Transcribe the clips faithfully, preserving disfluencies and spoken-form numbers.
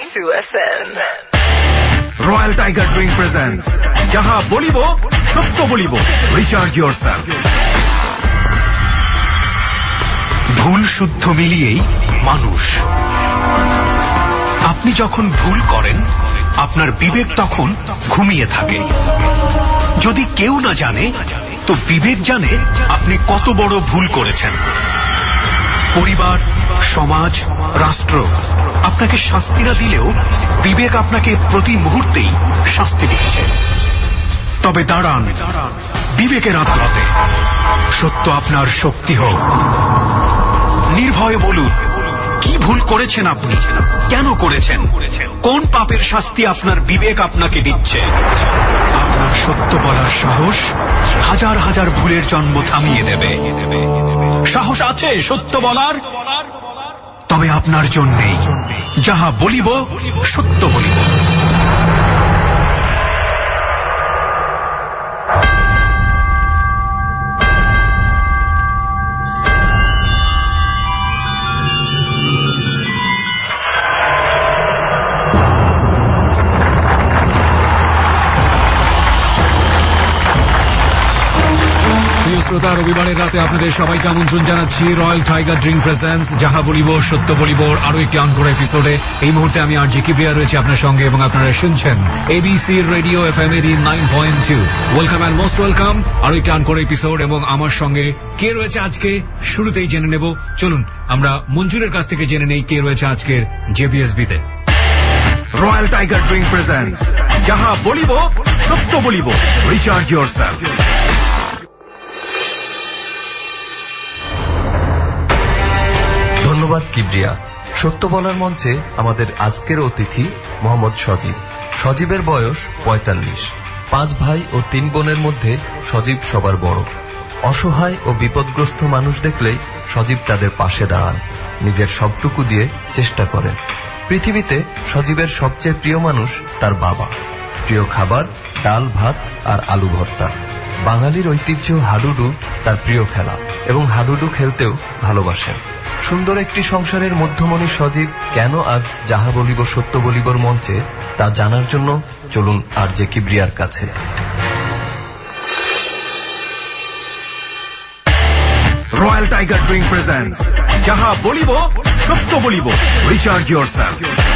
সুএসএন। Royal tiger drink presents যাহা বলিব সত্য বলিব, রিচার্জ ইয়োরসেলফ। ভুল শুদ্ধ মিলিয়েই মানুষ। আপনি যখন ভুল করেন আপনার বিবেক তখন ঘুমিয়ে থাকে। যদি কেউ না জানে তো বিবেক জানে আপনি কত বড় ভুল করেছেন। পরিবার, সমাজ, রাষ্ট্র আপনাকে শাস্তি না দিলেও বিবেক আপনাকে প্রতি মুহূর্তেই শাস্তি দিচ্ছে। তবে দাঁড়ান বিবেকের আদালতে, সত্য আপনার শক্তি হোক। নির্ভয়ে বলুন কি ভুল করেছেন আপনি, কেন করেছেন, কোন পাপের শাস্তি আপনার বিবেক আপনাকে দিচ্ছে। আপনার সত্য বলার সাহস হাজার হাজার ভুলের জন্ম থামিয়ে দেবে। সাহস আছে সত্য বলার? তবে আপনার জন্যেই যাহা বলিব সত্য বলিব। শ্রোতা, রবিবারের রাতে আপনাদের সবাইকে আমন্ত্রণ জানাচ্ছি রয়্যাল টাইগার ড্রিঙ্ক প্রেজেন্টস যাহা বলিব সত্য বলিব আরো একটি অনকোর এপিসোডে। এই মুহূর্তে আমি আর জি কিবরিয়া রয়েছে আপনার সঙ্গে এবং আপনারা শুনছেন এবিসি রেডিও এফ এম এর nine point two. Welcome and most welcome আরো একটি অনকোর এপিসোড। এবং আমার সঙ্গে কে রয়েছে আজকে শুরুতেই জেনে নেব। চলুন আমরা মঞ্জুরের কাছ থেকে জেনে নেই কে রয়েছে আজকের জেবিএসবি তে। রয়্যাল টাইগার ড্রিঙ্ক প্রেজেন্টস যাহা বলিব সত্য বলিব, রিচার্জ ইয়োরসেলফ। ধন্যবাদ কিবরিয়া। সত্য বলার মঞ্চে আমাদের আজকের অতিথি মোহাম্মদ সজীব। সজীবের বয়স পঁয়তাল্লিশ। পাঁচ ভাই ও তিন বোনের মধ্যে সজীব সবার বড়। অসহায় ও বিপদগ্রস্ত মানুষ দেখলেই সজীব তাদের পাশে দাঁড়ান, নিজের সবটুকু দিয়ে চেষ্টা করেন। পৃথিবীতে সজীবের সবচেয়ে প্রিয় মানুষ তার বাবা। প্রিয় খাবার ডাল ভাত আর আলু ভর্তা। বাঙালির ঐতিহ্য হাডুডু তার প্রিয় খেলা এবং হাডুডু খেলতেও ভালোবাসেন। সুন্দর একটি সংসারের মধ্যমণি সজীব কেন আজ যাহা বলিব সত্য বলিবর মঞ্চে তা জানার জন্য চলুন আর জে কিবরিয়ার কাছে। রয়্যাল টাইগার ড্রিঙ্ক প্রেজেন্টস যাহা বলিব সত্য বলিব, রিচার্জ ইয়োরসেলফ।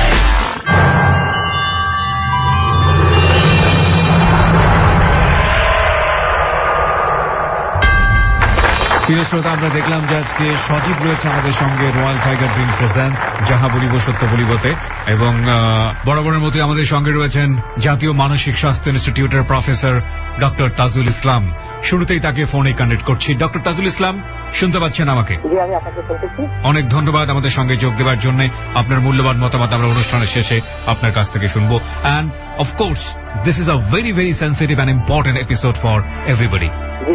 প্রিয় শ্রোতা, আমরা দেখলাম যে আজকে সজীব রয়েছে আমাদের সঙ্গে রয়্যাল টাইগার ড্রিঙ্ক প্রেজেন্টস যাহা বলিব সত্য বলিবতে। এবং বরাবরের মতো আমাদের সঙ্গে রয়েছেন জাতীয় মানসিক স্বাস্থ্য ইনস্টিটিউটের প্রফেসর ডক্টর তাজুল ইসলাম। শুরুতেই তাকে ফোনে কানেক্ট করছি। ডক্টর তাজুল ইসলাম, শুনতে পাচ্ছেন আমাকে? অনেক ধন্যবাদ আমাদের সঙ্গে যোগ দেওয়ার জন্য। আপনার মূল্যবান মতামত আমরা অনুষ্ঠানের শেষে আপনার কাছ থেকে শুনবো। And of course this is a very very sensitive and important episode for everybody.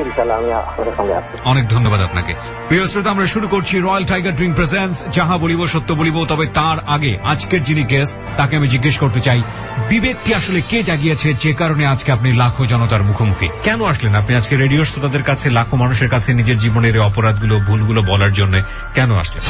অনেক ধন্যবাদ আপনাকে। প্রিয় শ্রোতা, আমরা শুরু করছি রয়্যাল টাইগার ড্রিঙ্ক প্রেজেন্টস যাহা বলিব সত্য বলিব। তবে তার আগে আজকের যিনি গেস্ট তাকে আমি জিজ্ঞেস করতে চাই, বিবেককে আসলে কে জাগিয়েছে যে কারণে আজকে আপনি লাখো জনতার মুখোমুখি? কেন আসলেন আপনি আজকে রেডিও শ্রোতাদের কাছে, লাখো মানুষের কাছে নিজের জীবনের অপরাধগুলো ভুলগুলো বলার জন্য কেন আসলেন?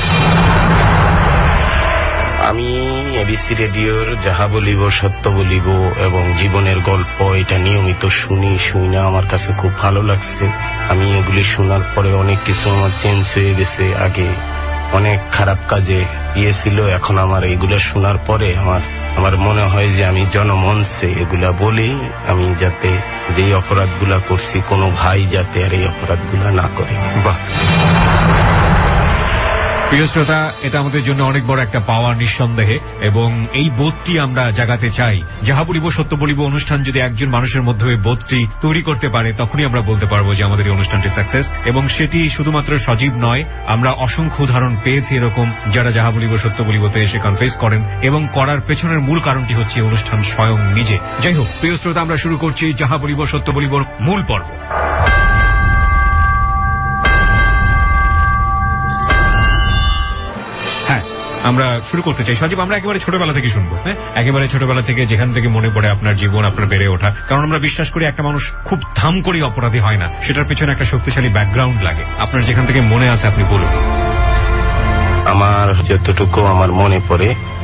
আমি এবিসি রেডিওর যাহা বলিব সত্য বলিব এবং জীবনের গল্প এটা নিয়মিত শুনি। শুনি না আমার কাছে খুব ভালো লাগছে। আমি এগুলি শোনার পরে অনেক কিছু আমার চেঞ্জ হয়ে গেছে। আগে অনেক খারাপ কাজে গিয়েছিল, এখন আমার এগুলো শোনার পরে আমার আমার মনে হয় যে আমি জনমঞ্চে এগুলা বলি, আমি যাতে যেই অপরাধগুলা করছি কোনো ভাই যাতে আর এই অপরাধগুলা না করে। বাহ, প্রিয় শ্রোতা, এটা আমাদের জন্য অনেক বড় একটা পাওয়া নিঃসন্দেহে। এবং এই বোধটি আমরা জাগাতে চাই। যাহা বলিব সত্য বলিব অনুষ্ঠান যদি একজন মানুষের মধ্যে ওই বোধটি তৈরি করতে পারে তখনই আমরা বলতে পারবো যে আমাদের এই অনুষ্ঠানটি সাকসেস। এবং সেটি শুধুমাত্র সজীব নয়, আমরা অসংখ্য উদাহরণ পেয়েছি এরকম যারা যাহা বলিব সত্য বলিবতে এসে কনফেস করেন এবং করার পেছনের মূল কারণটি হচ্ছে অনুষ্ঠান স্বয়ং নিজে। যাই হোক প্রিয় শ্রোতা, আমরা শুরু করছি যাহা বলিব সত্য বলিবর মূল পর্ব। আমরা শুরু করতে চাই সজীব, আমরা একেবারে ছোটবেলা থেকে শুনবো। হ্যাঁ, একেবারে ছোটবেলা থেকে যেখান থেকে মনে পড়ে আপনার জীবন, আপনার বেড়ে ওঠা। কারণ আমরা বিশ্বাস করি একটা মানুষ খুব ধাম করে অপরাধী হয় না, সেটার পেছনে একটা শক্তিশালী ব্যাকগ্রাউন্ড লাগে। আপনার যেখান থেকে মনে আছে আপনি বলুন। আমার যতটুকু আমার মনে পড়ে,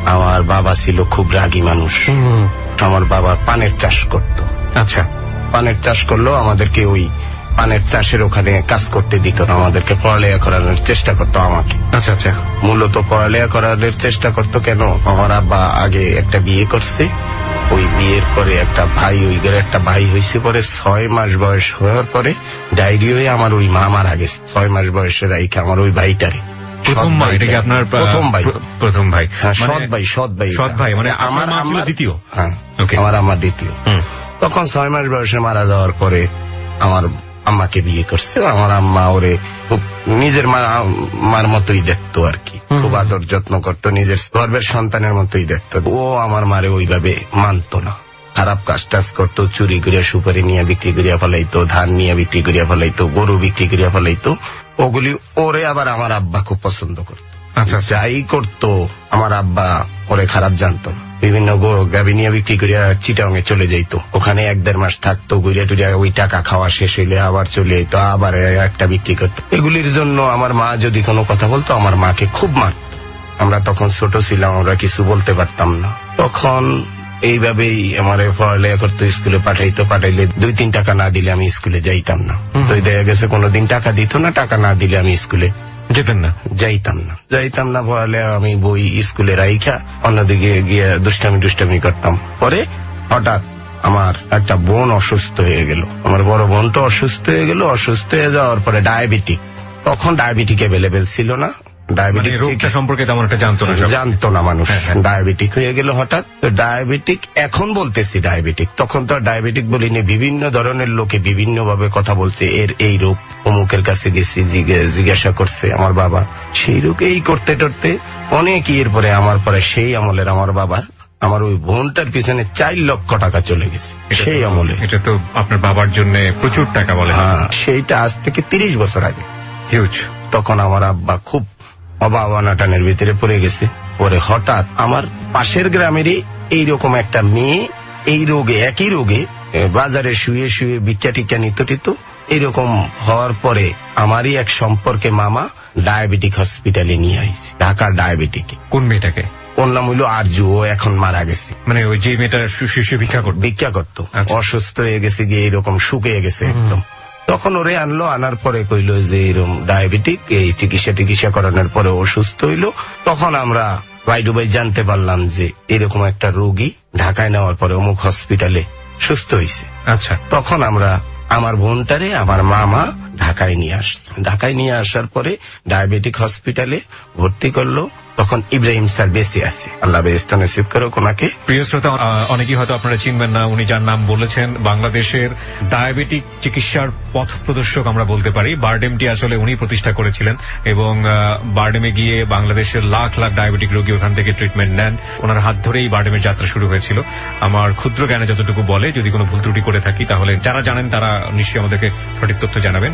আমার বাবা ছিল খুব রাগী মানুষ। আমার বাবা পানের চাষ করত। আচ্ছা, পানের চাষ করলো, আমাদেরকে ওই পানের চাষের ওখানে কাজ করতে দিত না, আমাদেরকে পড়ালেখা করানোর চেষ্টা করতো আমাকে। আচ্ছা আচ্ছা। মূলত পড়ালেখা করানোর চেষ্টা করতো কেন, আমার আব্বা আগে একটা বিয়ে করছে, ওই বিয়ের পরে একটা ভাই, ওই ঘরে একটা ভাই হয়েছে, পরে ছয় মাস বয়স হওয়ার পরে ডায়রি হয়ে আমার ওই মা মারা গেছে। ছয় মাস বয়সের রাইখে আমার ওই ভাইটারে। প্রথম ভাই, এটা কি আপনার প্রথম ভাই? প্রথম ভাই, সৎ ভাই। সৎ ভাই সৎ ভাই মানে আমার মা ছিল দ্বিতীয়। হ্যাঁ, আমার আম্মা দ্বিতীয়। তখন ছয় মাস বয়সে মারা যাওয়ার পরে আমার আম্মাকে বিয়ে করছে। আমার আম্মা ওরে খুব নিজের মার মতোই দেখতো আর কি, খুব আদর যত্ন করতো, নিজের গর্বের সন্তানের মতোই দেখতো। ও আমার মারে ওইভাবে মানতো না, খারাপ কাজ টাজ করতো, চুরি করিয়া সুপারি নিয়ে বিক্রি করিয়া ফেলাইতো, ধান নিয়ে বিক্রি করিয়া ফেলাইতো, গরু বিক্রি করিয়া ফেলাইতো। ওগুলি ওরে আবার আমার আব্বা খুব পছন্দ করতো। আচ্ছা, যাই করতো আমার আব্বা ওরে খারাপ জানতো না। বিভিন্ন গাভী নিয়ে বিক্রি করিয়া চিটাঙে চলে যাইত, ওখানে এক দেড় মাস থাকতো, ঘুরিয়া টুরিয়া ওই টাকা খাওয়া শেষ হইলে আবার চলে যেত, আবার একটা বিক্রি করতো। এগুলির জন্য আমার মা যদি কোনো কথা বলতো আমার মাকে খুব মারত। আমরা তখন ছোট ছিলাম, আমরা কিছু বলতে পারতাম না। তখন এইভাবেই আমার পড়ালেখা করতো, স্কুলে পাঠাইতো, পাঠাইলে দুই তিন টাকা না দিলে আমি স্কুলে যাইতাম না। তো দেখা গেছে কোনোদিন টাকা দিত না, টাকা না দিলে আমি স্কুলে যেতেন না, যাইতাম না যাইতাম না পড়ালে আমি বই স্কুলে রাইখা অন্যদিকে গিয়ে দুষ্টামি দুষ্টামি করতাম। পরে হঠাৎ আমার একটা বোন অসুস্থ হয়ে গেল, আমার বড় বোনটা অসুস্থ হয়ে গেল। অসুস্থ হয়ে যাওয়ার পরে ডায়াবেটিক, তখন ডায়াবেটিক অ্যাভেলেবেল ছিল না, ডায়াবেটিক রোগটা সম্পর্কে তেমন একটা জানতো না, জানতো না মানুষ। ডায়াবেটিক হয়ে গেল হঠাৎ। ডায়াবেটিক এখন বলতেছি ডায়াবেটিক, তখন তো ডায়াবেটিক বলিনি, বিভিন্ন ধরনের লোকে বিভিন্ন ভাবে কথা বলছে, এর এই রোগ, অমুকের কাছে গেছি, জিজ্ঞাসা করছে আমার বাবা, সেই রোগ এই করতে টরতে অনেক ইয়ের পরে আমার পরে সেই আমলের আমার বাবার আমার ওই বোনটার পিছনে চার লক্ষ টাকা চলে গেছে সেই আমলে। এটা তো আপনার বাবার জন্য প্রচুর টাকা বলে। হ্যাঁ, সেইটা আজ থেকে তিরিশ বছর আগে, হিউজ। তখন আমার আব্বা খুব অভাব অনাটনের ভিতরে পড়ে গেছে। পরে হঠাৎ আমার পাশের গ্রামেরই এইরকম একটা মেয়ে এই রোগে, একই রোগে বাজারে শুয়ে শুয়ে ভিক্ষা টিক্ষা নিত টিত। এইরকম হওয়ার পরে আমারই এক সম্পর্কে মামা ডায়াবেটিক হসপিটালে নিয়ে আইছে, ঢাকার ডায়াবেটিকে। কোন মেয়েটাকে? ওর নাম হইল আরজু, ও এখন মারা গেছে। মানে ওই যে মেয়েটা শুয়ে ভিক্ষা করতো, ভিক্ষা করতো, অসুস্থ হয়ে গেছে গিয়ে এইরকম শুকিয়ে গেছে একদম। তখন ওরে আনলো, আনার পরে কইল যে এরকম ডায়াবেটিক, এই চিকিৎসা টিকিৎসা করানোর পরে অসুস্থ হইলো। তখন আমরা বাইডুবাই জানতে পারলাম যে এরকম একটা রোগী ঢাকায় নেওয়ার পরে অমুক হসপিটালে সুস্থ হয়েছে। আচ্ছা, তখন আমরা আমার বোনটারে আমার মামা ঢাকায় নিয়ে আসছে। ঢাকায় নিয়ে আসার পরে ডায়াবেটিক হসপিটালে ভর্তি করলো। তখন ইব্রাহিম স্যার বেঁচে আছে, আল্লাহ বেহেশত নসিব করুক ওনাকে। প্রিয় শ্রোতা, অনেকেই হয়তো আপনারা চিনবেন না, উনি যার নাম বলেছেন বাংলাদেশের ডায়াবেটিক চিকিৎসার পথ প্রদর্শক আমরা বলতে পারি। বারডেমটি আসলে উনি প্রতিষ্ঠা করেছিলেন এবং বারডেমে গিয়ে বাংলাদেশের লাখ লাখ ডায়াবেটিক রোগী ওখান থেকে ট্রিটমেন্ট নেন। ওনার হাত ধরেই বারডেমের যাত্রা শুরু হয়েছিল। আমার ক্ষুদ্র জ্ঞানে যতটুকু বলে, যদি কোনো ভুল ত্রুটি করে থাকি তাহলে যারা জানেন তারা নিশ্চয়ই আমাদেরকে সঠিক তথ্য জানাবেন।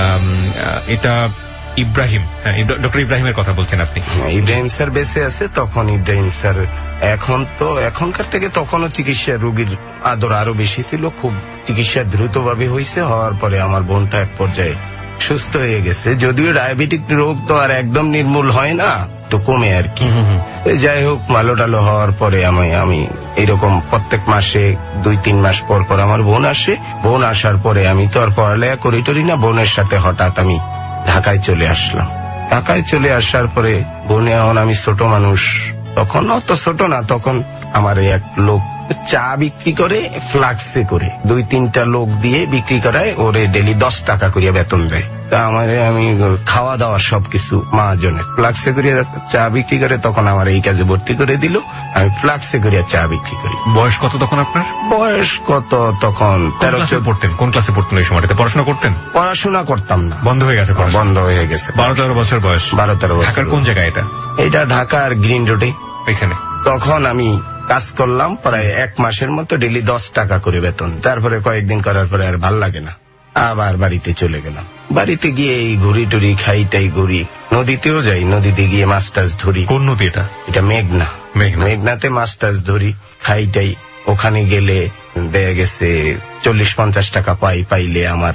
এটা ইব্রাহিম, হ্যাঁ, ডক্টর ইব্রাহিমের কথা বলছেন আপনি? ইব্রাহিম স্যার বেঁচে আছে। তখন ইব্রাহিম স্যার, এখন তো এখনকার থেকে তখনও চিকিৎসা রোগীর আদর আরো বেশি ছিল, খুব চিকিৎসা দ্রুত ভাবে হয়েছে। হওয়ার পরে আমার বোনটা এক পর্যায়ে সুস্থ হয়ে গেছে। যদিও ডায়াবেটিক রোগ তো আর একদম নির্মূল হয় না, তো কমে আর কি। যাই হোক, ভালো টালো হওয়ার পরে আমি আমি এইরকম প্রত্যেক মাসে দুই তিন মাস পর পর আমার বোন আসে। বোন আসার পরে আমি তো আর পড়ালেখা করি টরি না, বোনের সাথে হঠাৎ আমি ঢাকায় চলে আসলাম। ঢাকায় চলে আসার পরে বোনে, এখন আমি ছোট মানুষ, তখন অত ছোট না, তখন আমার এক লোক চা বিক্রি করে ফ্লাক্সে করে, দুই তিনটা লোক দিয়ে বিক্রি করায়, ওরে ডেলি দশ টাকা করিয়া বেতন দেয়। তা আমার আমি খাওয়া দাওয়া সবকিছু মহাজনের, ফ্লাক্সে করিয়া চা বিক্রি করে। তখন আমার এই কাজে ভর্তি করে দিল, আমি ফ্লাক্সে করিয়া চা বিক্রি করি। বয়স কত তখন আপনার? বয়স কত তখন? তেরো পড়তেন? কোন ক্লাসে পড়তেন এই সময়টাতে? পড়াশোনা করতেন? পড়াশোনা করতাম না, বন্ধ হয়ে গেছে। বন্ধ হয়ে গেছে। বারো তেরো বছর বয়স? বারো তেরো বছর। ঢাকার কোন জায়গায় এটা? এটা ঢাকার গ্রিন রোডে এখানে। তখন আমি কাজ করলাম প্রায় এক মাসের মতো, ডেলি দশ টাকা করে বেতন। তারপরে কয়েকদিন করার পরে আর ভাল লাগে না, আবার বাড়িতে চলে গেলাম। বাড়িতে গিয়ে এই ঘুরি টুরি খাইটাই ঘুরি, নদীতেও যাই, নদীতে গিয়ে মাছ টাছ ধরি। কোন নদী এটা? এটা মেঘনা। মেঘনাতে মাছ টাছ ধরি, খাইটাই। ওখানে গেলে দেখা গেছে চল্লিশ পঞ্চাশ টাকা পাই, পাইলে আমার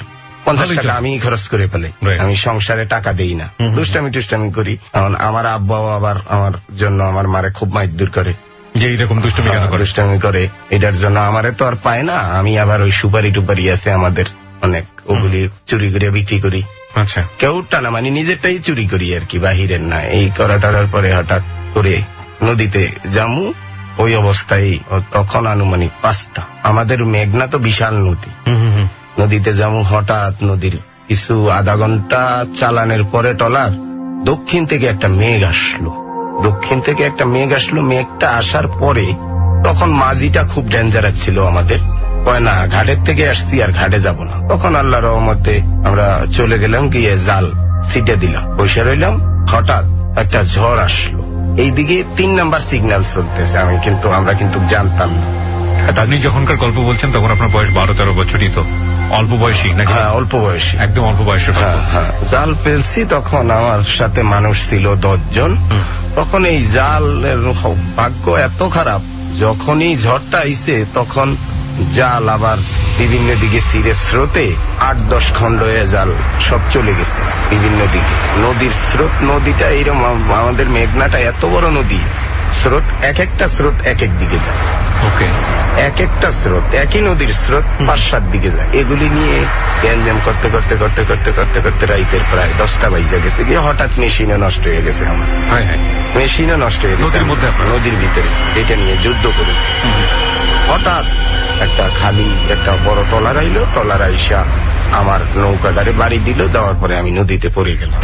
পঞ্চাশ টাকা আমি খরচ করে ফেলে। আমি সংসারে টাকা দেই না, দুষ্টামি টুষ্টামি করি। এখন আমার আব্বাও আবার আমার জন্য আমার মারে খুব মাইর করে যে এইরকম দুষ্টামি কেন করে, দুষ্টামি করে। এটার জন্য আমারে তো আর পায় না। আমি আবার ওই সুপারি টুপারি আছে আমাদের অনেক, ওগুলি চুরি করে বিক্রি করি। আচ্ছা, কেউ টানা মানে নিজেরটাই চুরি করি আর কি, বাহিরের না। এই করা টারার পরে হঠাৎ করে নদীতে জামু, ওই অবস্থায় তখন আনুমানিক পাঁচটা। আমাদের মেঘনা তো বিশাল নদী, নদীতে জামু, হঠাৎ নদীর কিছু আধা ঘন্টা চালানের পরে টলার দক্ষিণ থেকে একটা মেঘ আসলো। দক্ষিণ থেকে একটা মেঘ আসলো। মেঘটা আসার পরে তখন মাঝিটা খুব ডেঞ্জারাস ছিল আমাদের, কয় না ঘাটের থেকে আসছি আর ঘাটে যাব না। তখন আল্লাহ রহমতে আমরা চলে গেলাম, গিয়ে জাল সিটে দিলাম, বসে রইলাম। হঠাৎ একটা ঝড় আসলো। এইদিকে তিন নাম্বার সিগন্যাল চলতেছে, আমি কিন্তু আমরা কিন্তু জানতাম না। আপনি যখনকার গল্প বলছেন তখন আপনার বয়স বারো তেরো বছরই, তো অল্প বয়সী নাকি? হ্যাঁ, অল্প বয়সী, একদম অল্প বয়সের। হ্যাঁ হ্যাঁ, জাল ফেলছি। তখন আমার সাথে মানুষ ছিল দশ জন। তখন এই জালের ভাগ্য এত খারাপ, যখনই ঝড়টা আইছে তখন জাল আবার বিভিন্ন দিকে ছিঁড়ে স্রোতে আট দশ খন্ড হয়ে জাল সব চলে গেছে বিভিন্ন দিকে। নদীর স্রোত, নদীটা এইরকম, আমাদের মেঘনাটা এত বড় নদী, স্রোত এক একটা স্রোত এক এক দিকে যায়। ওকে, এক একটা স্রোত, একই নদীর স্রোত পাঁচ সাত দিকে যায়। এগুলি নিয়ে গ্যাঞ্জাম করতে করতে করতে করতে করতে করতে রাইতের প্রায় দশটা বাজে গেছে। গিয়ে হঠাৎ মেশিনও নষ্ট হয়ে গেছে আমার। মেশিনও নষ্ট হয়ে গেছে নদীর মধ্যে, নদীর ভিতরে, যেটা নিয়ে যুদ্ধ করি। হঠাৎ একটা খালি একটা বড় টলার আইলো। টলার আইসা আমার নৌকাটারে বাড়ি দিল। দেওয়ার পরে আমি নদীতে পড়ে গেলাম।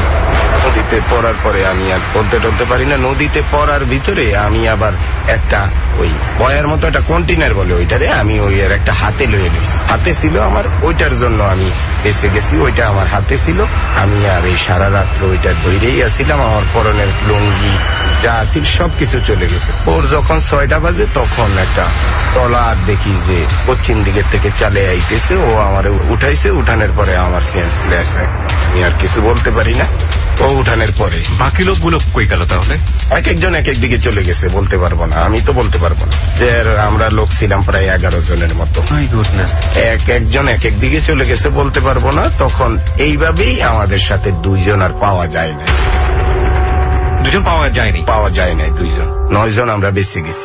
নদীতে পড়ার পরে আমি আর বলতে টলতে পারি না। নদীতে পড়ার ভিতরে আমি আবার একটা ওই বয়ার মতো একটা কন্টেনার বলে ওইটারে, আমি ওই আর একটা হাতে লয়ে লইছি। হাতে ছিল আমার, ওইটার জন্য আমি বেঁচে গেছি। ওইটা আমার হাতে ছিল। আমি আর এই সারা রাত্র ওইটা ধরেই আসছিলাম। আমার পরনের লুঙ্গি যা আসিল সবকিছু চলে গেছে। ওর যখন ছয়টা বাজে তখন একটা টলার দেখি যে পশ্চিম দিকের থেকে চালে আইতেছে। ও আমার উঠাইছে। উঠানোর পরে আমার সেন্স লেস, আমি আর কিছু বলতে পারি না। ও উঠানোর পরে বাকি লোকগুলো কই গেল তাহলে? এক একজন এক এক দিকে চলে গেছে, বলতে পারবো না, আমি তো বলতে পারবো না। যে আমরা লোক ছিলাম প্রায় এগারো জনের মতো। এক একজন এক এক দিকে চলে গেছে, বলতে পারবো না। তখন এইভাবেই আমাদের সাথে দুইজন আর পাওয়া যায় না। দুজন পাওয়া যায়নি? পাওয়া যায় নাই দুইজন। নয় জন আমরা বেঁচে গেছি।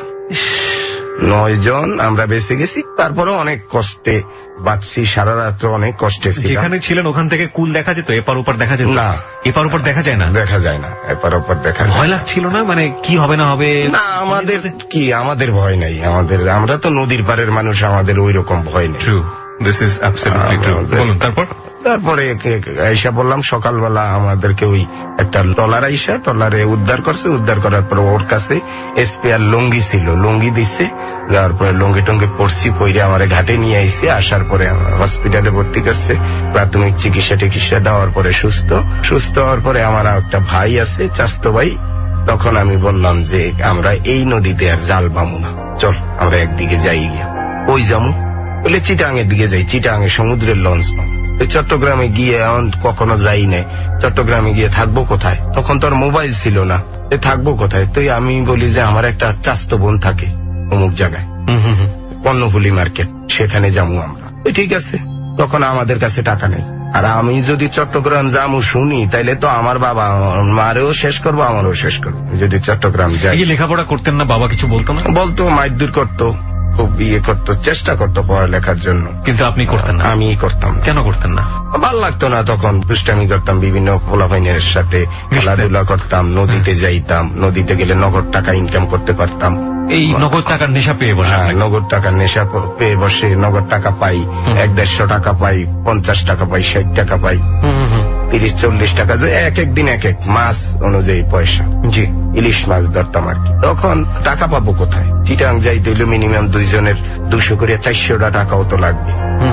নয় জন আমরা বেঁচে গেছি। তারপরে অনেক কষ্টে বাঁচছি, সারা রাত্র অনেক কষ্টে ছিল। যেখানে ছিলেন ওখান থেকে কুল দেখা যেত? এপার ওপার দেখা যেত না? এপার ওপার দেখা যায় না? দেখা যায় না, এপার ওপার দেখা। ভয় লাগছিল না? মানে কি হবে না হবে? না, আমাদের কি, আমাদের ভয় নাই। আমাদের, আমরা তো নদীর পাড়ের মানুষ, আমাদের ওই রকম ভয় নেই। True, this is absolutely true. বলুন তারপর। তারপরে আইসা বললাম সকালবেলা আমাদেরকে ওই একটা টলার আইসা টলারে উদ্ধার করছে। উদ্ধার করার পর ওর কাছে স্পেয়ার লুঙ্গি ছিল, লুঙ্গি দিছে। যাওয়ার পরে লুঙ্গি টঙ্গি পড়ছি, পইরে আমার ঘাটে নিয়ে আইসে। আসার পরে হসপিটালে ভর্তি করছে। প্রাথমিক চিকিৎসা টিকিৎসা দেওয়ার পরে সুস্থ সুস্থ হওয়ার পরে আমার একটা ভাই আছে, চাস্তো ভাই। তখন আমি বললাম যে আমরা এই নদীতে আর জাল বামু না, চল আমরা একদিকে যাই গিয়া। ওই যামু বলে চিটাং এর দিকে যাই। চিটাং এ সমুদ্রের লঞ্চ পাবো। চট্টগ্রামে গিয়ে কখনো যাই নাই। চট্টগ্রামে গিয়ে থাকবো কোথায়? তখন তো আর মোবাইল ছিল না, থাকবো কোথায়? তো আমি বলি যে আমার একটা চাস্তো বোন থাকে অমুক জায়গায়, কর্ণফুলি মার্কেট, সেখানে যাবো আমরা। ঠিক আছে। তখন আমাদের কাছে টাকা নেই। আর আমি যদি চট্টগ্রাম যাবো শুনি, তাইলে তো আমার বাবা মারেও শেষ করবো, আমারও শেষ করবো। যদি চট্টগ্রাম যাই। লেখাপড়া করতেন না? বাবা কিছু বলতো না? বলতো, মাইদুর করতো, খুব ইয়ে করতো, চেষ্টা করতো পড়ালেখার জন্য। কিন্তু আপনি করতেন না? আমি করতাম না। কেন করতেন না? ভাল লাগতো না। তখন দুষ্টামি করতাম, বিভিন্ন পোলাপাইনের সাথে খেলাধুলা করতাম, নদীতে যাইতাম। নদীতে গেলে নগদ টাকা ইনকাম করতে পারতাম। এই নগদ টাকার নেশা পেয়ে বসে? নগদ টাকার নেশা পেয়ে বসে নগদ টাকা পাই, এক দেড়শো টাকা পাই, পঞ্চাশ টাকা পাই, ষাট টাকা পাই, তিরিশ চল্লিশ টাকা, যে এক এক দিন এক এক মাস অনুযায়ী পয়সা। জি, ইলিশ মাছ ধরতাম আর কি। তখন টাকা পাবো কোথায়? চিটাং যাইতে হইলে মিনিমাম দুইজনের দুশো করে চারশোটা টাকাও তো লাগবে।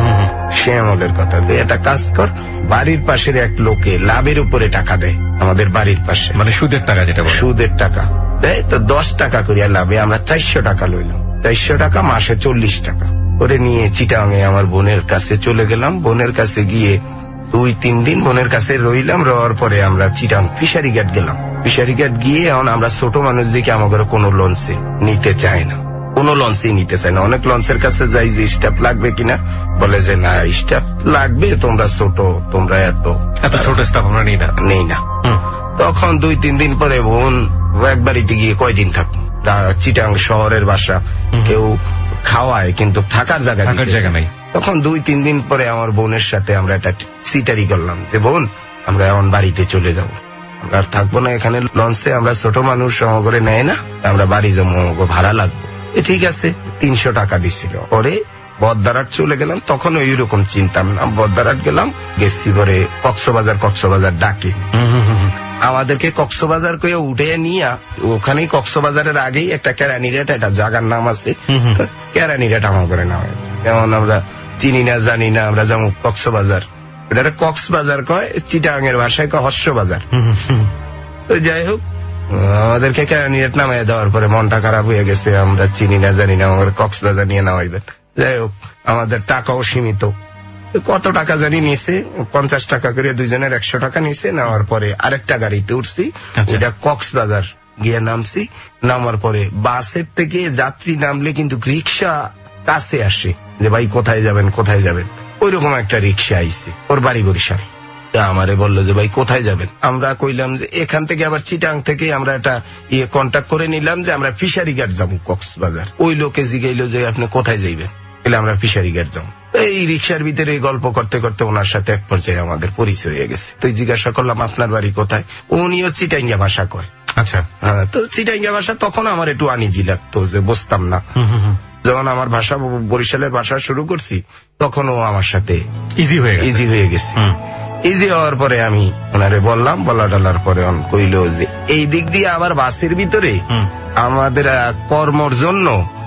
সে আমলের কথা। একটা কাজ কর, বাড়ির পাশের এক লোকে লাভের উপরে টাকা দেয় আমাদের বাড়ির পাশে, মানে সুদের টাকা, যেটা সুদের টাকা দেয়। তো দশ টাকা করিয়া লাভে আমরা চারশো টাকা লইলাম। চারশো টাকা মাসে চল্লিশ টাকা করে নিয়ে চিটাং এ আমার বোনের কাছে চলে গেলাম। বোনের কাছে গিয়ে দুই তিন দিন বোনের কাছে রইলাম। রওয়ার পরে আমরা চিটাং ফিশারি ঘাট গেলাম। ফিশারি ঘাট গিয়ে এখন আমরা ছোট মানুষ দেখে আমাদের কোনো লঞ্চে নিতে চায় না। কোনো লঞ্চই নিতে চায় না। অনেক লঞ্চের কাছে যাই যে স্টাফ লাগবে কিনা, বলে যে না স্টাফ লাগবে, তোমরা ছোট, তোমরা এত এত ছোট স্টাফ আমরা নেই না নেই না তখন দুই তিন দিন পরে বোন এক বাড়িতে গিয়ে কয়দিন থাকবো, চিটাং শহরের বাসা, কেউ খাওয়ায় কিন্তু থাকার জায়গা থাকার জায়গা নাই। তখন দুই তিন দিন পরে আমার বোনের সাথে আমরা একটা সিটারি করলাম যে বোন আমরা এখন বাড়িতে চলে যাব, আমরা আর থাকবো না এখানে লঞ্চে, আমরা ছোট মানুষ করে নেয় না, আমরা বাড়ি যাবো, ভাড়া লাগবে। ঠিক আছে, তিনশো টাকা দিছিল। পরে বদ্দারহাট চলে গেলাম, তখন ওই রকম চিন্তাম না, বদ্দারহাট গেলাম, গেছি পরে কক্সবাজার কক্সবাজার ডাকে আমাদেরকে কক্সবাজার করে উঠে নিয়ে ওখানেই কক্সবাজারের আগেই একটা কেরানিরাট একটা জায়গার নাম আছে, কেরানিরাট আমার করে নাম, যেমন আমরা চিনি না জানি না, আমরা যেমন কক্সবাজার, এটা কক্সবাজার কয়, চিটাং এর ভাষায় কয় হর্ষবাজার। তো যাই হোক আমাদেরকে কেরানিরাট নামাই দেওয়ার পরে মনটা খারাপ হয়ে গেছে, আমরা চিনি না জানি না, আমাদের কক্সবাজার নিয়ে নামাইবেন। যাই হোক আমাদের টাকাও সীমিত, কত টাকা জানি নিছে, পঞ্চাশ টাকা করে দুইজনের একশো টাকা নিছে। নেওয়ার পরে আরেকটা গাড়িতে উঠছি, ওটা কক্সবাজার গিয়ে নামছি। নামার পরে বাসের থেকে যাত্রী নামলে কিন্তু রিক্সা কাছে আসে যে ভাই কোথায় যাবেন কোথায় যাবেন, ওই রকম একটা রিক্সা আইছে, ওর বাড়ি বরিশাল। আমারে বললো যে ভাই কোথায় যাবেন, আমরা কইলাম যে এখান থেকে আবার চিটাং থেকে আমরা একটা ইয়ে কন্ট্যাক্ট করে নিলাম যে আমরা ফিশারি ঘাট যাবো কক্সবাজার। ওই লোকে জিগাইলো যে আপনি কোথায় যাইবেন, বলে আমরা ফিশারি ঘাট যাবো। এই রিক্সার ভিতরে গল্প করতে করতে ওনার সাথে এক পর্যায়ে আমাদের পরিচয় হয়ে গেছে। তো জিজ্ঞাসা করলাম আপনার বাড়ি কোথায়, উনিও চিটাঙ্গা ভাষা কয়। আচ্ছা, হ্যাঁ, তো চিটাঙ্গা ভাষা তখন আমার একটু আনিজি লাগতো যে বুঝতাম না। যখন আমার ভাষা বরিশালের ভাষা শুরু করছি তখন ও আমার সাথে ইজি হয়ে ইজি হয়ে গেছে। ইজি হওয়ার পরে আমি ওনারে বললাম, বলা টলার পরে কইল যে এই দিক দিয়ে আবার বাসের ভিতরে আমাদের কর্মর জন্য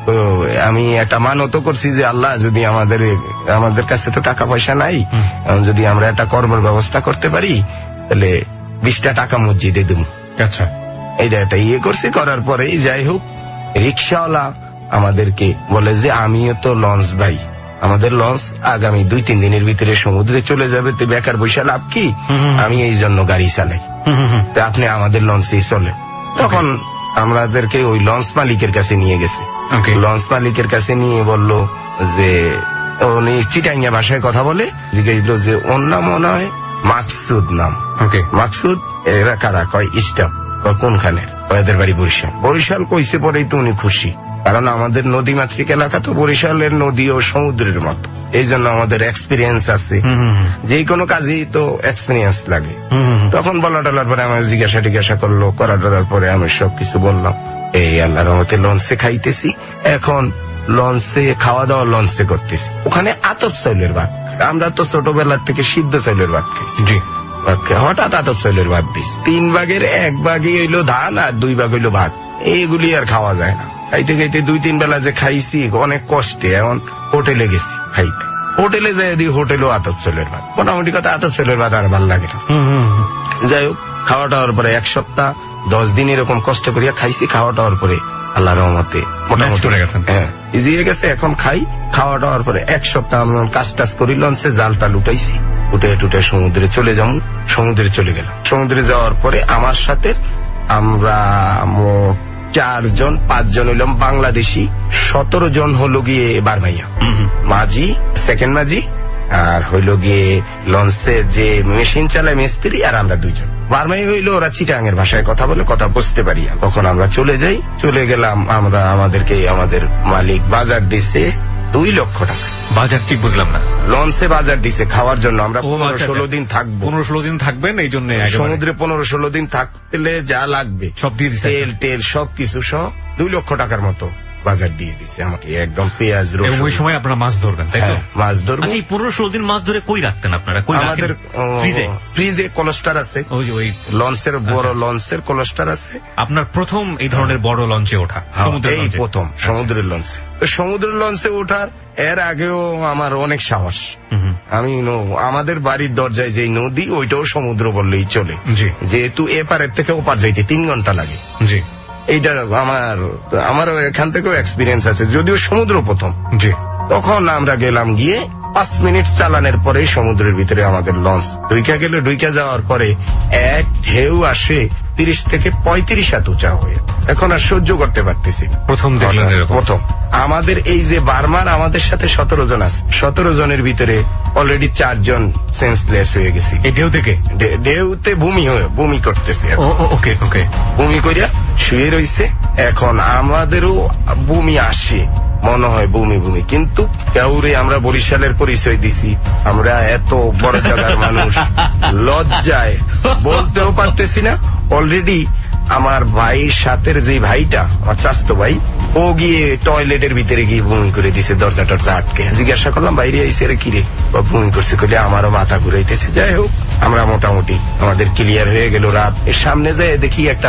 আমি একটা মানত করছি যে আল্লাহ যদি আমাদের আমাদের কাছে তো টাকা পয়সা নাই, যদি আমরা একটা কর্মের ব্যবস্থা করতে পারি তাহলে বিশটা টাকা মসজিদে দেব। আচ্ছা, এইটা একটা ইয়ে করছি। করার পরে যাই হোক রিক্সাওয়ালা আমাদেরকে বলে যে আমিও তো লঞ্চ ভাই, আমাদের লঞ্চ আগামী দুই তিন দিনের ভিতরে সমুদ্রে চলে যাবে, তো বেকার বৈশা লাভ কি, আমি এই জন্য গাড়ি চালাই, তো আপনি আমাদের লঞ্চেই চলে। তখন আমাদেরকে ওই লঞ্চ মালিকের কাছে নিয়ে গেছে। লঞ্চ মালিকের কাছে নিয়ে বলল যে উনি চিটাঙ্গা ভাষায় কথা বলে, জিজ্ঞেস যে ওর নাম মনে হয় মাকসুদ নাম। মাকসুদ এরা কারা, কয় স্টাফ, কোনখানে, এদের বাড়ি বরিশাল। বরিশাল কইছে পরেই তো উনি খুশি, কারণ আমাদের নদী মাতৃক এলাকা তো বরিশালের নদী ও সমুদ্রের মতো, এই জন্য আমাদের এক্সপিরিয়েন্স আছে, যে কোনো কাজেই তো এক্সপিরিয়েন্স লাগে। তখন বলা টলার পরে আমার জিজ্ঞাসা টিজ্ঞাসা করলো, করা টলার পরে আমি সবকিছু বললাম। এই আল্লাহর রহমতে লঞ্চে খাইতেছি, এখন লঞ্চে খাওয়া দাওয়া লঞ্চে করতেছি। ওখানে আতপ চাউলের ভাত, আমরা তো ছোটবেলার থেকে সিদ্ধ চাউলের ভাত খাইছি, হঠাৎ আতপ চাউলের ভাত দিস, তিন ভাগের এক ভাগই হইলো ধান আর দুই ভাগ হইলো ভাত, এইগুলি আর খাওয়া যায় না। খাইতে খাইতে দুই তিন বেলা যে খাইছি অনেক কষ্টে, এখন হোটেলে গেছি খাইতে, হোটেলে যাই দিই হোটেলও আতপ চাউলের ভাত, মোটামুটি কথা আতপ চাউলের ভাত আর ভালো লাগে না। যাই হোক খাওয়া টাওয়ার পরে এক সপ্তাহ দশ দিন এরকম কষ্ট করিয়া খাইছি। খাওয়া টাওয়ার পরে আল্লাহ রহমতে মোটামুটি হ্যাঁ ইজি হয়ে গেছে। এখন খাই, খাওয়া টাওয়ার পরে এক সপ্তাহ আমি কাজ টাজ করি লঞ্চে, জালটা লুটাইছি, উঠে টুটে সমুদ্রে চলে যাবো। সমুদ্রে চলে গেলাম। সমুদ্রে যাওয়ার পরে আমার সাথে আমরা চারজন পাঁচজন হইলাম বাংলাদেশি, সতেরো জন হলো গিয়ে বারমাইয়া, মাঝি সেকেন্ড মাঝি, আর হইল গিয়ে লঞ্চের যে মেশিন চালায় মিস্ত্রি, আর আমরা দুইজন। বারমাই হইলো ওরা চিটাং এর ভাষায় কথা বলে, কথা বুঝতে পারি। কখন আমরা চলে যাই, চলে গেলাম আমরা, আমাদেরকে আমাদের মালিক বাজার দিছে দুই লক্ষ টাকা। বাজার ঠিক বুঝলাম না। লঞ্চে বাজার দিছে খাওয়ার জন্য, আমরা পনেরো ষোলো দিন থাকবো। পনেরো ষোলো দিন থাকবেন, এই জন্য সমুদ্রে পনেরো ষোলো দিন থাকলে যা লাগবে সব দিয়ে দিচ্ছে, তেল টেল সবকিছু সহ দুই লক্ষ টাকার মতো বাজার দিয়ে দিচ্ছে আমাকে, একদম পেঁয়াজ রসুন। ওই সময় আপনারা মাছ ধরবেন, তাই তো? মাছ ধরবো। আচ্ছা, এই পনেরো ষোলো দিন মাছ ধরে কই রাখতেন আপনারা? আমাদের ফ্রিজে কোলেস্টার আছে, ওই লঞ্চের বড় লঞ্চের কোলেস্টার আছে। আপনার প্রথম এই ধরনের বড় লঞ্চে ওঠা? এই প্রথম সমুদ্রের লঞ্চে। সমুদ্রের লঞ্চে ওঠার এর আগেও আমার অনেক সাহস। আমি আমাদের বাড়ির দরজায় যে নদী, ওইটাও সমুদ্র বললেই চলে, যেহেতু এপারের থেকে ওপার যাইতে তিন ঘন্টা লাগে। জি, এইটা আমার আমারও এখান থেকেও এক্সপিরিয়েন্স আছে, যদিও সমুদ্র প্রথম। জি, তখন আমরা গেলাম, গিয়ে পাঁচ মিনিট চালানোর পরে সমুদ্রের ভিতরে আমাদের লঞ্চ ডুইকা গেল। ডুইকা যাওয়ার পরে এক ঢেউ আসে তিরিশ থেকে পঁয়ত্রিশ হাত উঁচা হয়ে, এখন আর সহ্য করতে পারতেছি না। প্রথম দেখলেন এরকম? প্রথম। আমাদের এই যে বার্মার আমাদের সাথে সতেরো জন আছে, সতেরো জনের ভিতরে অলরেডি চারজন সেন্সলেস হয়ে গেছি। এই ঢেউ থেকে? ঢে- ঢেউতে বমি হয়ে বমি করতেছে, ওকে ওকে। বমি করিয়া শুয়ে রইছে। এখন আমাদেরও বমি আসে, মনে হয় বমি বমি, কিন্তু কাউরে আমরা বরিশালের পরিচয় দিছি, আমরা এত বড় জায়গার মানুষ, লজ্জায় বলতেও পারতেছি না। অলরেডি আমার ভাইয়ের সাথের যে ভাইটা, আমার চাচতো ভাই, ও গিয়ে টয়লেটের ভিতরে গিয়ে বমি করে দিছে, দরজা টরজা আটকে। জিজ্ঞাসা করলাম বাইরে আইসে রে কিরে, বমি করছে, কইলে আমারও মাথা ঘুরাইতেছে। যাই হোক, আমরা মোটামুটি আমাদের ক্লিয়ার হয়ে গেল। রাত এর সামনে যায় দেখি একটা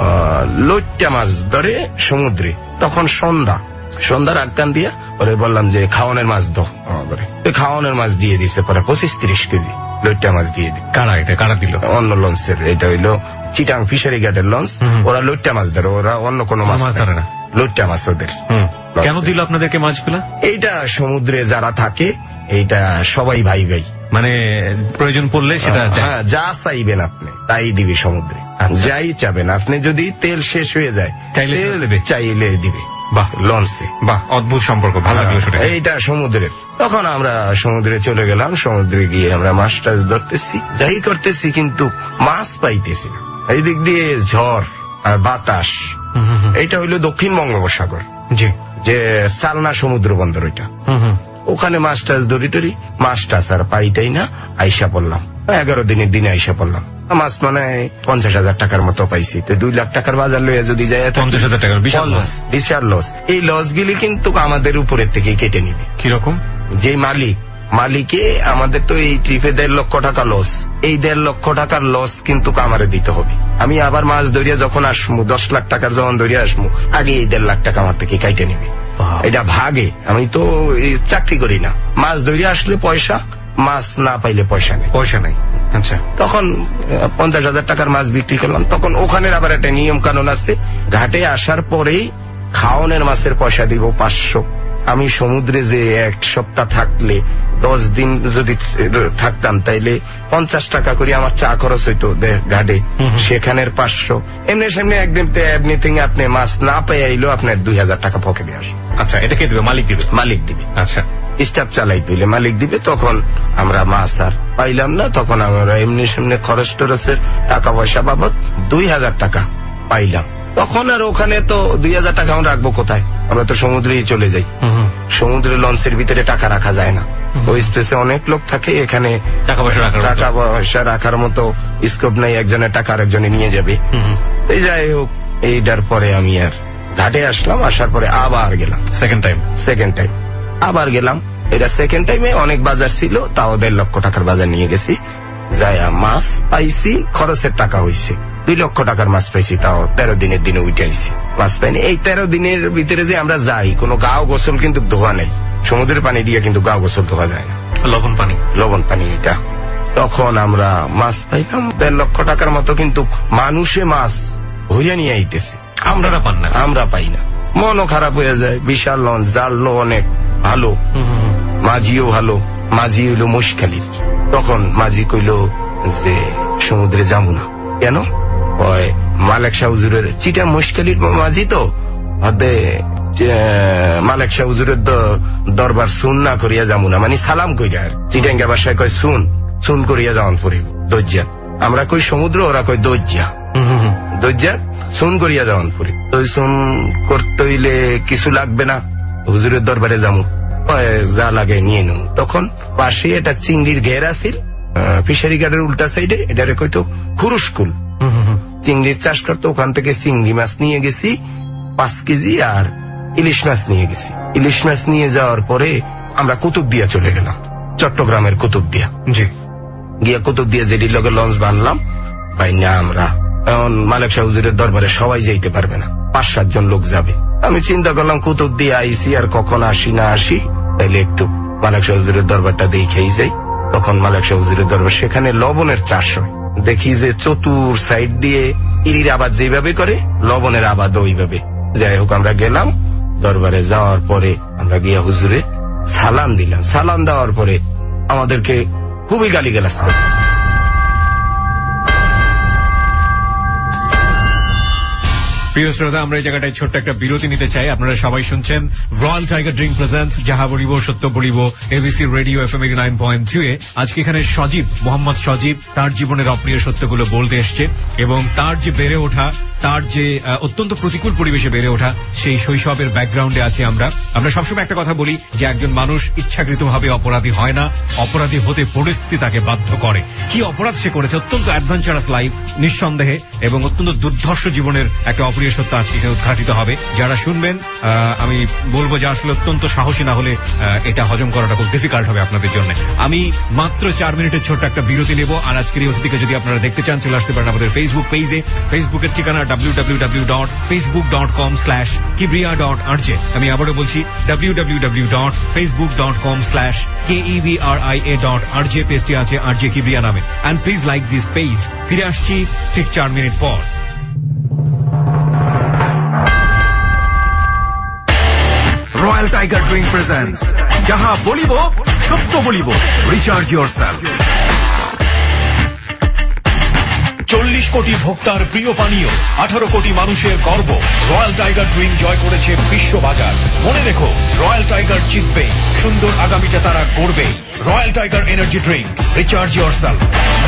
লইট্টা মাছ ধরে সমুদ্রে, তখন সন্ধ্যা, সন্ধ্যার আটকান দিয়া ওরে বললাম যে খাওয়ানোর মাছ দাও আমাদের। খাওয়ানোর মাছ দিয়ে দিছে, পরে পঁচিশ তিরিশ কেজি লইট্টা মাছ দিয়ে দিই। কারা এটা কারা দিল? অন্য লঞ্চের, এটা হইলো চিটাং ফিশারি ঘাটের লঞ্চ। ওরা লইট্টা মাছ ধরে, ওরা অন্য কোনো মাছ ধরে না, লইট্টা মাছ ওদের। কেন দিল আপনাদেরকে মাছগুলা? এইটা সমুদ্রে যারা থাকে, এইটা সবাই ভাই ভাই, মানে প্রয়োজন পড়লে সেটা হ্যাঁ, যা চাইবেন আপনি তাই দিবে সমুদ্রে। যাই চাবেন আপনি, যদি তেল শেষ হয়ে যায় তেল চাইলে দিবে। বাহ, লঞ্চে। বাহ, অদ্ভুত সম্পর্ক, ভালো লাগলো শুনে। এইটা সমুদ্রের। তখন আমরা সমুদ্রে চলে গেলাম, সমুদ্রে গিয়ে আমরা মাছ টাছ ধরতেছি, যাই করতেছি, কিন্তু মাছ পাইতেছি না। এই দিক দিয়ে ঝড় আর বাতাস। এইটা হইলো দক্ষিণ বঙ্গোপসাগর, জি, যে সালনা সমুদ্র বন্দর, ওইটা। ওখানে মাছ টাছ ধরি টরি, মাছ টাছ আর পাইটাই না। আইসা পড়লাম এগারো দিনের দিনে আইসা পড়লাম। মাছ মানে পঞ্চাশ হাজার টাকার মতো পাইছি। তো দুই লাখ টাকার বাজার লইয়া যদি যায়, পঞ্চাশ হাজার টাকার বিশাল লস। বিশাল লস। এই লস গুলি কিন্তু আমাদের উপরের থেকে কেটে নিবে। কিরকম? যে মালিক, মালিকে আমাদের তো এই ট্রিপে দেড় লক্ষ টাকা লস, এই দেড় লক্ষ টাকার লস কিন্তু আমারে দিতে হবে। আমি আবার মাছ ধরিয়া যখন আসমু, দশ লাখ টাকার যখন ধরিয়া আসমু, আগে এই দেড় লাখ টাকা আমার থেকে কাইটে নিবে। এটা ভাগে। আমি তো চাকরি করি না, মাছ ধরিয়া আসলে পয়সা, মাছ না পাইলে পয়সা নেই। পয়সা নেই। আচ্ছা, তখন পঞ্চাশ হাজার টাকার মাছ বিক্রি করলাম। তখন ওখানের আবার একটা নিয়ম কানুন আছে, ঘাটে আসার পরেই খাওয়ানোর মাছের পয়সা দিব পাঁচশো। আমি সমুদ্রে যে এক সপ্তাহ থাকলে, দশ দিন যদি থাকতাম, তাইলে পঞ্চাশ টাকা করে আমার চা খরচ হইতো ঘাটে, সেখানের পাঁচশো। এমনি সেমনি একদিন এমনিথিং আপনি মাছ না পেয়ে আইলো, আপনার দুই হাজার টাকা পকেটে আসে। আচ্ছা, এটা কে দিবে? মালিক দিবে? মালিক দিবে। আচ্ছা, স্টাফ চালাই তুলে মালিক দিবে। তখন আমরা মাছ আর পাইলাম না, তখন আমরা এমনি সামনে খরচ টরচের টাকা পয়সা বাবদ দুই হাজার টাকা পাইলাম। তখন আর ওখানে তো দুই হাজার টাকা আমরা রাখবো কোথায়? আমরা তো সমুদ্রেই চলে যাই। সমুদ্রে লঞ্চের ভিতরে টাকা রাখা যায় না, ওই স্পেসে অনেক লোক থাকে, এখানে টাকা পয়সা রাখার টাকা পয়সা রাখার মতো স্কোপ নাই। একজনের টাকা আরেকজনে নিয়ে যাবে। এই যাই হোক, এইটার পরে আমি আর ঘাটে আসলাম। আসার পরে আবার গেলাম সেকেন্ড টাইম সেকেন্ড টাইম আবার গেলাম। এটা সেকেন্ড টাইমে অনেক বাজার ছিল, তাও দেড় লক্ষ টাকার বাজার নিয়ে গেছি। যাইয়া মাছ পাইছি, খরচের টাকা হইছে দুই লক্ষ টাকার মাছ পাইছি, তাও তেরো দিনের দিনে উঠে আইছি। মাছ পাইনি। এই তেরো দিনের ভিতরে যে আমরা যাই, কোনো গাও গোসল কিন্তু ধোয়া নেই। সমুদ্রের পানি দিয়ে কিন্তু গাও গোসল ধোয়া যায় না, লবণ পানি। লবণ পানি এটা। তখন আমরা মাছ পাইলাম দেড় লক্ষ টাকার মতো, কিন্তু মানুষে মাছ ভরিয়া নিয়ে আইতেছে, আমরা পান না, আমরা পাই না। মনও খারাপ হয়ে যায়। বিশাল লঞ্চ, জানলো অনেক ভালো, মাঝিও ভালো। মাঝি হইলো মুশখালির। তখন মাঝি কইল যে সমুদ্রে যাবো না। কেন? মালেক শাহ হুজুরের চিটা মুশখালির মাঝি তো, মালেক শাহ হুজুরের দরবার সুন না করিয়া যাবো না, মানে সালাম কইরা। আর চিটাঙ্গা ভাষায় কয় সুন, সুন করিয়া যাওয়ান পড়িব দজ্জা। আমরা কই সমুদ্র, ওরা কই দজ্জা। দজ্জা সুন করিয়া যাওয়ান পড়ি। তো সুন করতে হইলে কিছু লাগবে না, হুজুরের দরবারে যাবো, যা লাগে নিয়ে নেব। তখন পাশে একটা চিংড়ির ঘের আছিল, ফিশারি ঘাটের উল্টা সাইডে, এটারে কইতো খুরুশকুল। চিংড়ির চাষ করতো, ওখান থেকে চিংড়ি মাছ নিয়ে গেছি পাঁচ কেজি, আর ইলিশ মাছ নিয়ে গেছি। ইলিশ মাছ নিয়ে যাওয়ার পরে আমরা কুতুবদিয়া চলে গেলাম, চট্টগ্রামের কুতুবদিয়া। জি, গিয়া কুতুবদিয়া যেটির লগে লঞ্চ বানলাম, ভাই না আমরা এখন মালিক শাহ হুজুরের দরবারে সবাই যাইতে পারবে না, পাঁচ সাতজন লোক যাবে। আমি চিন্তা করলাম কুতুবদিয়া আইসি, আর কখন আসি না আসি, তাইলে একটু মালিক শাহ হুজুরের দরবারটা দেখেই যাই। তখন মালিক শাহ হুজুরের দরবার, সেখানে লবণের চাষ হয়। দেখি যে চতুর সাইড দিয়ে ইরির আবাদ যেভাবে করে, লবণের আবাদ ওইভাবে। যাই হোক, আমরা গেলাম দরবারে। যাওয়ার পরে আমরা গিয়া হুজুরে সালাম দিলাম। সালাম দেওয়ার পরে আমাদেরকে খুবই গালিগালাজ করে। প্রিয় শ্রোতা, আমরা এই জায়গাটায় ছোট্ট একটা বিরতি নিতে চাই। আপনারা সবাই শুনছেন রয়্যাল টাইগার ড্রিঙ্ক প্রেজেন্টস যাহা বলিব সত্য বলিব ABC radio FM eighty nine point three এ। আজকে এখানে সজীব, মোহাম্মদ সজীব তার জীবনের অপ্রিয় সত্যগুলো বলতে এসছে এবং তার যে বেড়ে ওঠা, তার যে অত্যন্ত প্রতিকূল পরিবেশে বেড়ে ওঠা, সেই শৈশবের ব্যাকগ্রাউন্ডে আছে আমরা। আমরা সবসময় একটা কথা বলি যে একজন মানুষ ইচ্ছাকৃতভাবে অপরাধী হয় না, অপরাধী হতে পরিস্থিতি তাকে বাধ্য করে। কি অপরাধ সে করেছে? অত্যন্ত অ্যাডভেঞ্চারাস লাইফ নিঃসন্দেহে, এবং অত্যন্ত দুর্ধর্ষ জীবনের একটা অপ্রিয় সত্য আজকে এখানে উদ্ঘাটিত হবে। যারা শুনবেন আমি বলবো যে আসলে অত্যন্ত সাহসী না হলে এটা হজম করাটা খুব ডিফিকাল্ট হবে আপনাদের জন্য। আমি মাত্র চার মিনিটের ছোট্ট একটা বিরতি নেব। আর আজকের এই অতিথিকে যদি আপনারা দেখতে চান, চলে আসতে পারেন আমাদের ফেসবুক পেজে। ফেসবুকের ঠিকানা W W W dot Facebook dot com slash Kibria dot R J. আমি আবারও বলছি W W W dot Facebook dot com slash K E B R I A dot R J. পেজটি আছে আর জে কিবরিয়া নামে। And please like this page. ফিরে আসছি ঠিক চার মিনিট পর। রয়্যাল টাইগার ড্রিঙ্ক প্রেজেন্টস যাহা বলিব সত্য বলিব, রিচার্জ ইয়োরসেলফ। চল্লিশ কোটি ভোক্তার প্রিয় পানীয়, আঠারো কোটি মানুষের গর্ব, রয়্যাল টাইগার ড্রিঙ্ক জয় করেছে বিশ্ববাজার। মনে রেখো, রয়্যাল টাইগার জিতবে, সুন্দর আগামীটা তারা গড়বে। Royal Tiger energy drink, recharge yourself.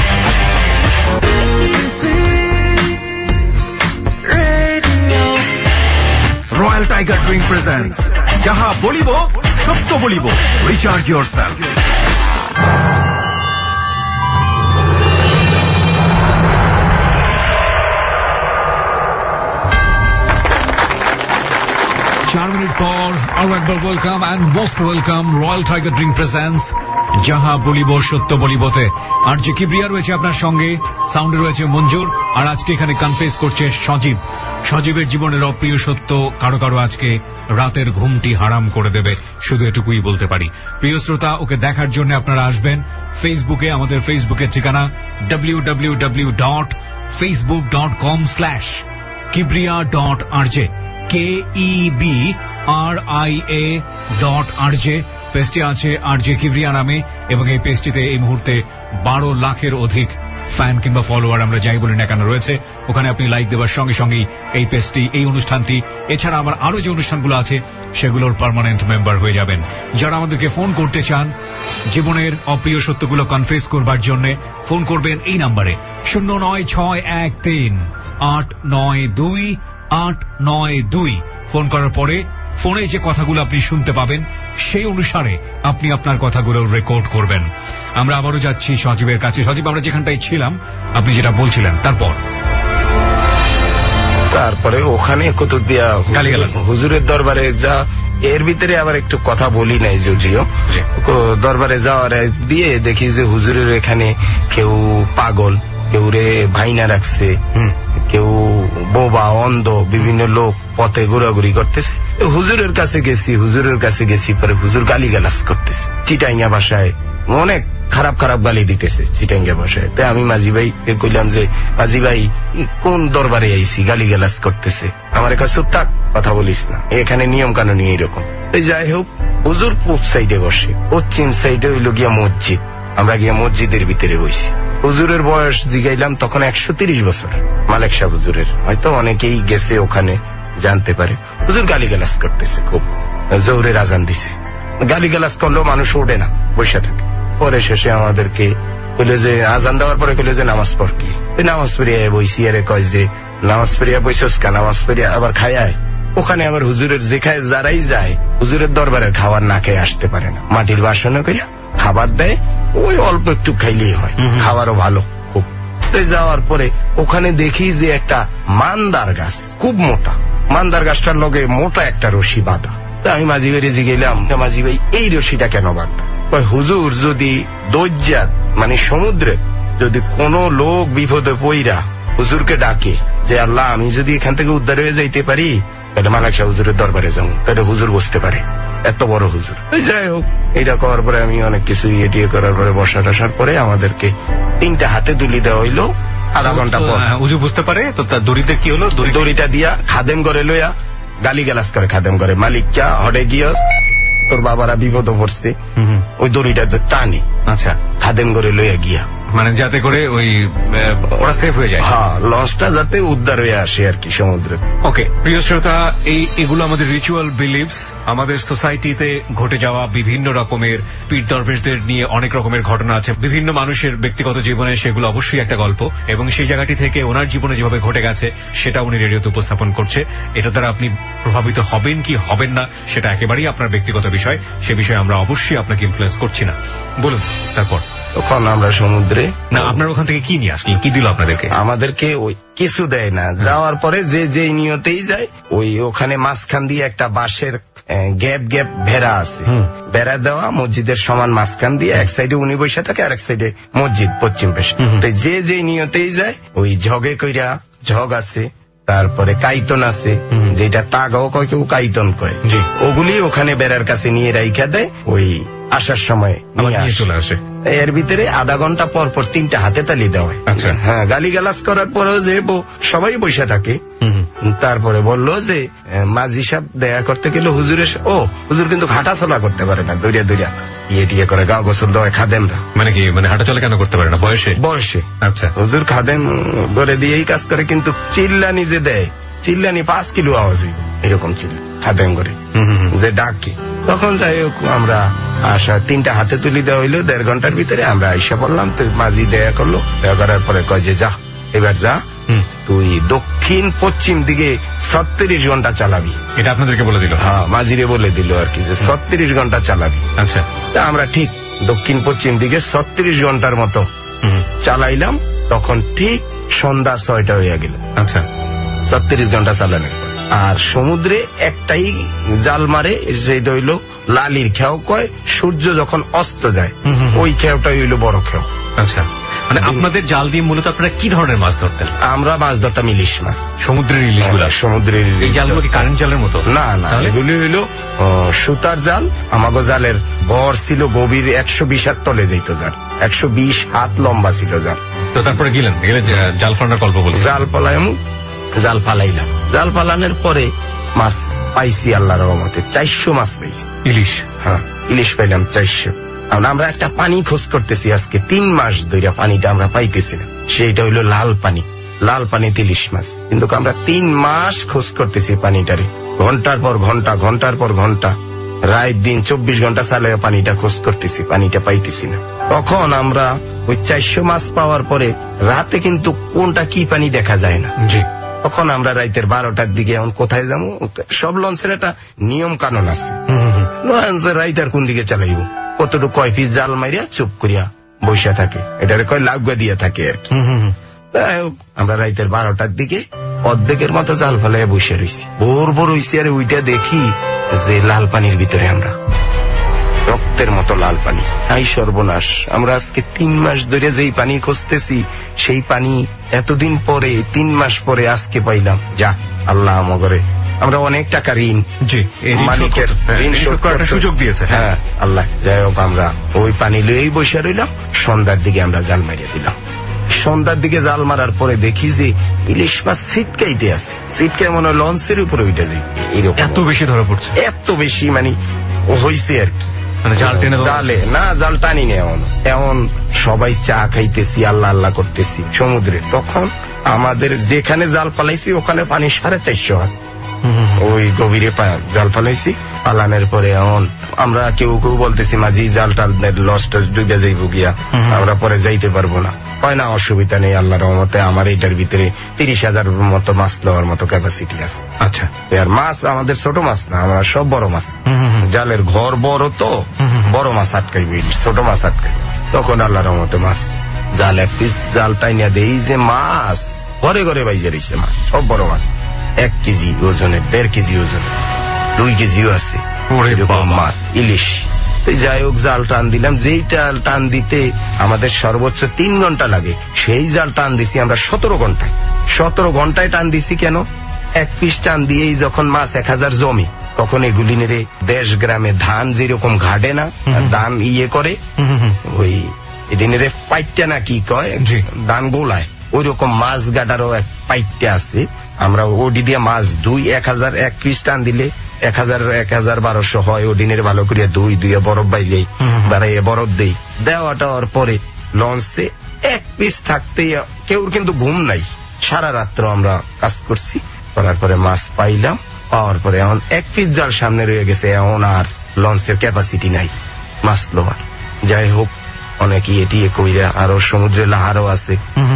Royal tiger drink presents যাহা বলিব সত্য বলিব, রিচার্জ ইয়োরসেলফ। চার মিনিট পর আরো একবার welcome and most welcome. Royal tiger drink presents যাহা বলিব সত্য বলিবতে আর যে কিবরিয়া রয়েছে আপনার সঙ্গে, সাউন্ডে রয়েছে মঞ্জুর। আর আজকে এখানে কনফেস করছে সজীব। সজীবের জীবনের অপ্রিয় সত্য কারো কারো আজকে রাতের ঘুমটি হারাম করে দেবে, শুধু এটুকুই বলতে পারি। প্রিয় শ্রোতা, ওকে দেখার জন্য আপনারা আসবেন ফেসবুকে। আমাদের ফেসবুকের ঠিকানা W W W dot Facebook dot com slash Kibria dot R J, K E B R I A dot R J. পেজটি আছে আর জে কিবরিয়া নামে এবং এই পেজটিতে এই মুহূর্তে বারো লাখের অধিক ফ্যান কিংবা ফলোয়ার, আমরা যাই বলি না কেন, রয়েছে। ওখানে আপনি লাইক দেওয়ার সঙ্গে সঙ্গেই এই পেজটি, এই অনুষ্ঠানটি, এছাড়া আমার আরো যে অনুষ্ঠানগুলো আছে সেগুলোর পার্মানেন্ট মেম্বার হয়ে যাবেন। যারা আমাদেরকে ফোন করতে চান জীবনের অপ্রিয় সত্যগুলো কনফেস করবার জন্য, ফোন করবেন এই নাম্বারে শূন্য নয় ছয় এক তিন আট নয় দুই আট নয় দুই। ফোন করার পরে ফোনে যে কথাগুলো আপনি শুনতে পাবেন সেই অনুসারে আপনি আপনার কথাগুলো রেকর্ড করবেন। আমরা আবারও যাচ্ছি সজীবের কাছে। সজীব, আমরা যেখানটায় ছিলাম আপনি যেটা বলছিলেন, তারপর তারপরে ওখানে কত দিয়া গালিগালাজ, হুজুরের দরবারে যা, এর ভিতরে আবার একটু কথা বলি নাই যদিও। দরবারে যাওয়ার দিয়ে দেখি যে হুজুরের এখানে কেউ পাগল, কেউ রে ভাইনা রাখছে, কেউ বোবা অন্ধ, বিভিন্ন লোক পথে ঘোরাঘুরি করতেছে। হুজুরের কাছে গেছি, হুজুরের কাছে গেছি পরে হুজুর গালিগালাজ করতেছে চিটাইঙ্গা ভাষায়, অনেক খারাপ খারাপ গালি দিতেছে চিটাইঙ্গা ভাষায়। তাই আমি মাঝি ভাই কইলাম যে মাঝি ভাই কোন দরবারে আইছি, গালিগালাজ করতেছে। আমার কাছে চুপ থাক, কথা বলিস না, এখানে নিয়ম কানুন এইরকম। যাই হোক, হুজুর পূব সাইডে বসে, পশ্চিম সাইডে হইল গিয়া মসজিদ। আমরা গিয়া মসজিদের ভিতরে বসি। হুজুরের বয়স জিগাইলাম তখন একশো তিরিশ বছর, মালেক শাহ হুজুরের। হয়তো অনেকেই গেছে ওখানে, জানতে পারে। হুজুর গালিগালাজ করতেছে খুব, জোহরের আজান দিছে। গালিগালাজ করলেও মানুষ ওঠে না, বসে থাকে। পরে শেষে আমাদেরকে বলে যে আজান দেওয়ার পরে কইলে যে নামাজ পড় কি, নামাজ পড়িয়া বইসি। আরে কয় যে নামাজ পড়িয়া বইসস কা, নামাজ পড়িয়া আবার খায়। ওখানে আবার হুজুরের যে খায়, যারাই যায় হুজুরের দরবারের খাবার না খেয়ে আসতে পারে না। মাটির বাসনে কইয়া খাবার দেয়, ওই অল্প একটু খাইলেই হয়, খাবারও ভালো খুব। যাওয়ার পরে ওখানে দেখি যে একটা মান্দার গাছ, খুব মোটা। মান্দার গাছটার লগে মোটা একটা রশি বাঁধা। আমি মাঝি ভাই রেজি গেলাম, মাঝি ভাই এই রশিটা কেন বাঁধা? হুজুর যদি দৈর্যাত মানে সমুদ্রে যদি কোন লোক বিপদে পইরা হুজুরকে ডাকে যে আল্লাহ আমি যদি এখান থেকে উদ্ধার হয়ে যাইতে পারি তাহলে মালিক শাহ হুজুরের দরবারে যাবো, তাহলে হুজুর বসতে পারে, এত বড় হুজুর। যাই হোক, এটা করার পরে আমি অনেক কিছু ইয়ে টিয়ে করার পরে বসা টসার পরে আমাদেরকে তিনটা হাতে তুলি দেওয়া হইলো। আধা ঘন্টা পর হুজুর বুঝতে পারে তো তার দড়িতে কি হলো, দড়িটা দিয়া খাদেম করে লইয়া গালি গালাজ করে। খাদেম করে মালিক চা হটে গিয়ে তোর বাবারা বিপদ পড়ছে, ওই দড়িটা টানি। আচ্ছা, খাদেম করে লইয়া গিয়া মানে যাতে করে ওই ওরা সেফ হয়ে যায়। হ্যাঁ, লঞ্চটা যাতে উদ্ধার হয়ে আসে আর কি সমুদ্রে। ওকে, প্রিয় শ্রোতা, এই এগুলো আমাদের রিচুয়াল বিলিভস। আমাদের সোসাইটিতে ঘটে যাওয়া বিভিন্ন রকমের পীর দরবেশদের নিয়ে অনেক রকমের ঘটনা আছে, বিভিন্ন মানুষের ব্যক্তিগত জীবনে, সেগুলো অবশ্যই একটা গল্প, এবং সেই জায়গাটি থেকে ওনার জীবনে যেভাবে ঘটে গেছে সেটা উনি রেডিওতে উপস্থাপন করছে। এটা দ্বারা আপনি প্রভাবিত হবেন কি হবেন না সেটা একেবারেই আপনার ব্যক্তিগত বিষয়, সে বিষয়ে আমরা অবশ্যই আপনাকে ইনফ্লুয়েন্স করছি না। বলুন তারপর। তখন আমরা সমুদ্রে, না আপনার ওখান থেকে কি নিয়ে আসলেন, কি দিল আপনাদেরকে? আমাদেরকে ওই কিছু দেয় না, যাওয়ার পরে যে যে নিয়তেই যায়, ওই ওখানে মাঝখান দিয়ে একটা বাঁশের গ্যাপ গ্যাপ ভেড়া আছে, বেড়া দেওয়া মসজিদের সমান মাঝখান দিয়ে, এক সাইডে উনি বসে থাকে আর এক সাইডে মসজিদ পশ্চিম পাশে। তো যে যে নিয়তেই যায়, ওই ঝগে কইরা, ঝগ আছে, তারপরে কাইতন আছে, যেটা তাগাও কয়, কেউ কাইতন কয়, ওগুলি ওখানে বেড়ার কাছে নিয়ে রাইখা দেয়, ওই আসার সময় নিয়ে চলে আসে। এর ভিতরে আধা ঘন্টা পর পর তিনটা হাতে তালি দেওয়া। হ্যাঁ, গালিগালাজ করার পরেও যে সবাই বসে থাকে। তারপরে বললো যে মাঝি সাহেব দেখা করতে গেলে হুজুরের, ও হুজুর কিন্তু হাঁটা চলা করতে পারে না, দৌড়িয়া দৌড়িয়া ইয়ে টিয়ে করে, গা গোসল দেওয়া খাদেমরা। মানে কি, মানে হাঁটা চলা কেন করতে পারে না? বয়সে বয়সে আচ্ছা, হুজুর খাদেম করে দিয়েই কাজ করে, কিন্তু চিল্লানি যে দেয়, চিল্লানি পাঁচ কিলো আওয়াজ হইব, এরকম চিল্লা খাদেম করে যে ডাকে। তখন যাই হোক আমরা আসা তিনটা হাতে তুলি দেওয়া হইলো, দেড় ঘন্টার ভিতরে আমরা আইসা পড়লাম। তো মাঝি দেয়া করলো, দেয়া করার পরে কয় যে যা এবার যা, তুই দক্ষিণ পশ্চিম দিকে ছত্রিশ ঘন্টা চালাবি। এটা আপনাদেরকে বলে দিল? হ্যাঁ, মাঝিরে বলে দিল আর কি, যে ছত্রিশ ঘন্টা চালাবি। আচ্ছা, তা আমরা ঠিক দক্ষিণ পশ্চিম দিকে ছত্রিশ ঘন্টার মতো চালাইলাম। তখন ঠিক সন্ধ্যা ছয়টা হইয়া গেল। আচ্ছা, ছত্রিশ ঘন্টা চালানোর পর আর সমুদ্রে একটাই জাল মারে, সেটা হইলো লালির খেয়াও কয়, সূর্য যখন অস্ত যায় ওই খেয়াটাই হইলো বড় খেয়াও। আচ্ছা, মানে আপনাদের জাল দিয়ে মূলত আপনারা কি ধরনের মাছ ধরতেন? আমরা মাছ ধরতাম ইলিশ মাছ, সমুদ্রের ইলিশ গুলা। সমুদ্রের এই জালগুলো কি কারেন্ট জালের মতো? না না, এগুলি হইলো সুতার জাল। আমাগো জালের বর ছিল গভীর একশো বিশ হাত তলে যেত জাল, একশো বিশ হাত লম্বা ছিল জাল। তো তারপরে গেলেন, গেলে জাল ফালানোর গল্প বলছেন? জাল ফালাইম, জাল ফালাইলাম। জাল ফালানোর পরে মাছ পাইছি আল্লাহর রহমতে, চারশো মাছ পাইছি ইলিশ। হ্যাঁ, ইলিশ পাইলাম চারশো। আমরা একটা পানি খোঁজ করতেছি, আজকে তিন মাস ধরে পানিটা আমরা পাইতেছি না, সেইটা হইলো লাল পানি। লাল পানিতে ইলিশ মাছ, কিন্তু আমরা তিন মাস খোঁজ করতেছি পানিটারে, ঘন্টার পর ঘন্টা, ঘন্টার পর ঘন্টা, রাত দিন চব্বিশ ঘন্টা চালিয়ে পানিটা খোঁজ করতেছি, পানিটা পাইতেছি না। তখন আমরা ওই চারশো মাছ পাওয়ার পরে রাতে কিন্তু কোনটা কি পানি দেখা যায় না। জি, তখন আমরা রাতের বারোটার দিকে এখন কোথায় যাবো, সব লঞ্চের একটা নিয়ম কানুন আছে, রাইত আর কোন দিকে চালাইব, কতটুকু কয় পিস জাল মারিয়া চুপ করিয়া বসে থাকে, এটারে কয় লাগুয়া দিয়া থাকে আর কি। আমরা রাইতের বারোটার দিকে অর্ধেকের মতো জাল ফেলাইয়া বসে রয়েছি, ভোর ভোর হইছি, আর ওইটা দেখি যে লাল পানির ভিতরে আমরা, রক্তের মতো লাল পানি। আই সর্বনাশ, আমরা আজকে তিন মাস ধরে যেই পানি খুঁজতেছি, সেই পানি এতদিন পরে, তিন মাস পরে আজকে পাইলাম। যাক, আল্লাহ আমাগরে, আমরা অনেক টাকা ঋণ, জি, মালিকের ঋণ শোধ করার সুযোগ দিয়েছে। হ্যাঁ, আল্লাহ। যাই হোক, আমরা ওই পানি লইয়েই বসে রইলাম। সন্ধ্যার দিকে আমরা জাল মারিয়ে দিলাম। সন্ধ্যার দিকে জাল মারার পরে দেখি যে ইলিশ মাছ ছিটকাইতে আছে, ছিটকাই মনে হয় লঞ্চের উপরে উঠে যায়, এরকম এত বেশি ধরা পড়ছে, এত বেশি মানে হয়েছে আর কি। মানে জাল টেনে জালে না, জাল টানি না, এমন এমন সবাই চা খাইতেছি, আল্লাহ আল্লাহ করতেছি সমুদ্রে। তখন আমাদের যেখানে জাল পালাইছি ওখানে পানি সাড়ে চারশো হাত, ওই গভীরে জাল পালাইছি। পালানোর পরে এমন আমরা কেউ কেউ বলতেছি মাঝি জাল টাল লস্ট ডুবে যাইব গিয়া, আমরা পরে যাইতে পারবো না। হয় না, অসুবিধা নেই, আল্লাহ রহমতে আমার এইটার ভিতরে তিরিশ হাজার মতো মাছ লওয়ার মতো ক্যাপাসিটি আছে। আচ্ছা, আর মাছ আমাদের ছোট মাছ না, আমরা সব বড় মাছ, জালের ঘর বড়, তো বড় মাছ আটকাইবে, ছোট মাছ আটকাইবে। তখন আল্লাহ রহমতে মাছ, জাল এক পিস জাল টাইনা দেই যে মাছ ঘরে ঘরে বাইজে রয়েছে মাছ, সব বড় মাছ, এক কেজি ওজনের, দেড় কেজি ওজনের, দুই কেজিও আছে মাছ, ইলিশ। যাই হোক, জাল টান দিলাম। যেই জাল টান দিতে আমাদের সর্বোচ্চ তিন ঘন্টা লাগে, সেই জাল টান দিছি আমরা সতেরো ঘন্টায়। সতেরো ঘন্টায় টান দিছি কেন, এক পিস টান দিয়েই যখন মাছ এক হাজার জমি, তখন এগুলি নেড়ে দেশ গ্রামে ধান যেরকম ঘাটে না, ধান ইয়ে করে, ওই এদিনের পাইটটা না কি কয়, ধান গোলায়, ওই রকম মাছ গাটারও এক পাইটটা আছে। আমরা ওডি দিয়ে মাছ দুই, এক হাজার এক পিস টান দিলে এক হাজার এক হাজার বারোশো হয়। ওডিনের ভালো করিয়া দুই দুই বরফ বাইলেই বাড়াইয়ে বরফ দেই, দেওয়াটা পরে লঞ্চে এক পিস থাকতেই কেউ কিন্তু ঘুম নাই, সারা রাত্র আমরা কাজ করছি, করার পরে মাছ পাইলাম, পাওয়ার পরে এখন এক পিস জাল সামনে রয়ে গেছে, এখন আর লঞ্চের ক্যাপাসিটি নাই মাছ লোয়ার। যাই হোক অনেক ইয়ে টিয়ে কইরা, আরো সমুদ্রে লাহারও আছে,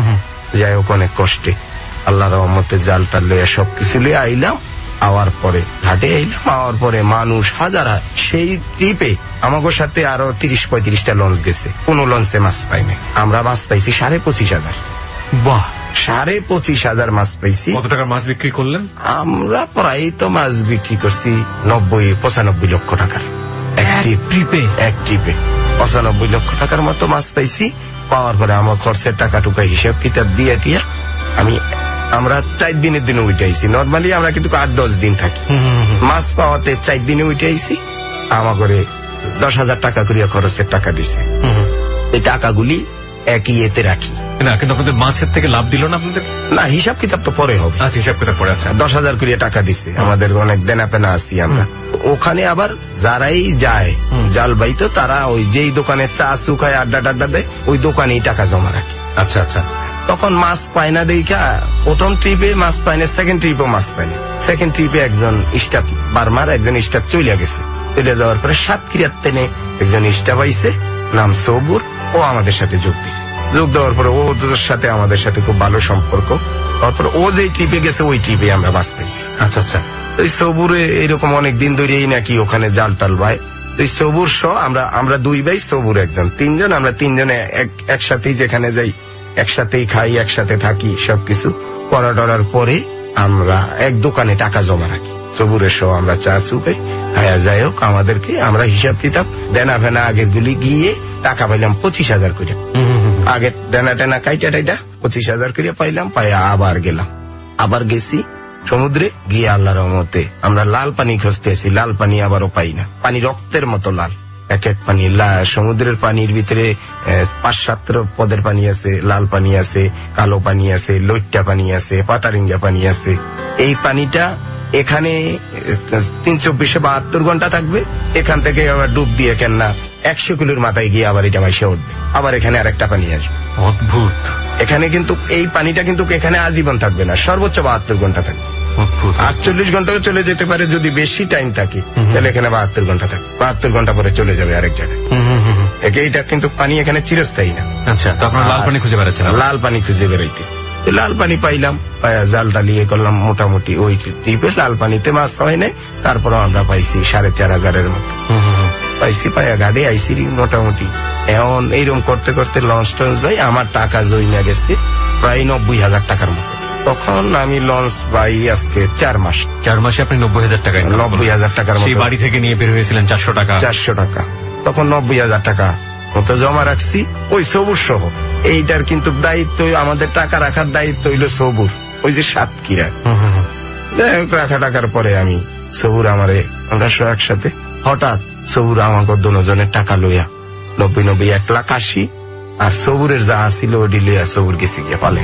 যাই হোক অনেক কষ্টে আল্লাহ রহমতে জালটা লইয়া সবকিছু লিয়ে আইলাম। আওয়ার পরে ঘাটে আইলাম, আওয়ার পরে মানুষ হাজার, সেই ট্রিপে আমাকে সাথে আরো তিরিশ পঁয়ত্রিশটা লঞ্চ গেছে, কোন লঞ্চে মাছ পাইনি। আমরা মাছ পাইছি সাড়ে পঁচিশ হাজার। বাহ, সাড়ে পঁচিশ হাজার মাছ পাইছি। কত টাকার মাছ বিক্রি করলেন? আমরা প্রায় তো মাছ বিক্রি করছি নব্বই পঁচানব্বই লক্ষ টাকার এক ট্রিপে। এক ট্রিপে পঁচানব্বই লক্ষ টাকার মতো মাছ পাইছি। পাওয়ার পরে আমার খরচের টাকা টুকা হিসাব কিতাব দিয়ে টিয়া আমি আমরা চার দিনের দিনে উঠে আইছি। নর্মালি আমরা কিন্তু আট দশ দিন থাকি, মাছ পাওয়াতে চার দিনে উঠে আইছি। আমার করে দশ হাজার টাকা করিয়া খরচের টাকা দিছে। এই টাকাগুলি একই এতে রাখি না, কিন্তু আপনাদের মাছের থেকে লাভ দিল না আপনাদের? না, হিসাব কিতাব তো পরে হবে। আচ্ছা, হিসাব কিতাব পরে। আচ্ছা, দশ হাজার করিয়া টাকা দিছে, আমাদের অনেক দেনা পেনা আছি আমরা। ওখানে আবার যারাই যায় জাল বাইতো, তারা ওই যেই দোকানে চা চুকায় আড্ডা টাড্ডা দেয়, ওই দোকানেই টাকা জমা রাখে। আচ্ছা আচ্ছা। তখন মাছ পায় না দেখা প্রথম ট্রিপে মাছ পায় না, সেকেন্ড ট্রিপেও মাছ পায় না। সেকেন্ড ট্রিপে একজন স্টাফ বার্মার একজন স্টাফ চলে গেছে। চলে যাওয়ার পরে সাতক্ষীরার টেনে একজন স্টাফ আইছে, নাম সবুর, ও আমাদের সাথে যোগ দিছে। যোগ দেওয়ার পরে ওদের সাথে আমাদের সাথে খুব ভালো সম্পর্ক। তারপর ও যে ট্রিপে গেছে ওই ট্রিপে আমরা মাছ পাইছি। আচ্ছা আচ্ছা। ওই সবুরে এরকম অনেক দিন ধরেই নাকি ওখানে জাল টাল ভাই। ওই সবুর সহ আমরা আমরা দুই ভাই, সবুর একজন, তিনজন। আমরা তিনজনে একসাথেই যেখানে যাই একসাথেই খাই, একসাথে থাকি, সবকিছু করা টরার পরে আমরা এক দোকানে টাকা জমা রাখি। সবুরের সহ আমরা চা চুকাই, হায়া যাই হোক আমাদেরকে আমরা হিসাব কিতাব দেনা ফেনা আগের গুলি গিয়ে টাকা পাইলাম পঁচিশ হাজার করে। আগে দেনা টেনা কাইটা টাইটা পঁচিশ হাজার করে পাইলাম। পাইয়া আবার গেলাম, আবার গেছি সমুদ্রে গিয়ে আল্লাহর রহমতে আমরা লাল পানি খুঁজতে আছি। লাল পানি আবারও পাই না, পানি রক্তের মতো লাল। এক এক পানি সমুদ্রের পানির ভিতরে পাঁচ সাত পদের পানি আছে, লাল পানি আছে, কালো পানি আছে, লইট্টা পানি আছে, পাতারিঙ্গা পানি আছে। এই পানিটা এখানে তিন চব্বিশে বাহাত্তর ঘন্টা থাকবে, এখান থেকে আবার ডুব দিয়ে কেন না একশো কিলোর মাথায় গিয়ে আবার এটা মাইসে উঠবে, আবার এখানে আরেকটা পানি আসবে। অদ্ভুত। এখানে কিন্তু এই পানিটা কিন্তু এখানে আজীবন থাকবে না, সর্বোচ্চ বাহাত্তর ঘন্টা থাকবে। আটচল্লিশ ঘন্টাও চলে যেতে পারে যদি বেশি টাইম থাকে, তাহলে এখানে বাহাত্তর ঘন্টা থাকে। বাহাত্তর ঘন্টা পরে চলে যাবে আরেক জায়গায়। এইটা কিন্তু পানি এখানে চিরস্থায়ী না। আচ্ছা, তো আপনারা লাল পানি খুঁজে বেড়াচ্ছেন? লাল পানি খুঁজে বেড়াইতেছি। লাল পানি পাইলাম, জাল টালিয়ে করলাম মোটামুটি। ওই ট্রিপে লাল পানিতে মাছ হয় নাই, তারপরে আমরা পাইছি সাড়ে চার হাজারের মতো পাইছি। পাইয়া গাড়ি আইসি মোটামুটি। এখন এইরকম করতে করতে লঞ্চ টঞ্চ ভাই আমার টাকা জইনা গেছে প্রায় নব্বই হাজার টাকার মতো। তখন আমি লঞ্চ বাই আজকে চার মাস চার মাসে আপনি নব্বই হাজার টাকা নব্বই হাজার টাকার মতো বাড়ি থেকে নিয়ে বের হয়েছিলেন। চারশো টাকা চারশো টাকা তখন নব্বই হাজার টাকা মতো জমা রাখছি ওই সবুর সহ। এইটার কিন্তু দায়িত্ব, আমাদের টাকা রাখার দায়িত্ব হইল সবুর, ওই যে সাতক্ষীরা। রাখা টাকার পরে আমি সবুর আমারে আমরা সব একসাথে, হঠাৎ সবুর আমাকে দুজনের টাকা লইয়া নব্বই নব্বই এক লাখ আশি, আর সবুরের যা ছিল ওটি লইয়া সবুর গেছি গিয়া পালে।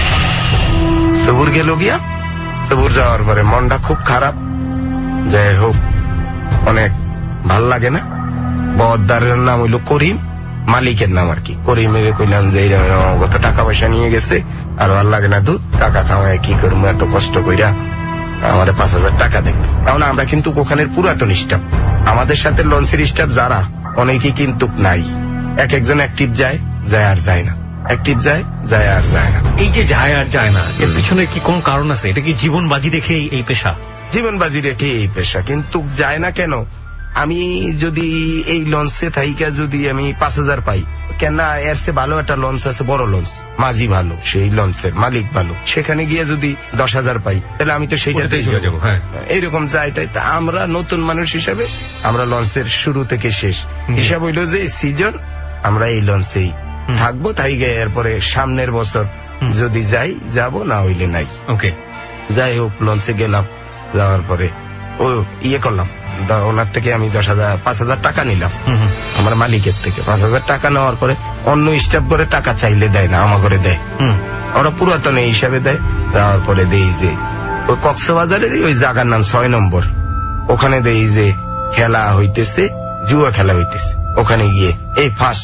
সবুর গেল গিয়া, সবুর যাওয়ার পরে মনটা খুব খারাপ। যাই হোক অনেক ভাল লাগে না। বদারের নাম হইল করিম, মালিকের নাম আর কি। করিমের কইলাম যে কত টাকা পয়সা নিয়ে গেছে, আর ভাল লাগে না, দুধ টাকা খাওয়ায় কি করবো, এত কষ্ট কইরা আমার পাঁচ হাজার টাকা দেবে। কারণ আমরা কিন্তু ওখানের পুরাতন স্টাফ, আমাদের সাথে লঞ্চের স্টাফ যারা অনেকেই কিন্তু নাই। এক একজন অ্যাক্টিভ যায়, যায় আর যায় না, অ্যাক্টিভ যায়, যায় আর যায় না। এই যে যায় আর যায় না, এর পিছনে কি কোন কারণ আছে? এটা কি জীবন বাজি রেখে এই পেশা? জীবন বাজি রেখে এই পেশা, কিন্তু যায় না কেন? আমি যদি এই লঞ্চে থাইকা যদি আমি পাঁচ হাজার পাই, কেন এর সে ভালো একটা লঞ্চ আছে, বড় লঞ্চ, মাঝি ভালো, সেই লঞ্চের মালিক ভালো, সেখানে গিয়ে যদি দশ হাজার পাই, তাহলে আমি তো সেইটাতেই চলে যাবো। এইরকম যাইটাই আমরা নতুন মানুষ হিসাবে আমরা লঞ্চের শুরু থেকে শেষ হিসাব হইল যে সিজন আমরা এই লঞ্চেই থাকবো। তাই গে এরপরে সামনের বছর যদি যাই যাব, না হইলে নাই। ওকে, যাই হোক লঞ্চে গেলাম, যাওয়ার পরে ও ইয়ে করলাম, ওনার থেকে আমি দশ হাজার পাঁচ হাজার টাকা নিলাম আমার মালিকের থেকে। পাঁচ হাজার টাকা নেওয়ার পরে অন্য স্টাফ করে টাকা চাইলে দেয় না, আমার করে দেয়। ওরা পুরাতন এই হিসাবে দেয়। দেওয়ার পরে দেই যে ওই কক্সবাজারের ওই জায়গার নাম ছয় নম্বর, ওখানে দেই যে খেলা হইতেছে, জুয়া খেলা হইতেছে। ওখানে গিয়ে এই ফার্স্ট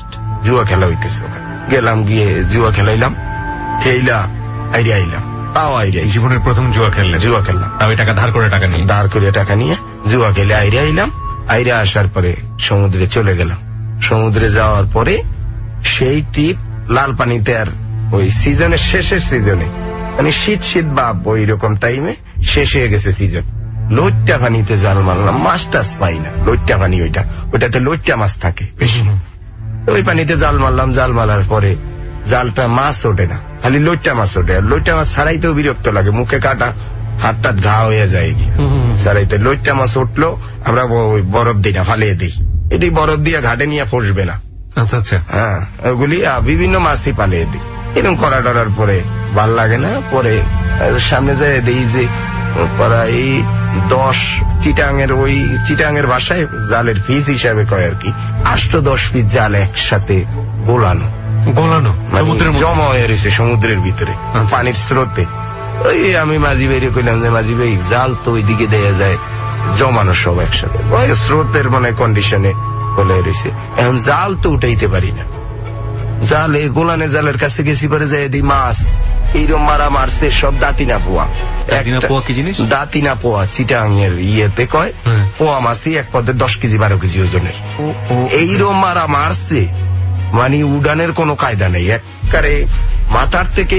জুয়া খেলা হইতেছে ওখানে। গেলাম, গিয়ে জুয়া খেলাইলাম, খেইলা আইরে আইলাম, তাও আইরে আইছি। জীবনের প্রথম জুয়া খেললেন? জুয়া খেললাম, তাও এই টাকা ধার করে টাকা নিয়ে ধার করে টাকা নিয়ে জুয়া খেলে আইরে আইলাম। আইরে আসার পরে সমুদ্রে চলে গেলাম। সমুদ্রে যাওয়ার পরে সেই ট্রিপ লাল পানিতে, আর ওই সিজনের শেষের সিজনে, মানে শীত শীত ভাব ওই রকম টাইমে শেষ হয়ে গেছে সিজন। লইট্টা পানিতে জাল মারলাম, মাছ টাছ পাই না। লইট্টা পানি ওইটা, ওইটাতে লইট্টা মাছ থাকে বেশি। ওই পানিতে জাল মারলাম, জাল মারার পরে জালটা মাছ ওঠে না, খালি লইট্টা মাছ ওঠে। আর লইট্টা মাছ ছাড়াইতেও বিরক্ত লাগে, মুখে কাটা, হাত টাত ঘা হয়ে যায় গিয়ে ছাড়াইতে। লইট্টা মাছ উঠলো, আমরা ওই বরফ দিই না, ফালিয়ে দিই। এটি বরফ দিয়ে ঘাটে নিয়ে ফসবে না। আচ্ছা আচ্ছা। হ্যাঁ, ওগুলি বিভিন্ন মাছই পালিয়ে দিই। এরকম করা ডরার পরে ভাল লাগে না। পরে সামনে যায় দিই যে প্রায় দশ চিটাঙের, ওই চিটাঙের ভাষায় জালের পিস হিসাবে কয় আর কি, আষ্ট দশ পিস জাল একসাথে গোলানো গোলানো জমা হয়ে রয়েছে সমুদ্রের ভিতরে পানির স্রোতে। ওই আমি মাঝি বেরিয়ে কইলাম যে মাঝি ভাই জাল তো ওই দিকে দেয়া যায়, জমানো সব একসাথে ওই স্রোতের মানে কন্ডিশনে বলে রয়েছে। এখন জাল তো উঠাইতে পারি না, জাল এই গোলানের জালের কাছে গেছি, পরে যায় দিই মাছ এইরকম মারা মারছে সব দাঁতিনা পোয়া। কি জিনিস? দাঁতিনা পোয়া চিটাঙের ইয়েতে কয় পোয়া মাছই এক পদে দশ কেজি বারো কেজি ওজনের। এইরকম মারা মারছে, মানে উড়ানের কোনো কায়দা নেই, একবারে মাথার থেকে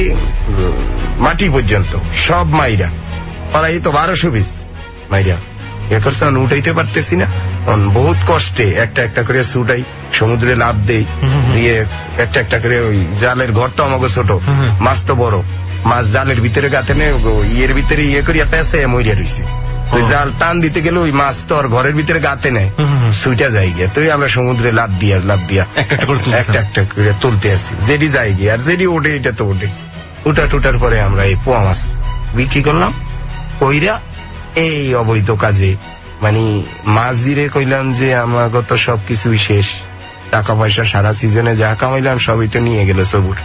মাটি পর্যন্ত সব মাইরা। ওরা এই তো বারোশো পিস মাইরা এ করছে, উঠাইতে পারতেছি না। বহুত কষ্টে একটা একটা করে ছুটাই, সমুদ্রে লাভ দেই, দিয়ে একটা একটা করে ওই জালের ঘর তো আমাকে ছোট, মাছ তো বড়, মাছ জালের ভিতরে গাতে নে ইয়ের ভিতরে ইয়ে করিয়া পেঁচে মরিয়া রয়েছে। জাল টান দিতে গেলে ওই মাছ তো আর ঘরের ভিতরে গাতে নেয়, সুইটা যাই গিয়া। তো আমরা সমুদ্রে লাভ দিয়া লাভ দিয়া একটা একটা করে তুলতে আসি, যেটি যাই গিয়া, আর যেটি ওঠে এটা তো ওঠে। উঠা টুটার পরে আমরা এই পোয়া মাছ বিক্রি করলাম কইরা এই অবৈধ কাজে, মানে মাঝিরে কইলাম যে আমাকে তো সবকিছুই শেষ, টাকা পয়সা সারা সিজনে যা কামাইলাম সবই তো নিয়ে গেল সবুর।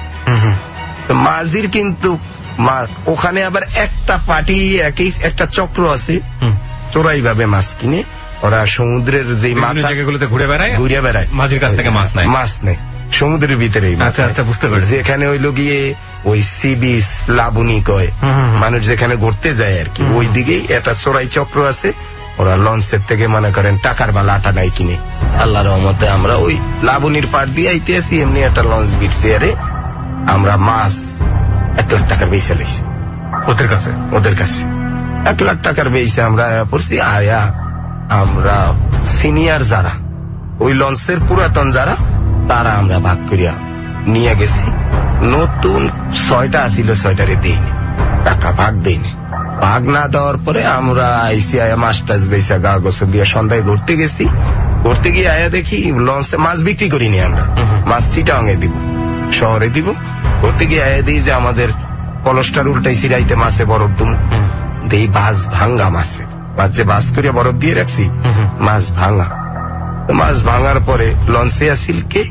মাঝির কিন্তু ওখানে আবার একটা পার্টি, একই একটা চক্র আছে, চোরাই ভাবে মাছ কিনে ওরা সমুদ্রের যে জায়গাগুলোতে ঘুরে বেড়ায়, ঘুরে বেড়ায় মাঝির কাছ থেকে মাছ নেয়, মাছ নেয় সমুদ্রের ভিতরেই। আচ্ছা আচ্ছা, বুঝতে পারছি। যেখানে হইল গিয়ে ওই সি বিচ লাবণী কয়, মানুষ যেখানে ঘুরতে যায় আর কি, ওই দিকেই একটা চোরাই চক্র আছে। ওরা লঞ্চের থেকে মনে করেন টাকার বালা আটা নাই কিনে, আল্লাহ রহমতে আমরা ওই লাবণীর পার দিয়ে আইতে আসি, এমনি একটা লঞ্চ বিটছে, আরে আমরা মাছ এক লাখ টাকার বেচে লাইছি ওদের কাছে। ওদের কাছে এক লাখ টাকার বেচে আমরা পড়ছি। আয়া আমরা সিনিয়র যারা, ওই লঞ্চের পুরাতন যারা, তারা আমরা ভাগ করিয়া নিয়ে গেছি। নতুন ছয়টা আসিল, ছয়টারে দেইনি টাকা, ভাগ দেইনি। ভাগ না দেওয়ার পরে আমরা আইসি আয়া মাছ টাছ বেচা গা গোসল দিয়া সন্ধ্যায় ঘুরতে গেছি। ঘুরতে গিয়ে আয়া দেখি লঞ্চে মাছ বিক্রি করিনি আমরা, মাছ চিটাঙে দিব, শহরে দিব। ঘুরতে গিয়ে আয়া দিই যে আমাদের কলসটার উল্টাই সিরাইতে মাছে বরফ দুম দেই, বাস ভাঙ্গা মাছে, মাছ যে বাস করিয়া বরফ দিয়ে রাখছি, মাছ ভাঙা। মাছ ভাঙার পরে লঞ্চে আসিল কে,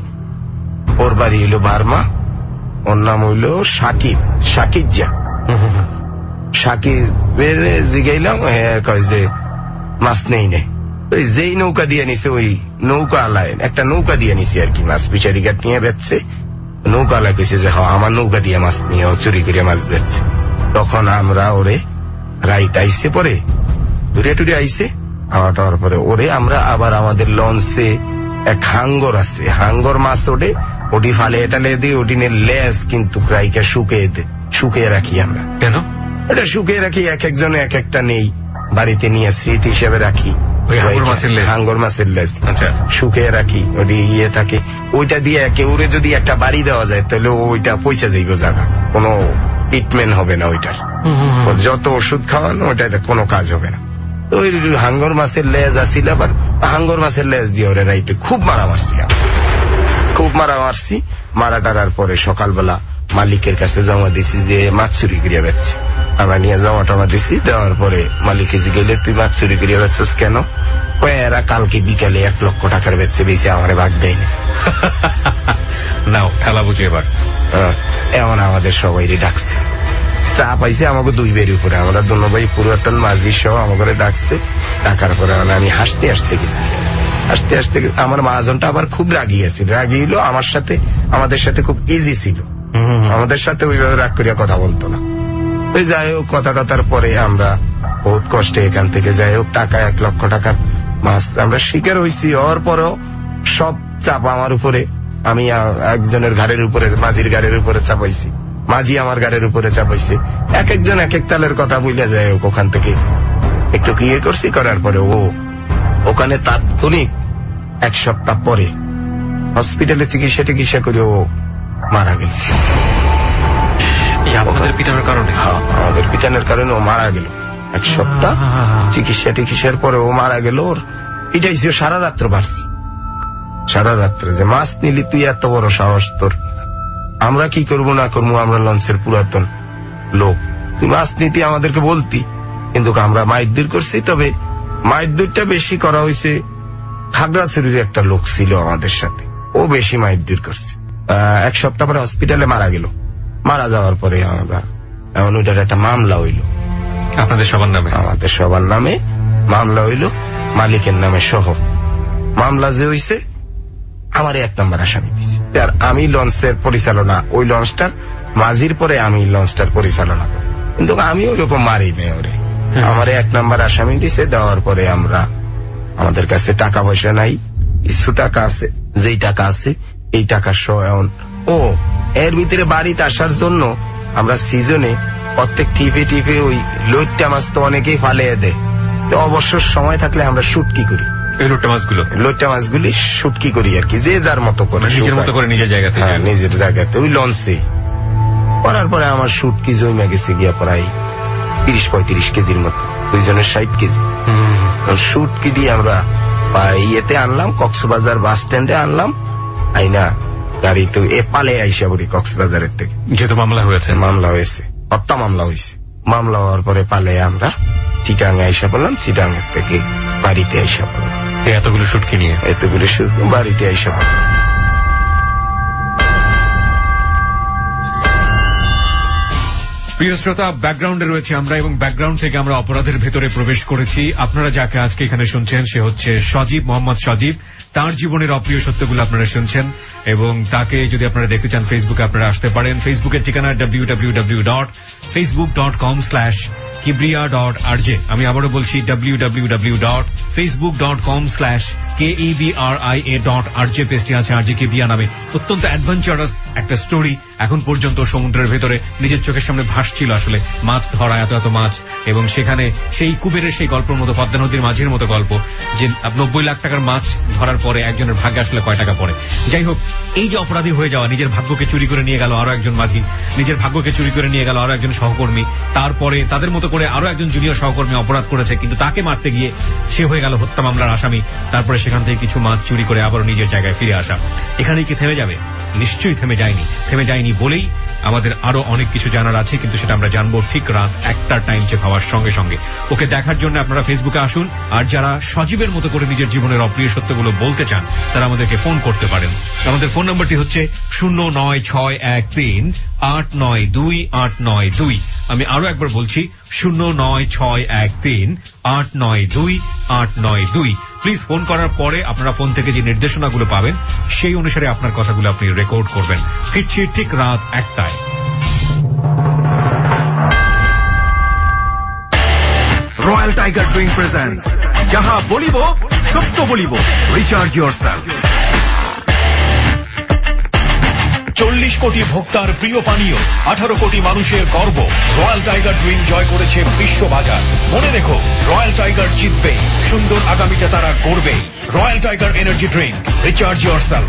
ওর বাড়ি হইল বার্মা, ওর নাম হইল সাকিব, সাকিব যা সাকিবের জিগাইলাম, কয় যে মাছ নেই নেই। ওই যেই নৌকা দিয়ে নিছে, ওই নৌকা আলায় একটা নৌকা দিয়ে নিছে আর কি, মাছ পিছারি ঘাট নিয়ে বেচছে। নৌকা আলায় কইছে যে হ্যাঁ আমার নৌকা দিয়ে মাছ নিয়ে চুরি করে মাছ বেচছে। তখন আমরা ওরে রাইত আইসে, পরে দূরে টুরে আইসে আবার টাওয়ার পরে ওরে আমরা আবার আমাদের লঞ্চে এক হাঙ্গর আছে, হাঙ্গর মাছ ওঠে, ওটি ফালে এটালে দিই, ওটি নিয়ে লেজ কিন্তু রাইকা শুকিয়ে দে, শুকিয়ে রাখি আমরা। কেন এটা শুকিয়ে রাখি? এক একজনে এক একটা নেই, বাড়িতে নিয়ে স্মৃতি হিসেবে রাখি। হাঙ্গর মাছের লেজ শুকিয়ে রাখি, ওটি ইয়ে থাকে। ওইটা দিয়ে কেউরে যদি একটা বাড়ি দেওয়া যায় তাহলে ওইটা পয়সা যাইব জায়গা, কোনো ট্রিটমেন্ট হবে না ওইটার, যত ওষুধ খাওয়ানো ওইটাতে কোনো কাজ হবে না। ওই হাঙ্গর মাছের লেজ আসিল, আবার হাঙ্গর মাছের লেজ দিয়ে ওরা রাইতে খুব মারা মারছি, খুব মারা মারছি। মারা টারার পরে সকালবেলা মালিকের কাছে জমা দিছি যে মাছ চুরি করিয়া বেচছে। আমরা নিয়ে জমা টমা দিছি, দেওয়ার পরে মালিক এসে গেলে তুই মাছ চুরি করিয়া বেচছিস কেন? এরা কালকে বিকালে এক লক্ষ টাকার বেচছে, বেশি আমার ভাগ দেয়নি। নাও খেলা বুঝি এবার। এমন আমাদের সবাই ডাকছে, চা পাইছে আমাকে দুই বের উপরে, আমরা দুনো ভাই পুরাতন মাঝি সহ আমাকে ডাকছে। ডাকার পরে আমি হাসতে হাসতে গেছি, আস্তে আস্তে আমার মহাজনটা আবার খুব রাগি আছে, রাগি হইলো আমার সাথে, আমাদের সাথে খুব ইজি ছিল, আমাদের সাথে ওইভাবে রাগ করিয়া কথা বলতো না। ওই যাই হোক কথা কথার পরে আমরা বহুত কষ্টে এখান থেকে যাই হোক টাকা এক লক্ষ টাকার মাছ আমরা শিকার হয়েছি। হওয়ার পরেও সব চাপ আমার উপরে, আমি একজনের ঘাড়ের উপরে, মাঝির ঘাড়ের উপরে চাপাইছি, মাঝি আমার ঘাড়ের উপরে চাপাইছে, এক একজন এক এক তালের কথা বলে যায় হোক। ওখান থেকে একটু ইয়ে করছি, করার পরে ও ওখানে তাৎক্ষণিক এক সপ্তাহ পরে হসপিটালে চিকিৎসা টিকিৎসা করে ও মারা গেল। আপনাদের পিটানোর কারণে? হ্যাঁ, আমাদের পিটানোর কারণে ও মারা গেল। এক সপ্তাহ চিকিৎসা টিকিৎসার পরে ও মারা গেল। ওর এটাই ছিল সারা রাত্র বাড়ছি, সারা রাত্রে যে মাছ নিলি তুই, এত বড় সাহস তোর, আমরা কি করবো না করবো, আমরা লঞ্চের পুরাতন লোক, তুই মাছ নিতি আমাদেরকে বলতি, কিন্তু আমরা মাইদুর করছি। তবে মাইদুরটা বেশি করা হয়েছে, খাগড়াছড়ির একটা লোক ছিল আমাদের সাথে, ও বেশি মাইদুর করছে। এক সপ্তাহ পরে হসপিটালে মারা গেল। মারা যাওয়ার পরে আমরা এমন ওইটার একটা মামলা হইল আপনাদের সবার নামে, আমাদের সবার নামে মামলা হইল, মালিকের নামে সহ। মামলা যে হইছে আমার এক নম্বর আসামি দিছে, আর আমি লঞ্চের পরিচালনা, ওই লঞ্চটার মাঝির পরে আমি লঞ্চটার পরিচালনা করি, কিন্তু আমি ওই রকম মারি নেই ওরে। আমার এক নম্বর আসামি দিছে। দেওয়ার পরে আমরা, আমাদের কাছে টাকা পয়সা নাই, কিছু টাকা আছে, যেই টাকা আছে এই টাকা সহ এখন ও এর ভিতরে বাড়িতে আসার জন্য আমরা সিজনে প্রত্যেক টিপে টিপে ওই লইট্টা মাছ তো অনেকেই ফালিয়ে দেয়, তো অবসর সময় থাকলে আমরা শুটকি করি। এই লোট্টা মাছগুলো, লোট্টা মাছগুলি শুটকি করি আর কি, যে যার মতো করে, নিজের মতো করে, নিজের জায়গাতে। হ্যাঁ, নিজের জায়গাতে ওই লঞ্চে করার পরে আমার শুটকি জমে গেছে গিয়া প্রায় তিরিশ পঁয়ত্রিশ কেজির মতো, দুইজনের ষাট কেজি শুটকি দিয়ে আমরা ইয়েতে আনলাম, কক্সবাজার বাস স্ট্যান্ডে আনলাম, আইনা গাড়ি তো এ পালে আইসা বলি কক্সবাজারের থেকে, যেহেতু মামলা হয়েছে, মামলা হয়েছে, হত্যা মামলা হয়েছে। মামলা হওয়ার পরে পালে আমরা চিটাঙ্গে আইসা পড়লাম, চিটাঙ্গের থেকে বাড়িতে আইসা পড়লাম, এতগুলো শুটকি নিয়ে, এতগুলো শুটকি বাড়িতে আইসা পড়লাম। প্রিয় শ্রোতা, ব্যাকগ্রাউন্ডে রয়েছে আমরা, এবং ব্যাকগ্রাউন্ড থেকে আমরা অপরাধের ভেতরে প্রবেশ করেছি। আপনারা যাকে আজকে এখানে শুনছেন সে হচ্ছে সজীব, মোহাম্মদ সজীব। তার জীবনের অপ্রিয় সত্যগুলো আপনারা শুনছেন, এবং তাকে যদি আপনারা দেখতে চান ফেসবুকে আপনারা আসতে পারেন। ফেসবুকের ঠিকানা W W W dot Facebook dot com slash Kibria dot RJ. আমি আবারও বলছি W W W dot Facebook dot com slash K E B R I A dot RJ পেজটি আছে আরজে কিবরিয়া নামে। অত্যন্ত অ্যাডভেঞ্চারাস একটা স্টোরি। এখন পর্যন্ত সমুদ্রের ভেতরে নিজের চোখের সামনে ভাসছিল আসলে মাছ ধরা, এত এত মাছ, এবং সেখানে সেই কুবেরের সেই গল্পের মতো, পদ্মা নদীর মাঝির মতো গল্প, যে নব্বই লাখ টাকার মাছ ধরার পরে একজনের ভাগ্যে আসলে কয় টাকা পড়ে। যাই হোক, এই যে অপরাধী হয়ে যাওয়া, নিজের ভাগ্যকে চুরি করে নিয়ে গেল আরো একজন মাঝি, নিজের ভাগ্যকে চুরি করে নিয়ে গেল আরো একজন সহকর্মী, তারপরে তাদের মতো করে আরো একজন জুনিয়র সহকর্মী অপরাধ করেছে, কিন্তু তাকে মারতে গিয়ে সে হয়ে গেল হত্যা মামলার আসামি। তারপরে সেখান থেকে কিছু মাছ চুরি করে আবার নিজের জায়গায় ফিরে আসা। এখানেই কি থেমে যাবে? নিশ্চয়ই থেমে যায়নি। থেমে যায়নি বলেই আমাদের আরো অনেক কিছু জানার আছে, কিন্তু সেটা আমরা জানবো ঠিক রাত একটার টাইম চেক হওয়ার সঙ্গে সঙ্গে। ওকে দেখার জন্য আপনারা ফেসবুকে আসুন, আর যারা সজীবের মতো করে নিজের জীবনের অপ্রিয় সত্যগুলো বলতে চান তারা আমাদেরকে ফোন করতে পারেন। আমাদের ফোন নম্বরটি হচ্ছে শূন্য নয় ছয় এক তিন আট নয় দুই আট নয় দুই। আমি আরো একবার বলছি, শূন্য নয় ছয় এক তিন আট নয় দুই আট নয় দুই। প্লিজ ফোন করার পরে আপনারা ফোন থেকে যে নির্দেশনাগুলো পাবেন সেই অনুসারে আপনার কথাগুলো আপনি রেকর্ড করবেন। ফিরছি ঠিক রাত একটায়। রয়্যাল টাইগার ড্রিঙ্ক প্রেজেন্টস যাহা বলিব সত্য বলিব, রিচার্জ ইয়োরসেলফ। চল্লিশ কোটি ভোক্তার প্রিয় পানীয়, আঠারো কোটি মানুষের গর্ব, রয়্যাল টাইগার ড্রিঙ্ক জয় করেছে বিশ্ববাজার। মনে রেখো, রয়্যাল টাইগার জিতবে, সুন্দর আগামীতে তারা গড়বে। Royal Tiger energy drink, recharge yourself.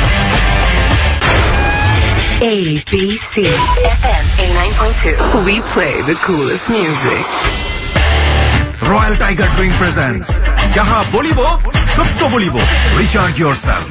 A B C F M eighty-nine point two. We play the coolest music. Royal tiger drink presents যাহা বলিব সত্য বলিব, রিচার্জ ইয়োরসেলফ।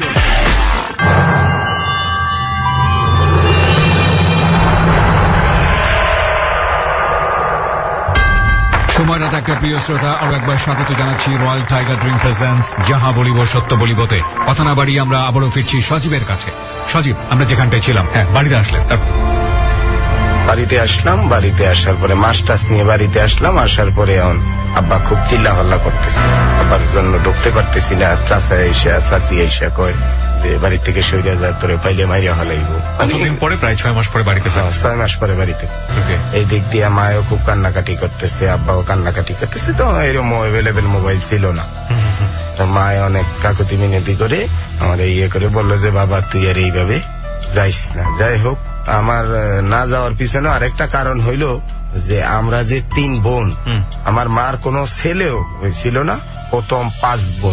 সময় রাত একটা। প্রিয় শ্রোতা, আরো একবার স্বাগত জানাচ্ছি রয়্যাল টাইগার ড্রিঙ্ক প্রেজেন্টস যাহা বলিব সত্য বলিবতে। কথা না বাড়িয়ে আমরা আবারও ফিরছি সজীবের কাছে। সজীব, আমরা যেখানটায় ছিলাম, হ্যাঁ, বাড়িতে আসলেন, তারপর বাড়িতে আসলাম। বাড়িতে আসার পরে মাছ টাছ নিয়ে বাড়িতে আসলাম। আসার পরে এখন আব্বা খুব চিল্লা হল্লা করতেছে, আব্বার জন্য ঢুকতে পারতেছি না। চাচা এসে চাচি এসে কয় যে বাড়ি থেকে সইরা যা, তোরে পাইলে মাইরা হলাইব। অনেকদিন পরে, প্রায় ছয় মাস পরে বাড়িতে ফেরা। ছয় মাস পরে বাড়িতে। এই দিক দিয়ে মায়ও খুব কান্নাকাটি করতেছে, আব্বাও কান্নাকাটি করতেছে। তো এরকম অ্যাভেলেবেল মোবাইল ছিল না। তো মায় অনেক কাকুতি মিনতি করে আমার ইয়ে করে বললো যে বাবা তুই আর এইভাবে যাইস না। যাই হোক, আমার না যাওয়ার পিছনে আরেকটা কারণ হইল যে আমরা যে তিন বোন, আমার মার কোনো ছেলেও ছিল না। প্রথম পাঁচ বোন,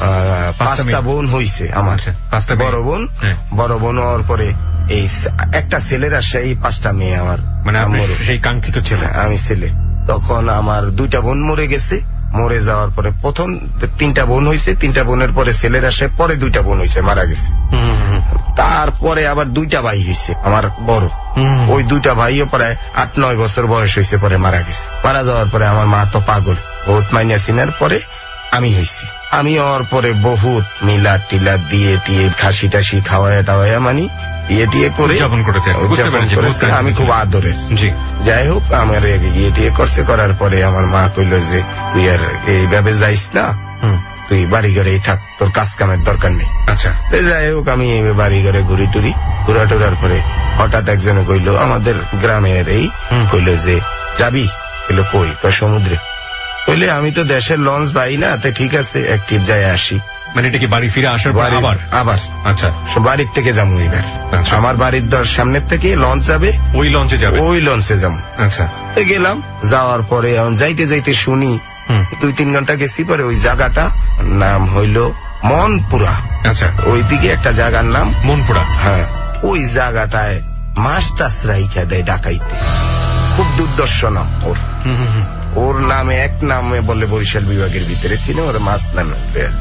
পাঁচটা বোন হইছে আমার। বড় বোন, বড় বোন হওয়ার পরে এই একটা ছেলের আর সেই পাঁচটা মেয়ে আমার, মানে সেই কাঙ্ক্ষিত ছেলে আমি ছেলে। তখন আমার দুইটা বোন মরে গেছে। মরে যাওয়ার পরে প্রথম তিনটা বোন হয়েছে, তিনটা বোনের পরে ছেলের আসে, পরে দুইটা বোন হয়েছে, মারা গেছে। তারপরে আবার দুইটা ভাই হয়েছে আমার বড়, ওই দুইটা ভাইও প্রায় আট নয় বছর বয়স হয়েছে, পরে মারা গেছে। মারা যাওয়ার পরে আমার মা তো পাগল, বহুত মাইনা চিনার পরে আমি হয়েছি। আমি হওয়ার পরে বহুত মিলা টিলা দিয়ে টিয়ে খাসি টাসি খাওয়ায় টাওয়াইয়া মানি ইয়ে টিয়ে করে উদযাপন করেছে। আমি খুব আদরের। যাই হোক, আমার ইয়ে টিয়ে করছে। করার পরে আমার মা কইল যে তুই আর এইভাবে যাইস না, তুই বাড়ি ঘরেই থাক, তোর কাজ কামের দরকার নেই। আচ্ছা, যাই হোক, আমি বাড়ি ঘরে ঘুরি টুরি, ঘুরা টুরার পরে হঠাৎ একজনে কইল, আমাদের গ্রামের এই কইল যে যাবি? কইল কই? সমুদ্রে। কইলে আমি তো দেশের লঞ্চ পাই না, তো ঠিক আছে এক ট্রিপ যাই আসি। মানে এটা কি বাড়ি ফিরে আসার পর আবার? আবার। আচ্ছা, বাড়ির থেকে যাবো এবার। আমার বাড়ির দর সামনের থেকে লঞ্চ যাবে, ওই লঞ্চে যাবে? ওই লঞ্চে যাবো। আচ্ছা, তো গেলাম। যাওয়ার পরে যাইতে যাইতে শুনি দুই তিন ঘন্টা গেছি, পরে ওই জায়গাটা নাম হইল মনপুরা। আচ্ছা, ওইদিকে একটা জায়গার নাম মনপুরা। হ্যাঁ, ওই জায়গাটায় মাছ টাছ রাইখা দেয় ডাকাইতে। খুব দুর্দর্শ নাম ওর। ওর নামে এক নামে বলে বরিশাল বিভাগের ভিতরে ছিল, ওর মাছ নামে।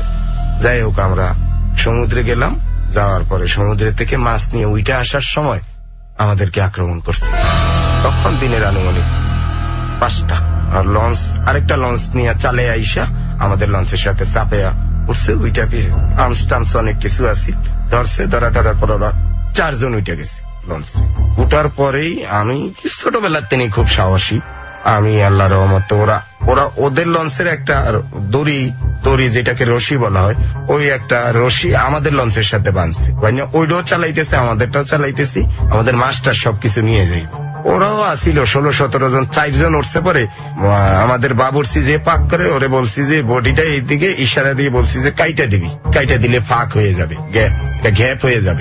যাই হোক, আমরা সমুদ্রে গেলাম। যাওয়ার পরে সমুদ্রে থেকে মাছ নিয়ে উইটা আসার সময় আমাদেরকে আক্রমণ করছে। তখন দিনের আনুমানিক পাঁচটা। আর লঞ্চ, আরেকটা লঞ্চ নিয়ে চালে আইসা আমাদের লঞ্চের সাথে চাপেয়া উঠছে। উইটা আর্মস টার্মস অনেক কিছু আছে, ধরছে। ধরা টরার পর ওরা চারজন উইটা গেছে লঞ্চে। উঠার পরেই আমি ছোটবেলার তিনি খুব সাহসী, আমি আল্লাহর রহমতে ওরা ওরা ওদের লঞ্চের একটা দড়ি দড়ি যেটাকে রশি বলা হয়, ওই একটা রশি আমাদের লঞ্চের সাথে বাঁধছে। ওইটাও চালাইতেছে, আমাদেরটাও চালাইতেছি, আমাদের মাস্টার সবকিছু নিয়ে যাই। ওরাও আসিল ষোলো সতেরো জন, চারজন উঠছে। পরে আমাদের বাবুরসি যে পাক করে, ওরে বলছি যে বডিটা এইদিকে ইশারা দিয়ে বলছি যে কাইটা দিবি, কাইটা দিলে ফাঁক হয়ে যাবে, গ্যাপ হয়ে যাবে।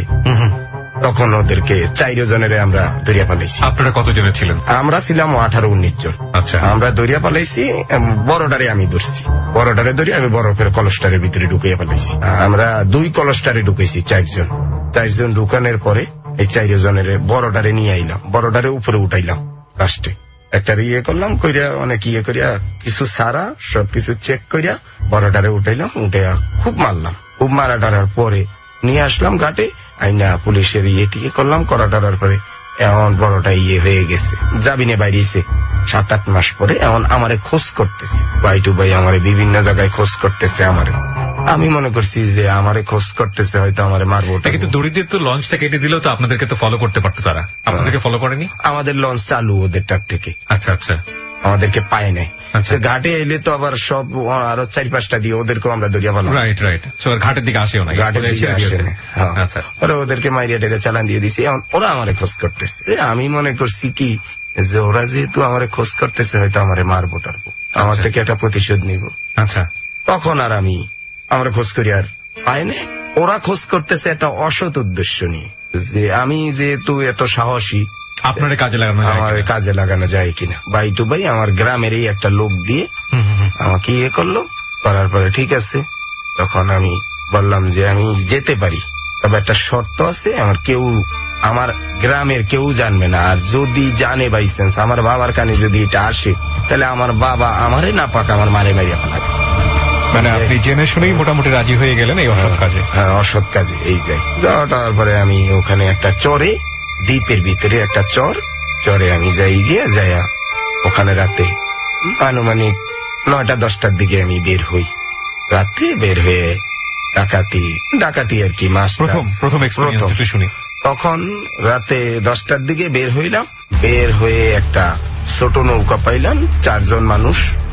তখন ওদেরকে চার জনের আমরা দরিয়া পালাইছি। আপনারা কতজনের ছিলেন? আমরা ছিলাম আঠারো উনিশ জন। আচ্ছা, আমরা দরিয়া পালাইছি। বড়টারে আমি ধরছি, বড়টারে ধরি আমি বরফের কলসটারের ভিতরে ঢুকিয়ে পালাইছি। আমরা দুই কলসটারে ঢুকেছি চারজন। চারজন ঢুকানোর পরে এই চার জনের বড়টারে নিয়ে আইলাম, বড়টারে উপরে উঠাইলাম। লাস্টে একটা ইয়ে করলাম, কইরা অনেক ইয়ে করিয়া কিছু সারা সবকিছু চেক করিয়া বড়টারে উঠাইলাম। উঠে খুব মারলাম। খুব মারা টারার পরে নিয়ে আসলাম ঘাটে আইনা, পুলিশের ইয়ে টিকে করলাম। করা টারার পরে এমন বড়টা ইয়ে হয়ে গেছে, জামিনে বাইরেছে। সাত আট মাস পরে এমন আমারে খোঁজ করতেছে, বাই টু বাই আমারে বিভিন্ন জায়গায় খোঁজ করতেছে আমারে। আমি মনে করছি যে আমারে খোঁজ করতেছে, হয়তো আমারে মারবো। কিন্তু দড়িদের তো লঞ্চটা কেটে দিলেও তো আপনাদেরকে তো ফলো করতে পারতো তারা, আপনাদেরকে ফলো করেনি? আমাদের লঞ্চ চালু ওদেরটার থেকে। আচ্ছা আচ্ছা, আমাদেরকে পায় নাই। ঘাটে এলে তো আবার সব আরো চারি পাঁচটা দিয়ে ওদেরকেও আমরা দরিয়া পালাম। রাইট রাইট, ঘাটের দিকে আসেও না, ঘাটের দিকে আসে না। ওরা ওদেরকে মাইরিয়া টেরে চালান দিয়ে দিছি। ওরা আমারে খোঁজ করতেছে। আমি মনে করছি কি যে ওরা যেহেতু আমারে খোঁজ করতেছে, হয়তো আমারে মারবো টারবো, আমার থেকে একটা প্রতিশোধ নিব। আচ্ছা, তখন আর আমি আমরা খোঁজ করি আর পাই না। ওরা খোঁজ করতেছে একটা অসৎ উদ্দেশ্য নিয়ে, যে আমি যেহেতু এত সাহসী, আপনার কাজে লাগানো আমার কাজে লাগানো যায় কিনা। বাই টু বাই আমার গ্রামেরই একটা লোক দিয়ে আমাকে ইয়ে করলো। করার পরে ঠিক আছে, তখন আমি বললাম যে আমি যেতে পারি, তবে একটা শর্ত আছে, আমার কেউ, আমার গ্রামের কেউ জানবে না। আর যদি জানে বাই চান্স আমার বাবার কানে যদি এটা আসে, তাহলে আমার বাবা আমারে না পাক আমার মারে মারিয়া ফেলাবে। মানে আপনি জেনে শুনেই মোটামুটি রাজি হয়ে গেলেন এই অসৎ কাজে? হ্যাঁ, অসৎ কাজে। এই যাই যাওয়াটার পরে আমি ওখানে একটা চরে, দ্বীপের ভিতরে একটা চর, চরে আমি যাই গিয়ে যাইয়া ওখানে রাতে আনুমানিক নয়টা দশটার দিকে আমি বের হই। রাতে বের হয়ে ডাকাতি ডাকাতি আর কি মাস প্রথম প্রথম এক্সপেরিয়েন্স শুনি। তখন রাতে দশটার দিকে বের হইলাম। বের হয়ে একটা ছোট নৌকা পাইলাম, চারজন মানুষ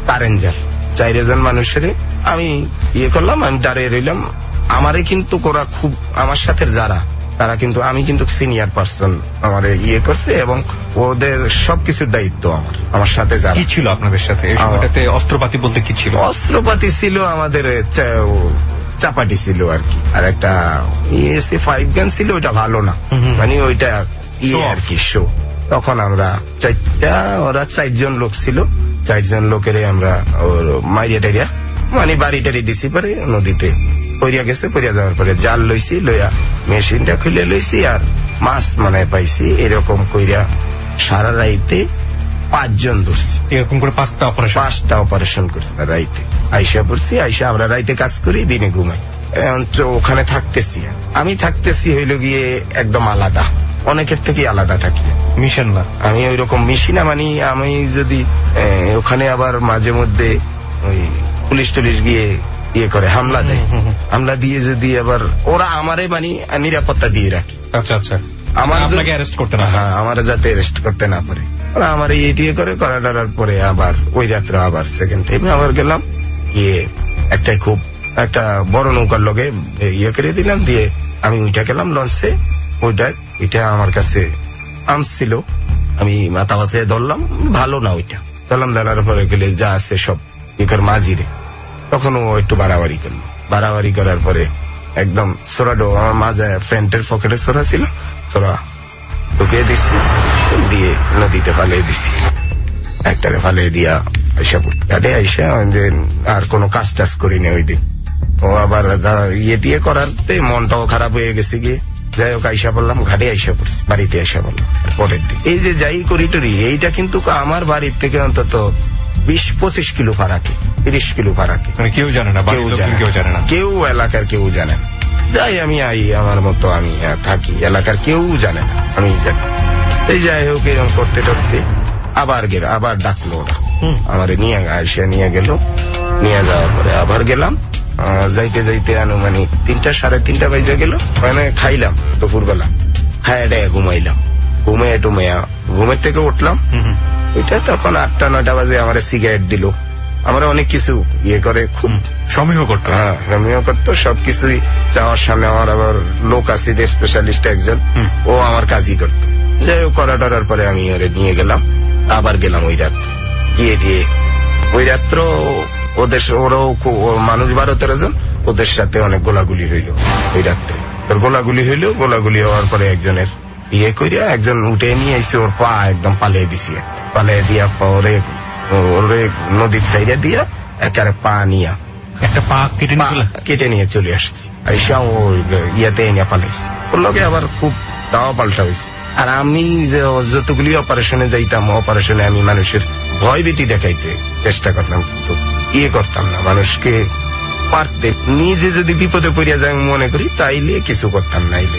কারেন্ট জাল চারজন মানুষের আমি ইয়ে করলাম, আমি দাঁড়িয়ে রইলাম। আমারে কিন্তু ওরা খুব আমার সাথে যারা তারা কিন্তু আমি কিন্তু সিনিয়র পার্সন আমার ইয়ে করছে এবং ওদের সবকিছুর দায়িত্ব আমার আমার সাথে যারা। কি ছিল আপনাদের সাথে এই সময়টাতে? অস্ত্রপাতি বলতে কি ছিল? অস্ত্রপাতি ছিল আমাদের চাপাটি ছিল আর কি, আর একটা ইএসএ ফাইভ গান ছিল, ওইটা ভালো না, মানে ওইটা ইয়ে আর কি শো। তখন আমরা চারটা, ওরা চারজন লোক ছিল, চারজন লোকের আমরা মাইরিয়া টাইরিয়া মানে বাড়ি টাড়ি দিছি পরে নদীতে পড়িয়া গেছে। পড়িয়া যাওয়ার পরে জাল লইছি, লইয়া মেশিনটা খুলে লইছি আর মাছ মানে পাইছি। এরকম কইরা সারা রাইতে পাঁচজন ধরছি, এরকম করে পাঁচটা অপারেশন পাঁচটা অপারেশন করছি রাইতে। আইসা পড়ছি, আইসা আমরা রাইতে কাজ করি, দিনে ঘুমাই। ওখানে থাকতেছি, আমি থাকতেছি হইল গিয়ে একদম আলাদা, অনেকের থেকে আলাদা থাকি। মিশন না, আমি ওই রকম মিশি না, মানে আমি যদি ওখানে আবার মাঝে মধ্যে ওই পুলিশ টুলিশ গিয়ে ইয়ে করে হামলা দেয়, হামলা দিয়ে যদি আবার ওরা আমারে মানে নিরাপত্তা দিয়ে রাখি। আচ্ছা আচ্ছা, আমার আপনাকে অ্যারেস্ট করতে না, হ্যাঁ আমার যাতে অ্যারেস্ট করতে না পারে। ওরা আমার ইয়ে করে করা ডরার পরে আবার ওই রাত্রে আবার সেকেন্ড টাইমে আবার গেলাম, গিয়ে একটা খুব একটা বড় নৌকার লগে ইয়ে করে দিলাম, দিয়ে আমি ওইটা গেলাম লঞ্চে। ওইটা এটা আমার কাছে আনছিল, আমি মাথা বাসে ধরলাম, ভালো না ওইটা ধরলাম। ধরার পরে গেলে যা আছে সব ইয়ের মাঝিরে, তখন ও একটু বাড়াবাড়ি করলো। বাড়াবাড়ি করার পরে একদম সোরাডো আমার মাঝে প্যান্টের পকেটে সোরা ছিল, সোরা ঢুকিয়ে দিছি, দিয়ে নদীতে ফালিয়ে দিছি। একটারে ফালিয়ে দিয়া আইসা কাটে আইসা আর কোনো কাজ টাজ করিনি ওই দিন। ও আবার ইয়ে টিয়ে করাতে মনটাও খারাপ হয়ে গেছে গিয়ে, যাই হোক আইসা পড়লাম, ঘাটে আইসা পড়ছি, বাড়িতে আইসা পড়লাম পরের দিন। এই যে যাই করি টরি, এইটা কিন্তু আমার বাড়ির থেকে অন্তত বিশ পঁচিশ কিলো ফারাকে, তিরিশ কিলো ফারাকে, মানে কেউ জানে না, কেউ জানে না, কেউ এলাকার কেউ জানে না। যাই আমি আই আমার মতো আমি থাকি, এলাকার কেউ জানে না, আমি জানি। এই যাই হোক এরকম করতে করতে আবার গেল, আবার ডাকলো ওরা, আমার নিয়ে আইসা নিয়ে গেল। নিয়ে যাওয়ার পরে আবার গেলাম, যাইতে যাইতে আনুমানিক তিনটা সাড়ে তিনটা বাজে গেল। মানে খাইলাম দুপুরবেলা, খাইয়া টাইয়া ঘুমাইলাম, ঘুমাইয়া টুমাইয়া ঘুমের থেকে উঠলাম। ওইটা তখন আটটা নয়টা বাজে আমার সিগারেট দিল, আমরা অনেক কিছু ইয়ে করে, খুব সমীহ করতো। হ্যাঁ সমীহ করতো সবকিছুই। যাওয়ার সামনে আমার আবার লোক আছে স্পেশালিস্ট একজন, ও আমার কাজই করতো। যাই হোক করা টরার পরে আমি ওরে নিয়ে গেলাম, আবার গেলাম ওই রাত গিয়ে দিয়ে ওই রাত্র ওদের ওরাও মানুষ বারো তেরো জন, ওদের সাথে অনেক গোলাগুলি হইল ওই রাত্রে। তোর গোলাগুলি হইল, গোলাগুলি হওয়ার পরে একজনের ইয়ে করিয়া একজন উঠে নিয়ে এসে ওর পা একদম পালিয়ে দিছি, পালিয়ে দিয়া ওরে ওরে নদীর সাইডে দিয়া একেবারে পা নিয়া একটা পা কেটে কেটে নিয়ে চলে আসছি। আইসা ও ইয়াতে নিয়ে পালাইছি, ওর লগে আবার খুব দাওয়া পাল্টা হয়েছে। আর আমি যে যতগুলি অপারেশনে যাইতাম, অপারেশনে আমি মানুষের ভয় ভীতি দেখাইতে চেষ্টা করতাম, কিন্তু ইয়ে করতাম না মানুষকে পারতে। নিজে যদি বিপদে পড়িয়া যায় মনে করি তাইলে কিছু করতাম, নাইলে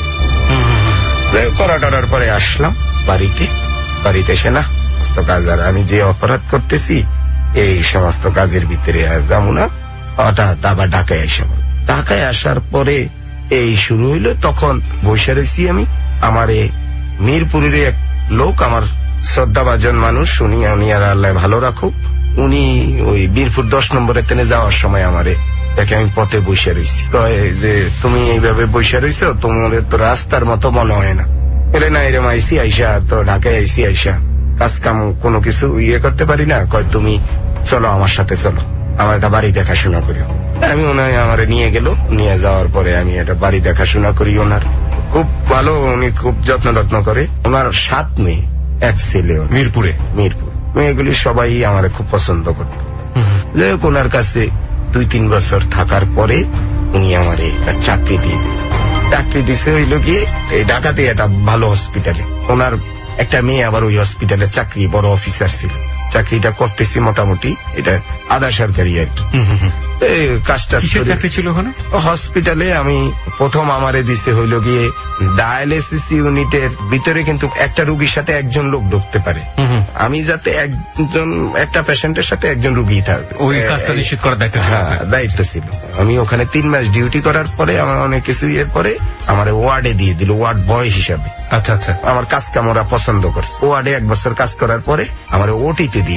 করা টরার পরে আসলাম বাড়িতে। বাড়িতে এসে না সমস্ত কাজ, আর আমি যে অপরাধ করতেছি এই সমস্ত কাজের ভিতরে আর যাবো না, হঠাৎ আবার ঢাকায় আসা। ঢাকায় আসার পরে এই শুরু হইলো। তখন বসে রয়েছি আমি, আমার মিরপুরের এক লোক, আমার শ্রদ্ধাভাজন মানুষ, উনি উনি আর আল্লাহ ভালো রাখুক, উনি ওই বীরপুর দশ নম্বরে তেনে যাওয়ার সময় আমারে দেখে আমি পথে বসে রয়েছি, কয় যে তুমি এইভাবে বসে রয়েছো, তোমার তো রাস্তার মতো মনে হয় না। বলে না এরম আইসি আইসা তো ঢাকায় আইসি আইসা কাজ কাম কোনো কিছু ইয়ে করতে পারি না, কয় তুমি চলো আমার সাথে, চলো আমার একটা বাড়ি দেখাশোনা করি। আমি ওনায় আমার নিয়ে গেল, নিয়ে যাওয়ার পরে আমি একটা বাড়ি দেখাশোনা করি। ওনার খুব ভালো, উনি খুব যত্ন রত্ন করে। ওনার সাত মেয়ে, এক ছেলে। মিরপুরে মিরপুর মেয়েগুলি সবাই আমার খুব পছন্দ করত। যাই হোক ওনার কাছে দুই তিন বছর থাকার পরে উনি আমার একটা চাকরি দিয়ে দিল। চাকরি দিছে হইল গিয়ে এই ঢাকাতে একটা ভালো হসপিটালে। ওনার একটা মেয়ে আবার ওই হসপিটালে চাকরি, বড় অফিসার ছিল। চাকরিটা করতেছি মোটামুটি, এটা আধা সরকারি আর কি। কাজটা চাকরি ছিল ওখানে হসপিটালে। আমি প্রথম আমারে দিছে হইল গিয়ে ডায়ালিসিস ইউনিটের ভিতরে কিন্তু একটা রুগীর সাথে একজন লোক ঢুকতে পারে। আমি যাতে একজন একটা পেশেন্টের সাথে একজন রুগী থাকবে, ওই কাজটা নিশ্চিত করার দায়িত্ব ছিল। হ্যাঁ দায়িত্ব ছিল। আমি ওখানে তিন মাস ডিউটি করার পরে আমার অনেক কিছু ইয়ের পরে আমার ওয়ার্ডে দিয়ে দিল, ওয়ার্ড বয় হিসাবে। আচ্ছা আচ্ছা, আমার কাজ কাম ওরা পছন্দ করছে। ওয়ার্ডে এক বছর কাজ করার পরে আমার ওটিতে দিয়ে দিল।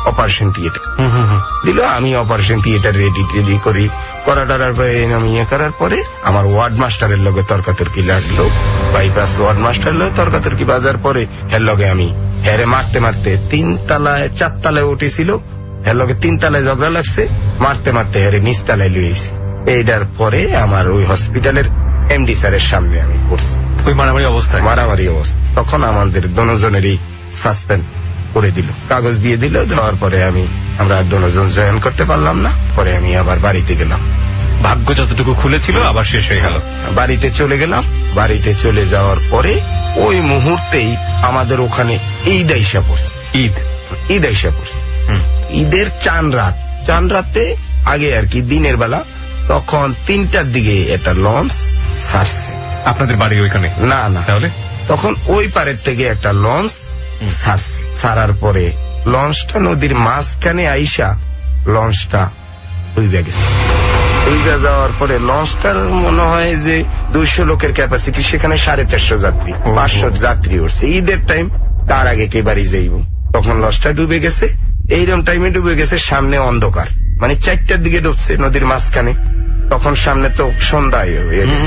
অপারেশন থিয়েটার দিল। আমি অপারেশন থিয়েটার রেডি টেডি করি, করা টরার পরে আমি ইয়ে করার পরে আমার ওয়ার্ড মাস্টারের লগে তর্কাতর্কি লাগলো। বাইপাস ওয়ার্ড মাস্টার লগে তর্কাতর্কি বাজার পরে হের লগে আমি হেরে মারতে মারতে তিন তালায় চার তালায় উঠেছিল, হের লগে তিন তালায় ঝগড়া লাগছে, মারতে মারতে হেরে নিচ তালায় লুয়েছি। এইটার পরে আমার ওই হসপিটালের এমডি স্যারের সামনে আমি পড়ছি ওই মারামারি অবস্থায়। মারামারি অবস্থা। তখন আমাদের দুজনেরই সাসপেন্ড করে দিল, কাগজ দিয়ে দিল। দেওয়ার পরে আমি আমরা দুজন জয়েন করতে পারলাম না। পরে আমি আবার বাড়িতে গেলাম। ভাগ্য যতটুকু খুলেছিল আবার শেষ হয়ে গেল। বাড়িতে চলে গেলাম। বাড়িতে চলে যাওয়ার পরে ওই মুহূর্তেই আমাদের ওখানে ঈদ আইসা পড়ছে। ঈদ ঈদ আইসা পড়ছে ঈদের চান রাত। চান রাতে আগে আর কি দিনের বেলা, তখন তিনটার দিকে একটা লঞ্চ ছাড়ছে। আপনাদের বাড়ি ওইখানে? না না, তাহলে তখন ওই পারের থেকে একটা লঞ্চ ছাড়ছে। ছাড়ার পরে লঞ্চটা নদীর মাঝখানে আইসা লঞ্চটা ডুবে গেছে। ডুবে যাওয়ার পরে লঞ্চটার মনে হয় যে দুইশো লোকের ক্যাপাসিটি, সেখানে সাড়ে চারশো যাত্রী, পাঁচশো যাত্রী উঠছে। ঈদের টাইম, তার আগে কে বাড়ি যাইব। তখন লঞ্চটা ডুবে গেছে। এইরকম টাইমে ডুবে গেছে, সামনে অন্ধকার, মানে চারটার দিকে ডুবছে নদীর মাঝখানে। তখন সামনে তো সন্ধ্যা হয়ে গেছে।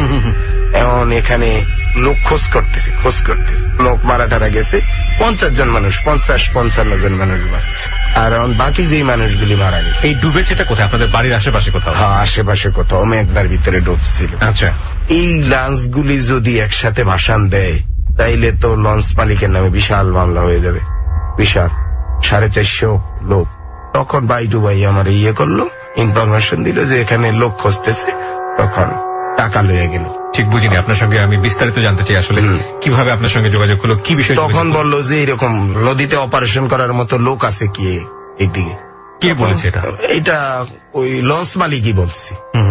এখন এখানে লোক খোঁজ করতেছে খোঁজ করতেছে লোক মারা টারা গেছে পঞ্চাশ জন মানুষ, পঞ্চাশ পঞ্চান্ন জন মানুষ বাচ্চা। আর বাকি যেই মানুষগুলি মারা গেছে। এই ডুবেছেটা কোথায়? আপনাদের বাড়ির আশেপাশে কোথাও? হ্যাঁ, আশেপাশে কোথাও, মেঘনার ভিতরে ডুবছিল। আচ্ছা, এই লঞ্চগুলি যদি একসাথে ভাসান দেয় তাইলে তো লঞ্চ মালিকের নামে বিশাল মামলা হয়ে যাবে, বিশাল। সাড়ে চারশো লোক। তখন বাই ডুবাই আমার ইয়ে করলো, ইনফরমেশন দিল যে এখানে লোক খুঁজতেছে। তখন টাকা লয়ে গেল। ঠিক বুঝিনি। আপনার সঙ্গে আমি বিস্তারিত জানতে চাই আসলে কিভাবে আপনার সঙ্গে যোগাযোগ হলো, কি বিষয়? তখন বললো যে এরকম নদীতে অপারেশন করার মতো লোক আছে কি একদিকে। কে বলেছে এটা? এটা ওই লঞ্চ মালিকই বলছে।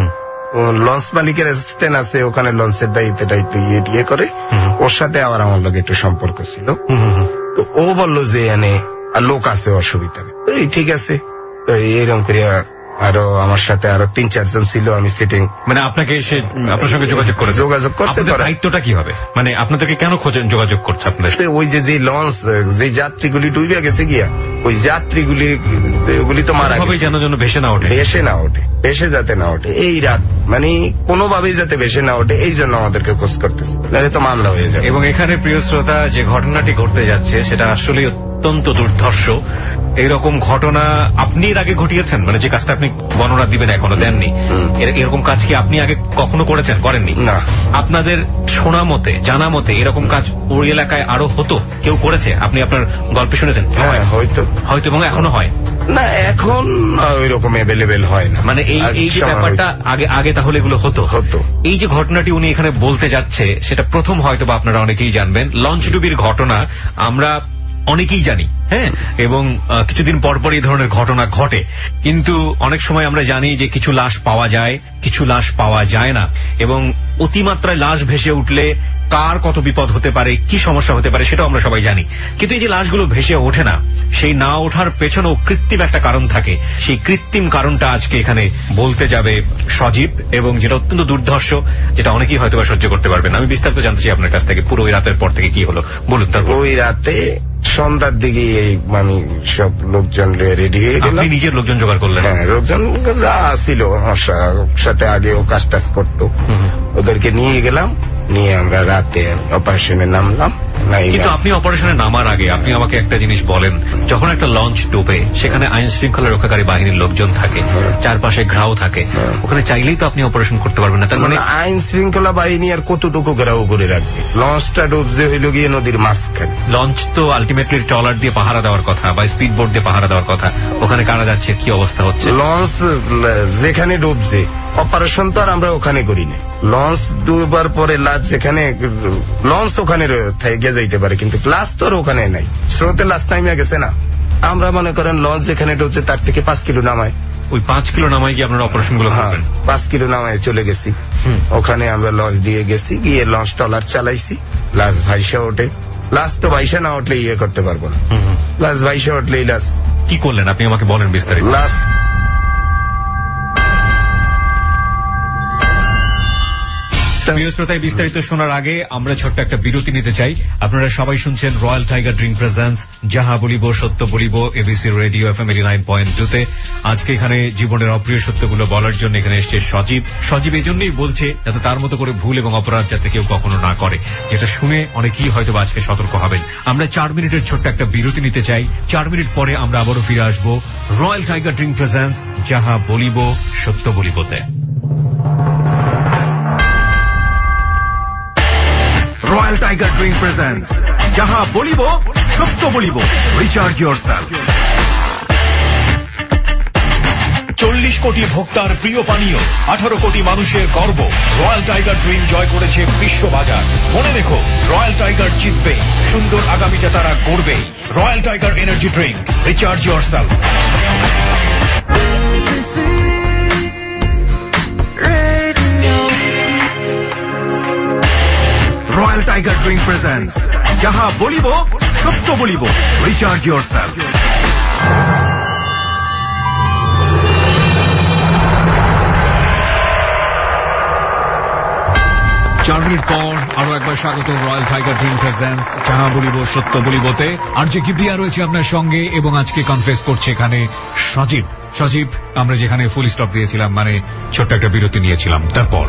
লঞ্চ মালিকের অ্যাসিস্ট্যান্ট আছে ওখানে, লঞ্চের দায়িত্ব দায়িত্ব ইয়ে টিয়ে করে। ওর সাথে আবার আমার লগে একটু সম্পর্ক ছিল। তো ও বললো যে এনে লোক আছে, অসুবিধা নেই। এই ঠিক আছে। তো এরকম করে আরো আমার সাথে আরো তিন চারজন ছিল। আমি সিটিং, মানে আপনাকে এসে আপনার সঙ্গে যোগাযোগ করে যোগাযোগ করছে। দায়িত্বটা কি হবে? মানে আপনাদেরকে কেন খোঁজেন, যোগাযোগ করছে আপনাদের? ওই যে যে লঞ্চ, যে যাত্রীগুলি ডুবে গেছে গিয়া, ওই যাত্রীগুলি ওগুলি তো মারা গেছে, যেন যেন ভেসে না ওঠে, ভেসে না ওঠে, ভেসে যাতে না ওঠে। এই রাত মানে কোনোভাবেই যাতে ভেসে না ওঠে, এই জন্য আমাদেরকে খোঁজ করতেছে, নাহলে তো মামলা হয়ে যাবে। এবং এখানে প্রিয় শ্রোতা, যে ঘটনাটি ঘটতে যাচ্ছে সেটা আসলে অত্যন্ত দুর্ধর্ষ। এইরকম ঘটনা আপনি এর আগে ঘটিয়েছেন? মানে যে কাজটা আপনি বর্ণনা দিবেন এখনো দেননি, এরকম কাজ কি আপনি আগে কখনো করেছেন? করেননি না। আপনাদের শোনা মতে, জানা মতে এরকম কাজ ওই এলাকায় আরো হতো, কেউ করেছে? আপনি আপনার গল্পে শুনেছেন? হ্যাঁ, হয়তো হয়তো এবং এখনো হয় না, এখন ওই রকম অ্যাভেলেবেল হয় না। মানে এই এই যে ব্যাপারটা আগে আগে তাহলে এগুলো হতো হতো এই যে ঘটনাটি উনি এখানে বলতে যাচ্ছে, সেটা প্রথম হয়তো বা আপনারা অনেকেই জানবেন। লঞ্চ ডুবির ঘটনা আমরা অনেকেই জানি, হ্যাঁ, এবং কিছুদিন পর পর এই ধরনের ঘটনা ঘটে। কিন্তু অনেক সময় আমরা জানি যে কিছু লাশ পাওয়া যায়, কিছু লাশ পাওয়া যায় না, এবং অতিমাত্রায় লাশ ভেসে উঠলে কার কত বিপদ হতে পারে, কি সমস্যা হতে পারে সেটাও আমরা সবাই জানি। কিন্তু এই যে লাশগুলো ভেসে ওঠে না, সেই না ওঠার পেছনেও কৃত্রিম একটা কারণ থাকে। সেই কৃত্রিম কারণটা আজকে এখানে বলতে যাবে সজীব, এবং যেটা অত্যন্ত দুর্ধর্ষ, যেটা অনেকেই হয়তো বা সহ্য করতে পারবেন। আমি বিস্তারিত জানতে চাই আপনার কাছ থেকে, পুরো ওই রাতের পর থেকে কি হলো বলুন। তারপর ওই রাতে সন্ধ্যার দিকে আমি সব লোকজন রেডি হয়ে গেলাম। আপনি নিজের লোকজন জোগাড় করলেন? হ্যাঁ, লোকজন যা ছিল আমার সাথে আগে ও কাজ টাজ করতো, ওদেরকে নিয়ে গেলাম। নিয়ে আমরা রাতে অপারেশনে নামলাম। কিন্তু আপনি অপারেশনে নামার আগে আপনি আমাকে একটা জিনিস বলেন, যখন একটা লঞ্চ ডুবে সেখানে আইন শৃঙ্খলা রক্ষাকারী বাহিনীর লোকজন থাকে, চারপাশে ঘেরাও থাকে, ওখানে চাইলেই তো আপনি অপারেশন করতে পারবেন না। তার মানে আইন শৃঙ্খলা বাহিনী আর কতটুকু ঘেরাও করে রাখবে? লঞ্চটা ডুবছে হইল গিয়ে নদীর মাঝখানে। লঞ্চ তো আলটিমেটলি ট্রলার দিয়ে পাহারা দেওয়ার কথা বা স্পিড বোট দিয়ে পাহারা দেওয়ার কথা, ওখানে কারা যাচ্ছে, কি অবস্থা হচ্ছে? লঞ্চ যেখানে ডুবছে, অপারেশন তো আর আমরা ওখানে করি না। লঞ্চ ডুবার পরে লাশ যেখানে, লঞ্চ ওখানে থেকে যাইতে পারে, কিন্তু লাশ তো আর ওখানে নাই। স্রোতে লাশ নামিয়া গেছে না। আমরা মনে করেন লঞ্চ যেখানে ডুবছে তার থেকে পাঁচ কিলো নামায়, ওই পাঁচ কিলো নামায় গিয়ে আপনারা অপারেশন গুলো করবেন? পাঁচ কিলো নামায় চলে গেছি। ওখানে আমরা লঞ্চ দিয়ে গেছি, গিয়ে লঞ্চ টলার চালাইছি। লাশ ভাইসা ওঠে। লাশ তো ভাইসা না উঠলে ইয়ে করতে পারবো না। লাশ ভাইসা উঠলেই লাশ। কি করলেন আপনি আমাকে বলেন বিস্তারিত। লাশ প্রিয় শ্রোতায় বিস্তারিত শোনার আগে আমরা ছোট্ট একটা বিরতি নিতে চাই। আপনারা সবাই শুনছেন রয়্যাল টাইগার ড্রিঙ্ক প্রেজেন্টস যাহা বলিব সত্য বলিব ABC radio FM eighty nine point two তে। আজকে এখানে জীবনের অপ্রিয় সত্যগুলো বলার জন্য এখানে এসছে সজীব। সজীব এই জন্যই বলছে যাতে তার মতো করে ভুল এবং অপরাধ যাতে কেউ কখনো না করে, যেটা শুনে অনেকেই হয়তো আজকে সতর্ক হবেন। আমরা চার মিনিটের ছোট্ট একটা বিরতি নিতে চাই। চার মিনিট পরে আমরা আবারও ফিরে আসবো রয়্যাল টাইগার ড্রিঙ্ক প্রেজেন্টস যাহা বলিব সত্য বলিবতে। রয়্যাল টাইগার ড্রিঙ্ক প্রেজেন্টস যাহা বলিব সত্য বলিব, রিচার্জ ইয়োরসেলফ। চল্লিশ কোটি ভোক্তার প্রিয় পানীয়, আঠারো কোটি মানুষের গর্ব, রয়্যাল টাইগার ড্রিঙ্ক জয় করেছে বিশ্ববাজার। মনে রেখো, রয়্যাল টাইগার জিতবে, সুন্দর আগামীটা তারা গড়বে। Royal Tiger energy drink, recharge yourself. Royal tiger drink presents যাহা বলিব সত্য বলিব, রিচার্জ ইয়োরসেলফ। চার মিনিট পর আরো একবার স্বাগত রয়্যাল টাইগার ড্রিঙ্ক প্রেজেন্টস যাহা বলিব সত্য বলিবতে। আর যে কিপ্রিয়া রয়েছে আপনার সঙ্গে এবং আজকে কনফেস করছে এখানে সজীব। সজীব, আমরা যেখানে ফুল স্টপ দিয়েছিলাম, মানে ছোট্ট একটা বিরতি নিয়েছিলাম, তারপর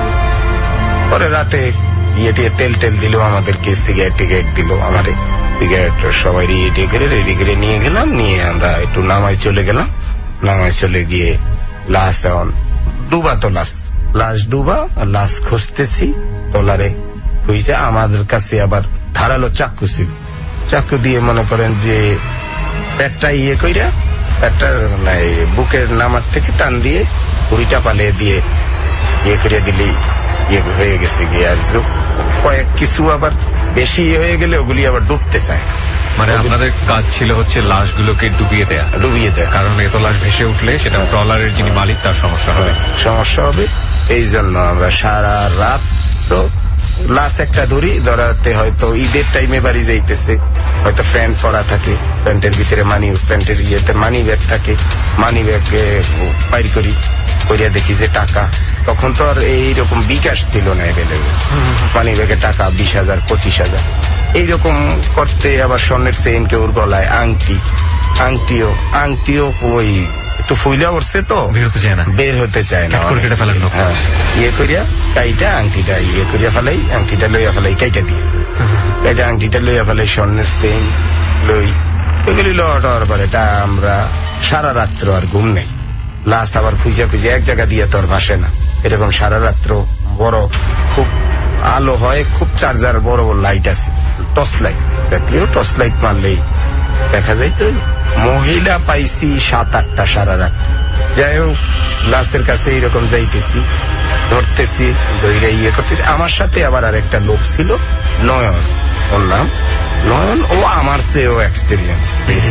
পরে রাতে ইয়ে টিয়ে তেল টেল দিল আমাদেরকে, সিগারেট টিগারেট দিল আমাদের, সিগারেট সবাই রেডি করে রেডি করে নিয়ে গেলাম। নিয়ে আমরা একটু নামায় চলে গেলাম। নামায় চলে গিয়ে লাশ এখন ডুবা, তো লাশ লাশ ডুবা, লাশ খুঁজতেছি টলারে খুঁজে। আমাদের কাছে আবার ধারালো চাকু ছিল, চাকু দিয়ে মনে করেন যে পেটটা ইয়ে কইরা, পেটটার বুকের নামার থেকে টান দিয়ে পুরিটা পালিয়ে দিয়ে ইয়ে করে দিলি ইয়ে হয়ে গেছে গিয়ে। আর কয়েক কিছু আবার বেশি হয়ে গেলে ওগুলি আবার ডুবতে চায়। মানে আপনাদের কাজ ছিল হচ্ছে লাশগুলোকে ডুবিয়ে দেয়া, ডুবিয়ে দেয়া, কারণ এত লাশ ভেসে উঠলে সেটা ট্রলারের যিনি মালিক তার সমস্যা হবে, সমস্যা হবে। এই জন্য আমরা সারা রাত তো লাশ একটা ধরি, ধরাতে হয়তো ঈদের টাইমে বাড়ি যাইতেছে, হয়তো প্যান্ট পরা থাকে, প্যান্টের ভিতরে মানি প্যান্টের ইয়েতে মানি ব্যাগ থাকে, মানি ব্যাগ বাইর করি, করিয়া দেখি যে টাকা। তখন তো আর এইরকম বিকাশ ছিল না অ্যাভেলেবেল, মানি ব্যাগে টাকা বিশ হাজার পঁচিশ হাজার এইরকম করতে। আবার স্বর্ণের চেইন, কেউর গলায় আংটি, আংটিও আংটিও ওই একটু ফুইলা উঠছে তো বের হতে চায় না, বের হতে চায় না। হ্যাঁ, ইয়ে করিয়া কাইটা আংটিটা ইয়ে করিয়া ফেলাই, আংটিটা লইয়া ফেলাই, কাইটা দিয়ে কাইটা আংটিটা লইয়া ফেলাই, স্বর্ণের চেইন লই, এগুলি লওয়ার পরে এটা আমরা সারা রাত্র আর ঘুম নেই। লাশ আবার খুঁজে খুঁজে এক জায়গা দিয়ে তো আর ভাসে না, এরকম সারা রাত্র বড় খুব আলো হয়, খুব চার্জার বড় বড় লাইট আছে, টর্চ লাইট, দেখলেও টর্চ লাইট মারলেই দেখা যায়। তো মহিলা পাইছি সাত আটটা সারা রাত। যাই হোক, লাশের কাছে এইরকম যাইতেছি, ধরতেছি, দইরা ইয়ে করতেছি। আমার সাথে আবার আর একটা লোক ছিল, নয়ন, ওর নাম নয়ন। ও আমার চেয়েও এক্সপিরিয়েন্স।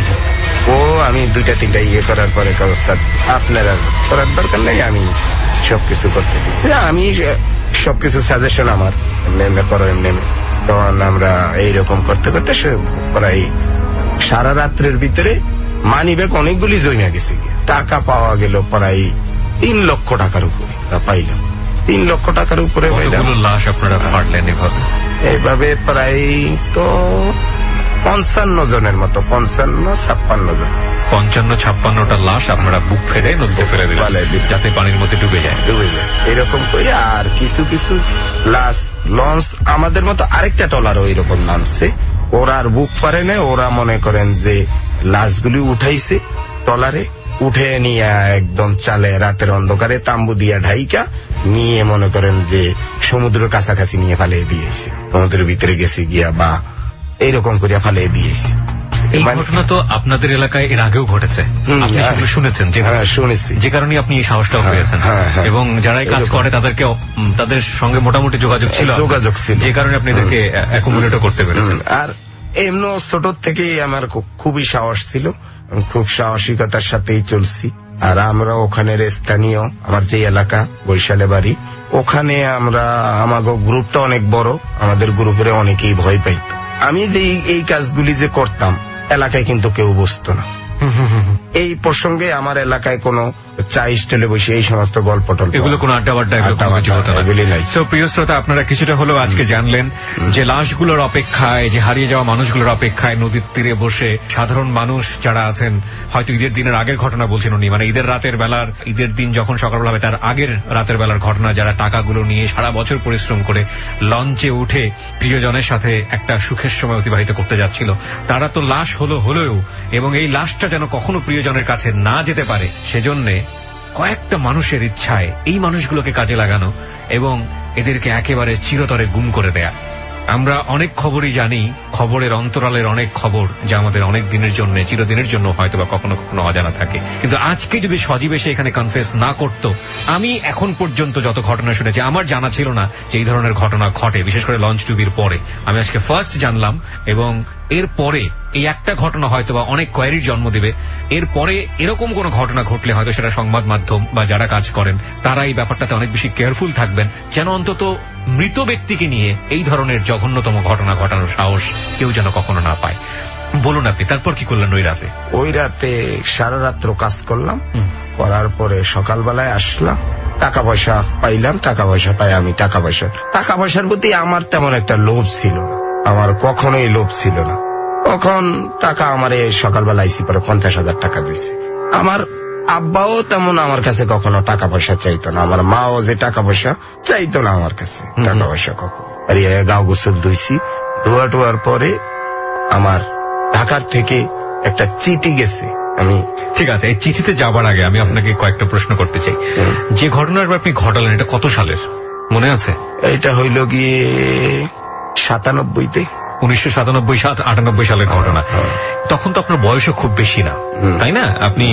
ও আমি দুইটা তিনটা ইয়ে করার পরে অবস্থা আপনার আর করার দরকার নেই, আমি সবকিছু করতেছি। আমি সবকিছু সাজেশন আমার এমনি করো এমনি। তখন আমরা এইরকম করতে করতে প্রায় সারা রাত্রের ভিতরে মানি ব্যাগ অনেকগুলি জমে গেছে, টাকা পাওয়া গেল প্রায় তিন লক্ষ টাকার উপরে পাইলাম। তিন লক্ষ টাকার উপরে পাইলাম। লাশ আপনারা পারলেন এভাবে? এইভাবে প্রায় তো পঞ্চান্ন জনের মতো, পঞ্চান্ন ছাপ্পান্ন জন, পঞ্চান্ন ছাপ্পান্নটা লাশ আপনারা বুক ফেরে নদীতে ফেলে দিলেন যাতে পানির মধ্যে ডুবে যায়। ডুবে যায় এরকম করে। আর কিছু কিছু লাশ লঞ্চ আমাদের মতো আরেকটা ট্রলারও এরকম নামছে, ওরা আর বুক পারে না, ওরা মনে করেন যে লাশগুলি উঠাইছে ট্রলারে, উঠে নিয়ে একদম চালে রাতের অন্ধকারে তাম্বু দিয়া ঢাইকা নিয়ে মনে করেন যে সমুদ্রের কাছাকাছি নিয়ে ফালিয়ে দিয়েছে, সমুদ্রের ভিতরে গেছে গিয়া বা এইরকম করিয়া ফালিয়ে দিয়েছে। এই ঘটনা তো আপনাদের এলাকায় এর আগেও ঘটেছে, আপনি সেগুলো শুনেছেন? শুনেছি, যে কারণে আপনি এই সাহসটাও পেয়েছেন। এবং যারা কাজ করে তাদেরকে, তাদের সঙ্গে মোটামুটি যোগাযোগ ছিল, যোগাযোগ ছিল, যে কারণে আপনি এদেরকে অ্যাকোমোডেটও করতে পেরেছেন। আর এমন ছোট থেকেই আমার খুবই সাহস ছিল, খুব সাহসিকতার সাথেই চলছি। আর আমরা ওখানের স্থানীয়, আমার যে এলাকা বরিশালে বাড়ি, ওখানে আমরা আমাগো গ্রুপটা অনেক বড়, আমাদের গ্রুপের অনেকেই ভয় পাইত। আমি যে এই কাজগুলি যে করতাম এলাকায় কিন্তু কেউ বুঝতো না। এই প্রসঙ্গে আমার এলাকায় কোনো চা স্টলে বসে এই সমস্ত গল্প টল্প, এগুলো কোনো আড্ডা বাড্ডা এগুলো কোনো কিছু হতো না। সো প্রিয় শ্রোতা, আপনারা কিছুটা হলেও আজকে জানলেন যে লাশগুলোর অপেক্ষায়, যে হারিয়ে যাওয়া মানুষগুলোর অপেক্ষায় নদীর তীরে বসে সাধারণ মানুষ যারা আছেন, হয়তো ঈদের দিনের আগের ঘটনা বলছেন উনি, মানে ঈদের রাতের বেলার, ঈদের দিন যখন সকালবেলা হবে তার আগের রাতের বেলার ঘটনা, যারা টাকাগুলো নিয়ে সারা বছর পরিশ্রম করে লঞ্চে উঠে প্রিয়জনের সাথে একটা সুখের সময় অতিবাহিত করতে যাচ্ছিল, তারা তো লাশ হলো হলেও, এবং এই লাশটা যেন কখনো প্রিয়জনের কাছে না যেতে পারে সেজন্যে কয়েকটা মানুষের ইচ্ছায় এই মানুষগুলোকে কাজে লাগানো এবং এদেরকে একেবারে চিরতরে গুম করে দেয়া। আমরা অনেক খবরই জানি, খবরের অন্তরালের অনেক খবর যা আমাদের অনেক দিনের জন্য, চিরদিনের জন্য হয়তো বা কখনো কখনো অজানা থাকে। কিন্তু আজকে যদি সজীব এসে এখানে কনফেস না করত, আমি এখন পর্যন্ত যত ঘটনা শুনেছি আমার জানা ছিল না যে এই ধরনের ঘটনা ঘটে, বিশেষ করে লঞ্চ ডুবির পরে। আমি আজকে ফার্স্ট জানলাম, এবং এর পরে এই একটা ঘটনা হয়তো বা অনেক কোয়ারির জন্ম দেবে। এরপরে এরকম কোন ঘটনা ঘটলে হয়তো সেটা সংবাদ মাধ্যম বা যারা কাজ করেন তারা এই ব্যাপারটাতে অনেক বেশি কেয়ারফুল থাকবেন, যেন অন্তত মৃত ব্যক্তিকে নিয়ে এই ধরনের জঘন্যতম ঘটনা ঘটানোর সাহস কেউ যেন কখনো না পায়। বলুন আপনি তারপর কি করলেন ওই রাতে? ওই রাতে সারা রাত্র কাজ করলাম, করার পরে সকালবেলায় আসলাম, টাকা পয়সা পাইলাম, টাকা পয়সা পাই আমি টাকা পয়সা টাকা পয়সার প্রতি আমার তেমন একটা লোভ ছিল না, আমার কখনোই লোভ ছিল না। তখন টাকা আমার সকালবেলা আইসি পরে পঞ্চাশ হাজার টাকা দিছে। আমার আব্বাও তেমন আমার কাছে কখনো টাকা পয়সা চাইতো না, আমার মাও যে টাকা পয়সা চাইতো না আমার কাছে টাকা পয়সা কখনো। আর গাও গোসল ধুইছি, ধোয়া টোয়ার পরে আমার ঢাকার থেকে একটা চিঠি গেছে। আমি ঠিক আছে, এই চিঠিতে যাবার আগে আমি আপনাকে কয়েকটা প্রশ্ন করতে চাই। যে ঘটনার আপনি ঘটালেন এটা কত সালের মনে আছে? এটা হইল গিয়ে সাতানব্বইতে, উনিশশো সাতানব্বই সাত আটানব্বই সালের ঘটনা। তখন তো আপনার বয়সও খুব বেশি না, তাই না? আপনি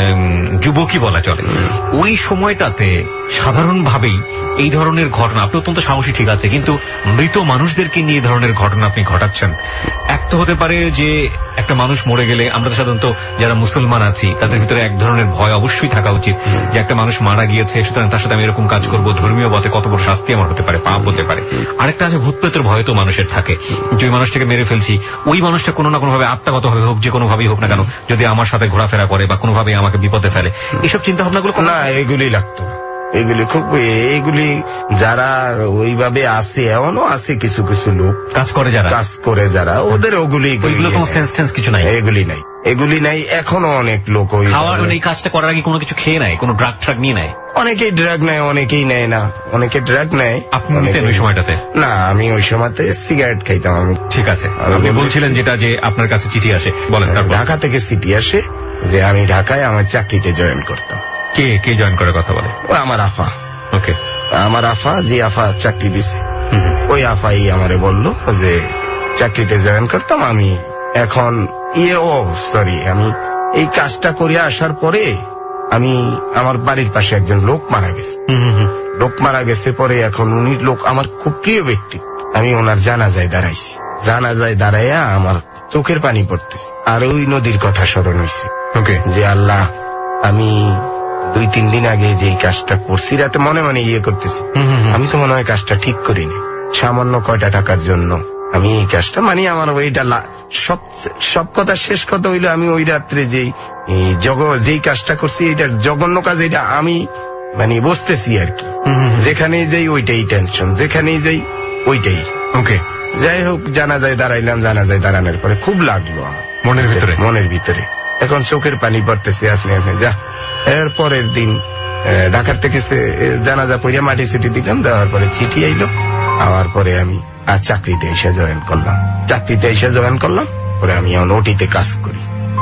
যুবকই বলা চলে। ওই সময়টাতে সাধারণভাবেই এই ধরনের ঘটনা, আপনি অত্যন্ত সাহসী ঠিক আছে, কিন্তু মৃত মানুষদেরকে নিয়ে এই ধরনের ঘটনা আপনি ঘটাচ্ছেন। এক তো হতে পারে যে একটা মানুষ মরে গেলে আমরা তো সাধারণত যারা মুসলমান আছি তাদের ভিতরে এক ধরনের ভয় অবশ্যই থাকা উচিত যে একটা মানুষ মারা গিয়েছে, সুতরাং তার সাথে আমি এরকম কাজ করবো, ধর্মীয় পথে কত বড় শাস্তি আমার হতে পারে, পাপ হতে পারে। আরেকটা আছে ভূতপ্রেতের ভয় তো মানুষের থাকে, যে মানুষটাকে মেরে ফেলছি ওই মানুষটা কোনো না কোনোভাবে আত্মাগত ভাবে হোক, যে কোনো ভাবেই হোক না কেন, যদি আমার সাথে ঘোরাফেরা করে বা কোনোভাবে আমাকে বিপদে ফেলে, এসব চিন্তা ভাবনাগুলো না, এগুলি লাগতো না। এগুলি খুব, এগুলি যারা ওইভাবে আছে, এমনও আছে কিছু কিছু লোক কাজ করে, যারা কাজ করে যারা, ওদের ওগুলি ওইগুলো কোনো সেন্স টেন্স কিছু নাই, এগুলি নাই, এগুলি নাই। এখনো অনেক লোক ওই খাওয়ার এই কাজটা করার আগে কোনো কিছু খেয়ে নেয়, কোনো ড্রাগ ট্রাগ নিয়ে নেয়। অনেকেই ড্রাগ নেয়, অনেকেই নেয় না, অনেকে ড্রাগ নেয়। আপনি নিতেন ওই সময়টাতে? না, আমি ওই সময়তে সিগারেট খাইতাম আমি। ঠিক আছে, আপনি বলছিলেন যেটা যে আপনার কাছে চিঠি আসে, বলেন। ঢাকা থেকে চিঠি আসে যে আমি ঢাকায় আমার চাকরিতে জয়েন করতাম। কে কে জয়েন করার কথা বলে? ও আমার আফা। ওকে, আমার আফা, যে আফা চাকরি দিছে ওই আফাই আমারে বললো যে চাকরিতে জয়েন করতাম আমি। এখন ইয়ে ও সরি আমি এই কাজটা করে আসার পরে আমি, আমার বাড়ির পাশে একজন লোক মারা গেছে, লোক মারা গেছে পরে এখন উনি লোক আমার খুব প্রিয় ব্যক্তি, আমি ওনার জানাজায় দাঁড়াইছি। জানাজায় দাঁড়াইয়া আমার চোখের পানি পড়তেছে, আর ওই নদীর কথা স্মরণ হয়েছে। ওকে, যে আল্লাহ, আমি দুই তিন দিন আগে যে কাজটা করছি, রাতে মনে মনে ইয়ে করতেছি, আমি তো মনে হয় কাজটা ঠিক করিনি, সামান্য কয়টা টাকার জন্য আমি এই কাজটা, মানে আমার ওইটা সব সব কথা শেষ কথা হইলো আমি ওই রাত্রে যেই জগ যেই কাজটা করছি এটার জঘন্য কাজ, এটা আমি মানে বসতেছি আর কি, যেখানেই যাই ওইটাই টেনশন, যেখানেই যাই ওইটাই। ওকে, যাই হোক, জানা যায় দাঁড়াইলাম, জানা যায় দাঁড়ানোর পরে খুব লাগলো মনের ভিতরে, মনের ভিতরে এখন চোখের পানি পড়তেছে। আপনি আপনি যা, এর পরের দিন ঢাকার থেকে জানাজা পড়িয়া মাটি সিটি দিলাম, দেওয়ার পরে চিঠি আইলো, আওয়ার পরে আমি আর চাকরিতে এসে জয়েন করলাম। চাকরিতে এসে জয়েন করলাম পরে আমি এখন ওটিতে কাজ করি,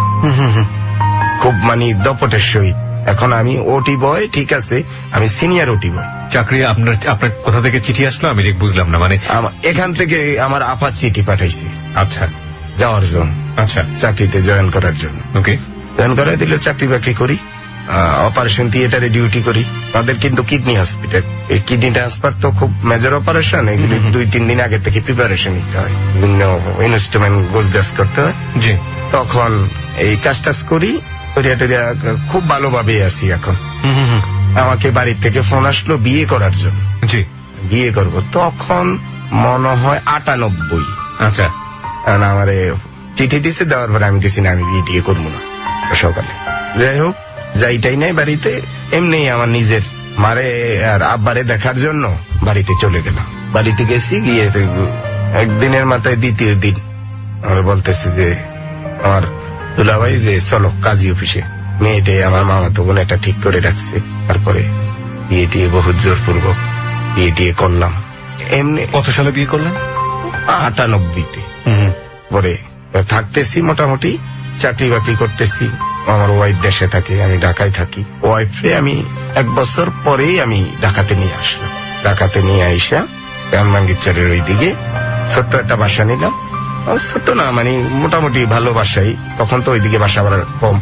খুব মানে দপটের সহিত। এখন আমি ওটি বয়, ঠিক আছে, আমি সিনিয়র ওটি বয়। চাকরি আপনার আপনার কোথা থেকে চিঠি আসলো আমি ঠিক বুঝলাম না, মানে এখান থেকে আমার আপা চিঠি পাঠাইছে। আচ্ছা, যাওয়ার জন্য, আচ্ছা চাকরিতে জয়েন করার জন্য। ওকে, জয়েন করাই দিলে চাকরি বাকরি করি, অপারেশন থিয়েটারে ডিউটি করি। তাদের কিন্তু কিডনি হসপিটাল, এই কিডনি ট্রান্সফার তো খুব মেজর অপারেশন, এগুলি দুই তিন দিন আগে থেকে প্রিপারেশন নিতে হয়, বিভিন্ন ইনস্ট্রুমেন্ট গোছগাছ করতে হয়। জি, তখন এই কাজ টাজ করি, করিয়া টরিয়া খুব ভালোভাবে আছি। এখন আমাকে বাড়ির থেকে ফোন আসলো বিয়ে করার জন্য। জি, বিয়ে করব, তখন মনে হয় আটানব্বই। আচ্ছা, আমারে চিঠি দিছে, দেওয়ার পরে আমি গেছি না, আমি বিয়ে টিয়ে করবো না সকালে। যাই হোক, যাইটাই নাই বাড়িতে, এমনি আমার নিজের মারে আর আব্বারে দেখার জন্য বাড়িতে চলে গেলাম। বাড়িতে গেছি, গিয়ে একদিনের মাথায় দ্বিতীয় দিন আমার বলতেছে যে আমার দুলাভাই যে চলো কাজী অফিসে, মেয়েটে আমার মামা তো বোন একটা ঠিক করে রাখছে। তারপরে বিয়ে টিয়ে বহুত জোরপূর্বক বিয়ে টিয়ে করলাম। এমনি কত সালে বিয়ে করলেন? আটানব্বইতে। পরে থাকতেছি, মোটামুটি চাকরি বাকরি করতেছি। আমার ওয়াইফ দেশে থাকে, আমি ঢাকায় থাকি। ওয়াইফে আমি এক বছর পরেই আমি ঢাকাতে নিয়ে আসলাম। ঢাকাতে নিয়ে আইসা রামবাঙ্গিরচরের ওই দিকে ছোট্ট একটা বাসা নিলাম। ছোট্ট না, মানে মোটামুটি ভালো বাসাই। তখন তো ওইদিকে বাসা ভাড়া কম,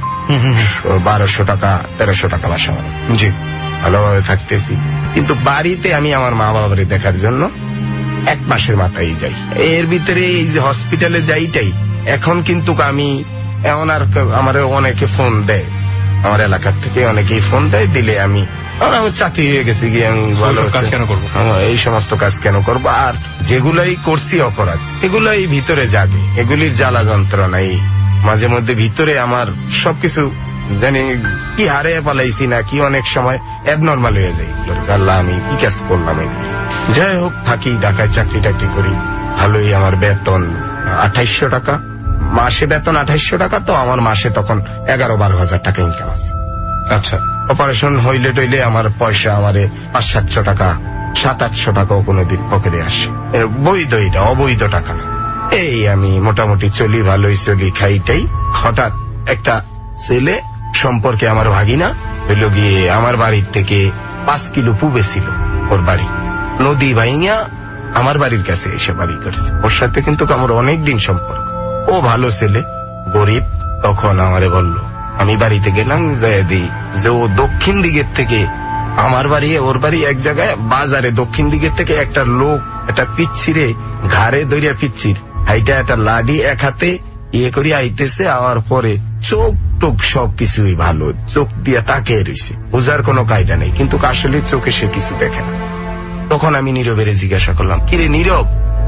বারোশো টাকা তেরোশো টাকা বাসা ভাড়া। জি, ভালোভাবে থাকতেছি। কিন্তু বাড়িতে আমি আমার মা বাবারে দেখার জন্য এক মাসের মাথায় যাই। এর ভিতরে এই যে হসপিটালে যাইটাই এখন কিন্তু আমি এমন আর আমার অনেকে ফোন দেয়, আমার এলাকার থেকে অনেকেই ফোন দেয়, দিলে আমি আমি চাকরি হয়ে গেছি, গিয়ে আমি ভালো কাজ কেন করবো, এই সমস্ত কাজ কেন করবো। আর যেগুলাই করছি অপরাধ, এগুলাই ভিতরে জাগে, এগুলির জ্বালা যন্ত্রণাই মাঝে মধ্যে ভিতরে আমার সবকিছু জানি কি হারে পালাইছি না কি, অনেক সময় অ্যাবনর্মাল হয়ে যায়। আল্লাহ, আমি কি কাজ করলাম এগুলি। যাই হোক, থাকি ঢাকায়, চাকরি টাকরি করি, ভালোই। আমার বেতন আঠাইশশো টাকা মাসে, বেতন আঠাইশশো টাকা। তো আমার মাসে তখন এগারো বারো হাজার টাকা ইনকাম আছে। আচ্ছা, অপারেশন হইলে টইলে আমার পয়সা আমারে পাঁচ সাতশো টাকা সাত আটশো টাকাও কোনোদিন পকেটে আসে, বৈধ, এটা অবৈধ টাকা না। এই আমি মোটামুটি চলি, ভালোই চলি, খাইটাই। হঠাৎ একটা ছেলে সম্পর্কে আমার ভাগিনা হইল গিয়ে আমার বাড়ির থেকে পাঁচ কিলো পুবে ছিল ওর বাড়ি, নদী ভাইঙা আমার বাড়ির কাছে এসে বাড়ি করছে। ওর সাথে কিন্তু আমার অনেকদিন সম্পর্ক। ও ভালো ছেলে, গরিব। তখন আমারে বলল, আমি বাড়িতে গেলাম, যাই দিই যে ও দক্ষিণ দিকের থেকে আমার বাড়ি, ওর বাড়ি এক জায়গায় বাজারে, দক্ষিণ দিকের থেকে একটা লোক একটা পিচ্ছিরে ঘাড়ে দরিয়া পিচ্ছির হাইটা একটা লাডি এক হাতে ইয়ে করি আইতেছে। আওয়ার পরে চোখ টোক সবকিছুই ভালো, চোখ দিয়ে তাকে রয়েছে, বোঝার কোনো কায়দা নেই, কিন্তু আসলে চোখে সে কিছু দেখে না। তখন আমি নীরবের জিজ্ঞাসা করলাম, কিরে নীরব?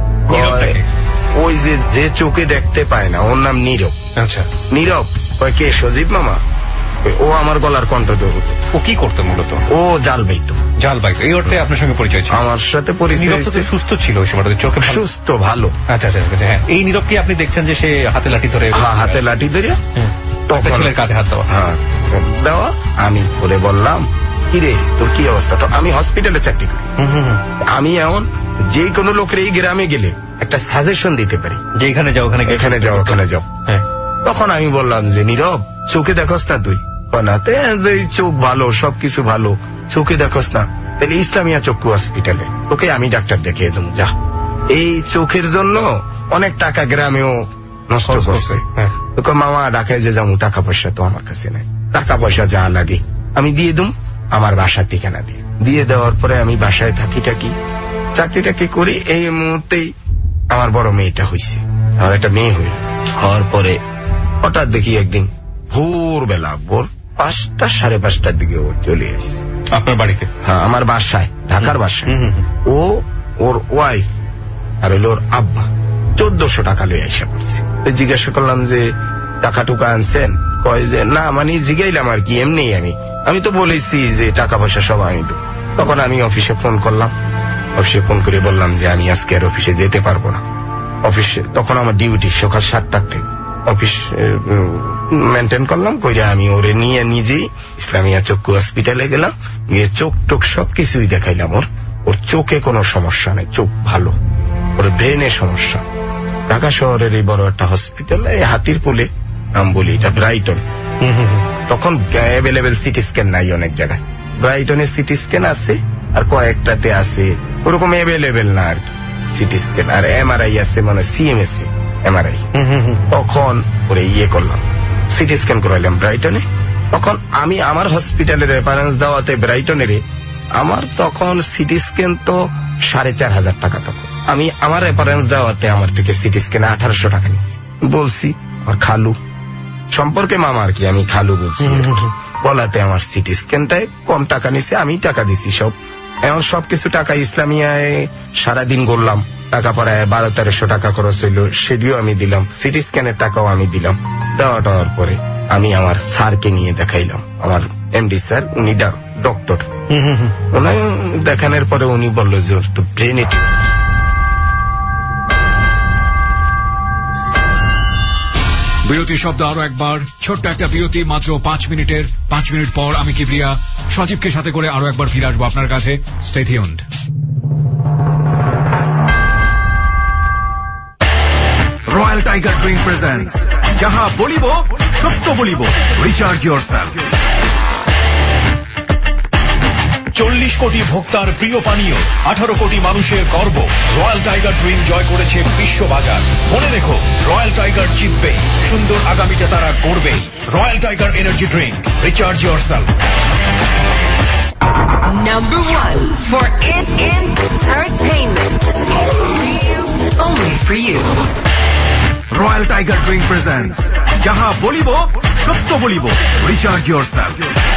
ওই যে যে চোখে দেখতে পায় না, ওর নাম নীরব। আচ্ছা, নীরব কয়, কে? সজীব মামা। ও আমার গলার কণ্ঠ দেব। ও কি করতো মূলত? ও জাল বাইতো। জাল বাইতো, এই অর্থে আপনার সঙ্গে পরিচয় ছিল? আমার সাথে পরিচয়। সুস্থ ছিল ওই সময়, চোখে সুস্থ, ভালো। আচ্ছা আচ্ছা, হ্যাঁ। এই নীরব কি আপনি দেখছেন যে সে হাতে লাঠি ধরে? হ্যাঁ, হাতে লাঠি ধরে তখন ছেলের কাঁধে হাত দেওয়া। হ্যাঁ, দেওয়া। আমি করে বললাম, কিরে তোর কি অবস্থা? তো আমি হসপিটালে চাকরি করি, আমি এমন যে কোনো লোকের এই গ্রামে গেলে একটা সাজেশন দিতে পারি যে এখানে যাও, ওখানে এখানে যাও, ওখানে যাও। হ্যাঁ, তখন আমি বললাম যে নীরব, চোখে দেখোস না তুই? বানাতে চোখ ভালো, সবকিছু ভালো, চোখে দেখোস না? তাহলে ইসলামিয়া চক্ষু হসপিটালে তোকে আমি ডাক্তার দেখিয়ে দেবো, যা। এই চোখের জন্য অনেক টাকা গ্রামেও নষ্ট করছে। তোকে মামা ঢাকায় যে যাবো, টাকা পয়সা তো আমার কাছে নাই, টাকা পয়সা যা লাগে আমি দিয়ে দুম, আমার বাসার ঠিকানা দিয়ে দিয়ে দেওয়ার পরে আমি বাসায় থাকি টাকি চাকরি টাকি করি। এই মুহূর্তেই আমার বড় মেয়েটা হয়েছে, আমার একটা মেয়ে হইল। হওয়ার পরে হঠাৎ দেখি একদিন ভোর বেলা, ভোর পাঁচটা সাড়ে পাঁচটার দিকে ও চলে আসছে আপনার বাড়িতে? হ্যাঁ, আমার বাসায়, ঢাকার বাসায়। ও, ওর ওয়াইফ আর হইল ওর আব্বা চোদ্দশো টাকা লয়ে আসা পড়ছে। জিজ্ঞাসা করলাম যে টাকা টুকা আনছেন? কয় যে না, মানে জিগাইলাম আর কি, এমনি আমি আমি তো বলেছি যে টাকা পয়সা সব আমি দেবো। তখন আমি অফিসে ফোন করলাম, অফিসে ফোন করে বললাম যে আমি আজকে আর অফিসে যেতে পারবো না। অফিসে তখন আমার ডিউটি সকাল সাতটার থেকে, অফিস মেনটেন করলাম, কইরা আমি ওরে নিয়ে নিজেই ইসলামিয়া চক্ষু হসপিটালে গেলাম, গিয়ে চোখ টোক সবকিছুই দেখাইলাম। ওর ওর চোখে কোনো সমস্যা নেই, চোখ ভালো, ওর ব্রেনে সমস্যা। ঢাকা শহরের এই বড় একটা হসপিটাল, এই হাতির পুলে নাম বলি, এটা ব্রাইটন। তখন অ্যাভেলেবেল সিটি স্ক্যান নাই অনেক জায়গায়, ব্রাইটনের সিটি স্ক্যান আছে আর কয়েকটাতে আছে, ওরকম অ্যাভেলেবেল না আর কি সিটি স্ক্যান। আর এমআরআই আছে, মানে সিএমএসি এমআরআই। তখন ওরে ইয়ে করলাম, সিটি স্ক্যান করাইলাম ব্রাইটনে। তখন আমি আমার হসপিটালের রেফারেন্স দেওয়াতে ব্রাইটনের আমার তখন সিটি স্ক্যান তো সাড়ে চার হাজার টাকা। তখন আমি আমার রেফারেন্স দেওয়াতে আমার থেকে সিটি স্ক্যানে আঠারোশো টাকা নিয়েছি। বলছি আমার খালু সম্পর্কে মামা আর কি, আমি খালু বলছি, বলাতে আমার সিটি স্ক্যানটায় কম টাকা নিছে, আমি টাকা দিছি সব। এমন সবকিছু টাকা ইসলামিয়ায় সারাদিন করলাম, টাকা পড়ায় বারো তেরোশো টাকা খরচ হইল, সেটিও আমি দিলাম, সিটি স্ক্যানের টাকাও আমি দিলাম। দেওয়া টাওয়ার পরে আমি আমার স্যারকে নিয়ে দেখাইলাম, আমার এমডি স্যার, উনি ডক্টর, ওনার দেখানোর পরে উনি বললো যে ওর তো ব্রেনে বিরতি শব্দ আরো একবার, ছোট্ট একটা বিরতি, মাত্র পাঁচ মিনিটের। পাঁচ মিনিট পর আমি কিবরিয়া সজীবকে সাথে করে আরো একবার ফিরে আসবো আপনার কাছে। Stay tuned. Royal tiger drink presents যাহা বলিব সত্য বলিব, রিচার্জ ইয়োরসেলফ। চল্লিশ কোটি ভোক্তার প্রিয় পানীয়, আঠারো কোটি মানুষের গর্ব, রয়্যাল টাইগার ড্রিঙ্ক জয় করেছে বিশ্ববাজার। মনে রেখো, রয়্যাল টাইগার জিতবে, সুন্দর আগামীতে তারা করবেই। Royal Tiger energy drink, recharge yourself. Number one for entertainment. Only for you. Royal tiger drink presents যাহা বলিব সত্য বলিব, রিচার্জ ইয়োরসেলফ।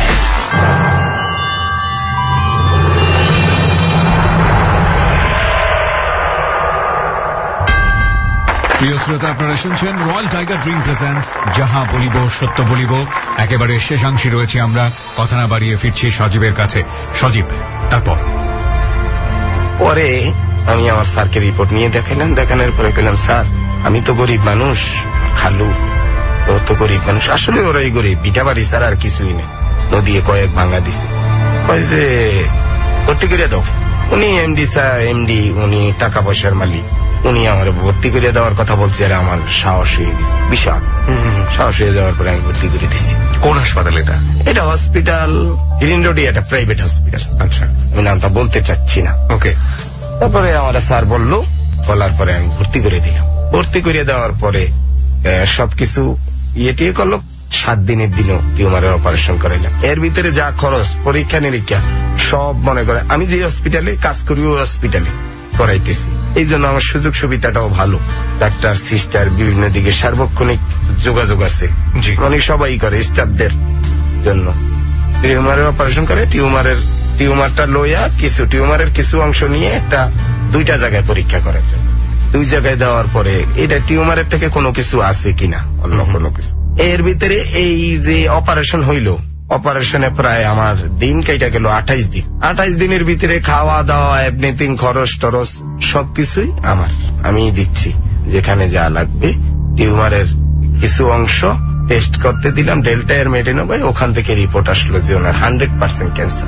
প্রিয় শ্রোতা, আপনারা শুনছেন রয়্যাল টাইগার ড্রিঙ্ক প্রেজেন্টস যাহা বলিব সত্য বলিব। একেবারে শেষাংশে রয়েছে আমরা, কথা না বাড়িয়ে ফিরছি সজীবের কাছে। সজীব, তারপর পরে আমি আমার স্যারকে রিপোর্ট নিয়ে দেখালাম। দেখানোর পরে পেলাম, স্যার আমি তো গরিব মানুষ, খালু ও তো গরিব মানুষ, আসলে ওরাই গরিব, বিটা বাড়ি স্যার আর কিছুই নেই, নদী কয়েক ভাঙা দিছে, কয় যে ভর্তি করে দাও। উনি এমডি স্যার, এমডি উনি টাকা পয়সার মালিক, উনি আমার ভর্তি করে দেওয়ার কথা বলছে। আর আমার সাহস হয়ে গেছে, বিশাল সাহস হয়ে যাওয়ার পরে আমি ভর্তি করে দিচ্ছি। কোন হাসপাতাল এটা? এটা হসপিটাল গ্রিন রোডে, একটা প্রাইভেট হসপিটাল। আচ্ছা, আমি নামটা বলতে চাচ্ছি না। ওকে। তারপরে আমার স্যার বললো, বলার পরে আমি ভর্তি করে দিলাম। ভর্তি করে দেওয়ার পরে সবকিছু ইয়ে টিয়ে করলো। সাত দিনের দিনও টিউমারের অপারেশন করাইলাম। এর ভিতরে যা খরচ, পরীক্ষা নিরীক্ষা সব মনে করে আমি যে হসপিটালে কাজ করি ওই হসপিটালে করাইতেছি। এই জন্য আমার সুযোগ সুবিধাটাও ভালো, ডাক্তার সিস্টার বিভিন্ন দিকে সার্বক্ষণিক যোগাযোগ আছে, অনেক সবাই করে স্টাফদের জন্য। টিউমারের অপারেশন করে, টিউমারের টিউমারটা লইয়া কিছু টিউমারের কিছু অংশ নিয়ে একটা দুইটা জায়গায় পরীক্ষা করার জন্য। দুই জায়গায় দেওয়ার পরে এটা টিউমারের থেকে কোনো কিছু আছে কিনা, অন্য কোনো কিছু। এর ভিতরে এই যে অপারেশন হইল, অপারেশনে প্রায় আমার দিন কেটে গেল আঠাইশ দিন। আঠাইশ দিনের ভিতরে খাওয়া দাওয়া এভরিথিং খরচ টরচ সবকিছুই আমার, আমি দিচ্ছি। যেখানে যা লাগবে টিউমারের কিছু অংশ টেস্ট করতে দিলাম, ডেল্টা এর মেডেনোভাই, ওখান থেকে রিপোর্ট আসলো যে ওনার হান্ড্রেড পার্সেন্ট ক্যান্সার।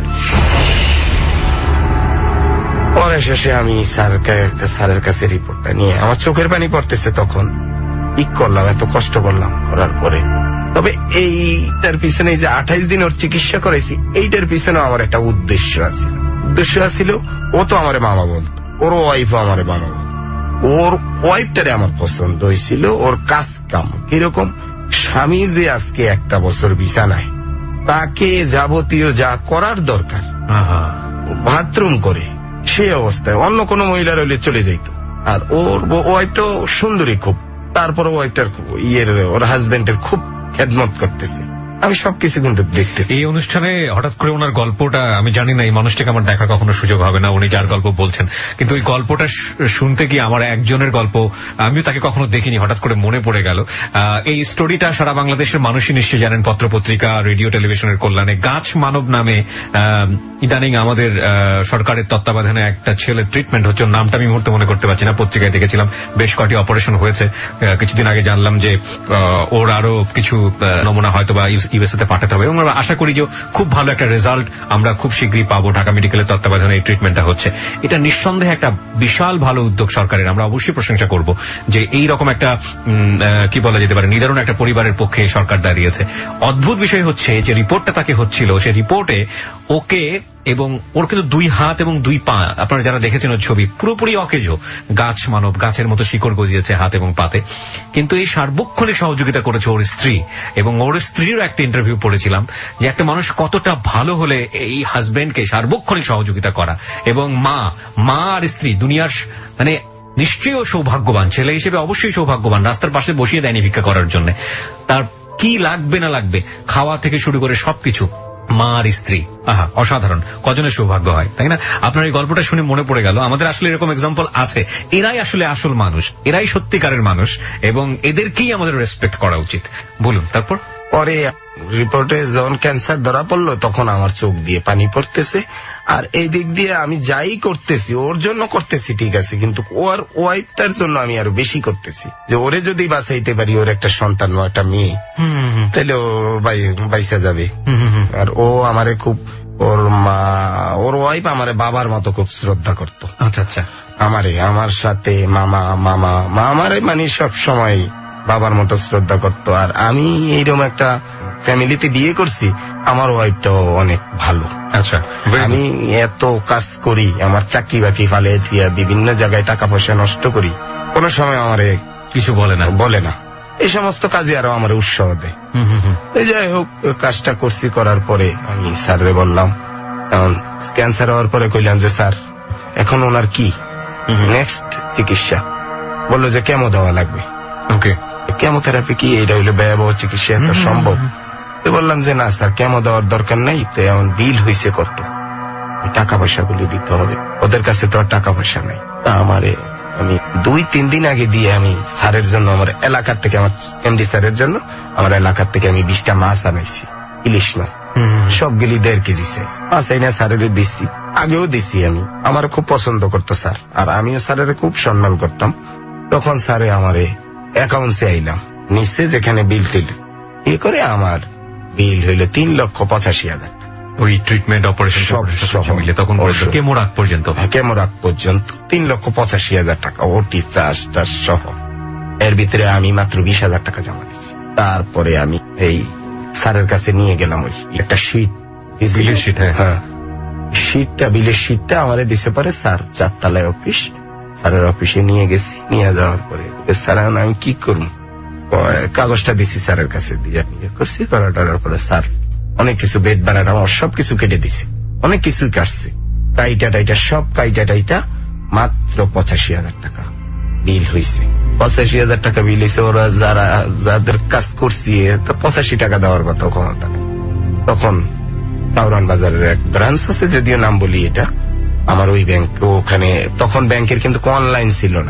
পরে শেষে আমি স্যারের কাছে রিপোর্টটা নিয়ে আমার চোখের পানি পড়তেছে, তখন ই করলাম, এত কষ্ট করলাম, করার পরে তবে এইটার পিছনে যে আঠাইশ দিন ওর চিকিৎসা করাইছি, এইটার পিছনে আমার একটা উদ্দেশ্য আছে। উদ্দেশ্য আছিল, ও তো আমার মামা বলতো, ওর ওয়াইফও আমার মামা বলতো। ওর ওয়াইফটারে আমার পছন্দ হয়েছিল, ওর কাজ কাম কিরকম, স্বামী যে আজকে একটা বছর বিছানায়, তাকে যাবতীয় যা করার দরকার বাথরুম করে, সেই অবস্থায় অন্য কোনো মহিলার হইলে চলে যাইত। আর ওর ওয়াইফটাও সুন্দরী খুব, তারপর ওয়াইফটার ইয়ের ওর হাজবেন্ডের খুব খেদমত করতেছে। আমি সবকিছু কিন্তু দেখতেছি। এই অনুষ্ঠানে হঠাৎ করে ওনার গল্পটা, আমি জানি না এই মানুষটাকে আমার দেখা কখনো সুযোগ হবে না, উনি যার গল্প বলছেন, কিন্তু ওই গল্পটা শুনতে গিয়ে আমার একজনের গল্প, আমিও তাকে কখনো দেখিনি, হঠাৎ করে মনে পড়ে গেল। এই স্টোরিটা সারা বাংলাদেশের মানুষই নিশ্চয়ই জানেন, পত্রপত্রিকা রেডিও টেলিভিশনের কল্যাণে গাছ মানব নামে ইদানিং আমাদের সরকারের তত্ত্বাবধানে একটা ছেলের ট্রিটমেন্ট হচ্ছে, নামটা আমি মুহূর্তে মনে করতে পারছি না, পত্রিকায় দেখেছিলাম, বেশ কয়েকটি অপারেশন হয়েছে। কিছুদিন আগে জানলাম যে ওর আরো কিছু নমুনা হয়তো বা ইউএসএ তে পাঠাতে হবে, এবং আমরা আশা করি যে খুব ভালো একটা রেজাল্ট আমরা খুব শীঘ্রই পাবো। ঢাকা মেডিকেলের তত্ত্বাবধানে এই ট্রিটমেন্টটা হচ্ছে, এটা নিঃসন্দেহে একটা বিশাল ভালো উদ্যোগ সরকারের, আমরা অবশ্যই প্রশংসা করব যে এই রকম একটা কি বলা যেতে পারে নিদারুণ একটা পরিবারের পক্ষে সরকার দাঁড়িয়েছে। অদ্ভুত বিষয় হচ্ছে যে রিপোর্টটা তাকে হচ্ছিল, সে রিপোর্টে ওকে এবং ওর কিন্তু দুই হাত এবং দুই পা, আপনারা যারা দেখেছেন ওর ছবি, পুরোপুরি অকেজো, গাছ মানব, গাছের মতো শিকড় গজিয়েছে হাত এবং পাতে। কিন্তু এই সার্বক্ষণিক সহযোগিতা করেছে ওর স্ত্রী, এবং ওর স্ত্রীরও একটা ইন্টারভিউ পড়েছিলাম যে একটা মানুষ কতটা ভালো হলে এই হাজবেন্ডকে সার্বক্ষণিক সহযোগিতা করা। এবং মা মা আর স্ত্রী দুনিয়ার মানে নিশ্চয়ই সৌভাগ্যবান, ছেলে হিসেবে অবশ্যই সৌভাগ্যবান, রাস্তার পাশে বসিয়ে দেয়নি ভিক্ষা করার জন্য, তার কি লাগবে না লাগবে খাওয়া থেকে শুরু করে সবকিছু মা আর স্ত্রী, আহা অসাধারণ, কজনের সৌভাগ্য হয়, তাই না? আপনার এই গল্পটা শুনে মনে পড়ে গেল, আমাদের আসলে এরকম এক্সাম্পল আছে, এরাই আসলে আসল মানুষ, এরাই সত্যিকারের মানুষ, এবং এদেরকেই আমাদের রেসপেক্ট করা উচিত। বলুন তারপর। পরে রিপোর্টে যখন ক্যান্সার ধরা পড়লো তখন আমার চোখ দিয়ে পানি পড়তেছে। আর এই দিক দিয়ে আমি যাই করতেছি ওর জন্য করতেছি ঠিক আছে, কিন্তু ওর ওয়াইফটার জন্য আমি আরো বেশি করতেছি, যে ওরে যদি বাঁচাইতে পারি, ওর একটা সন্তান ও একটা মেয়ে, তাহলে ও বাইসা যাবে। আর ও আমারে খুব, ওর মা, ওর ওয়াইফ আমারে বাবার মতো খুব শ্রদ্ধা করতো। আচ্ছা আচ্ছা। আমারে, আমার সাথে মামা মামা মা আমারে মানে সব সময় বাবার মতো শ্রদ্ধা করতো। আর আমি এইরকম একটা ফ্যামিলিতে বিয়ে করছি, আমার ওয়াইফটাও অনেক ভালো। আচ্ছা, আমি এত কাজ করি, আমার চাকরি বাকরি ফালে দিয়া বিভিন্ন জায়গায় টাকা পয়সা নষ্ট করি, কোনো সময় আমারে কিছু বলে না বলে না এই সমস্ত কাজে আরো আমার উৎসাহ দেয়। যাই হোক, কাজটা করছি, করার পরে আমি স্যাররে বললাম, এখন ক্যান্সার হওয়ার পরে কইলাম যে স্যার এখন ওনার কি নেক্সট চিকিৎসা? বললো যে কেমো দেওয়া লাগবে। ওকে, কেমোথেরাপি কি? এটা হইলে ব্যয়বহ চিকিৎসা, এত সম্ভব? বললাম যে না স্যার, কেমো দেওয়ার দরকার নেই, তো এমন বিল হয়েছে কত, টাকা পয়সা গুলি দিতে হবে, ওদের কাছে তো আর টাকা পয়সা নাই। তা আমারে আমি দুই তিন দিন আগে দিয়ে আমি স্যারের জন্য, আমার এলাকার থেকে, আমার এমডি স্যারের জন্য আমার এলাকার থেকে আমি বিশটা মাছ আনাইছি, ইলিশ মাছ, সবগুলি দেড় কেজি সাইজ মাছ আইনা স্যারের দিচ্ছি। আগেও দিচ্ছি আমি, আমার খুব পছন্দ করতো স্যার, আর আমিও স্যারের খুব সম্মান করতাম। তখন স্যারে আমারে অ্যাকাউন্টসে আইলাম, নিচে যেখানে বিল টিল ইয়ে করে আমার বিল হইল তিন লক্ষ পঁচাশি হাজার টাকা। ওই ট্রিটমেন্ট অপারেশন সব মিলে তখন কেমো রাখ পর্যন্ত কেমো রাখ পর্যন্ত তিন লক্ষ পঁচাশি হাজার টাকা, ওটি চার্জ টার্জ সহ। এর ভিতরে আমি মাত্র বিশ হাজার টাকা জমা দিচ্ছি। তারপরে আমি এই স্যারের কাছে নিয়ে গেলাম ওই একটা শিট, বিলের শিট। হ্যাঁ, শিটটা, বিলের শিটটা আমারে দিছে পরে স্যার চারতলায় অফিস, স্যারের অফিসে নিয়ে গেছি। নিয়ে যাওয়ার পরে স্যার আমি কি করবো, কাগজটা দিছি স্যারের কাছে, দিয়ে করছি। করাটার পরে স্যার অনেক কিছু, বেড বানানো আমার সবকিছু কেটে দিছে, অনেক কিছুই কাটছে, কাইটা টাইটা সব কাইটা টাইটা মাত্র পঁচাশি হাজার টাকা বিল হয়েছে। পঁচাশি হাজার টাকা বিল হয়েছে। ওরা যারা যাদের কাজ করছি তো পঁচাশি টাকা দেওয়ার কথা ক্ষমতা নেই। তখন কাউরান বাজারের এক ব্রাঞ্চ আছে, যদিও নাম বলি এটা, আমার ওই ব্যাংক, ওখানে তখন ব্যাংকের কিন্তু অনলাইন ছিল না,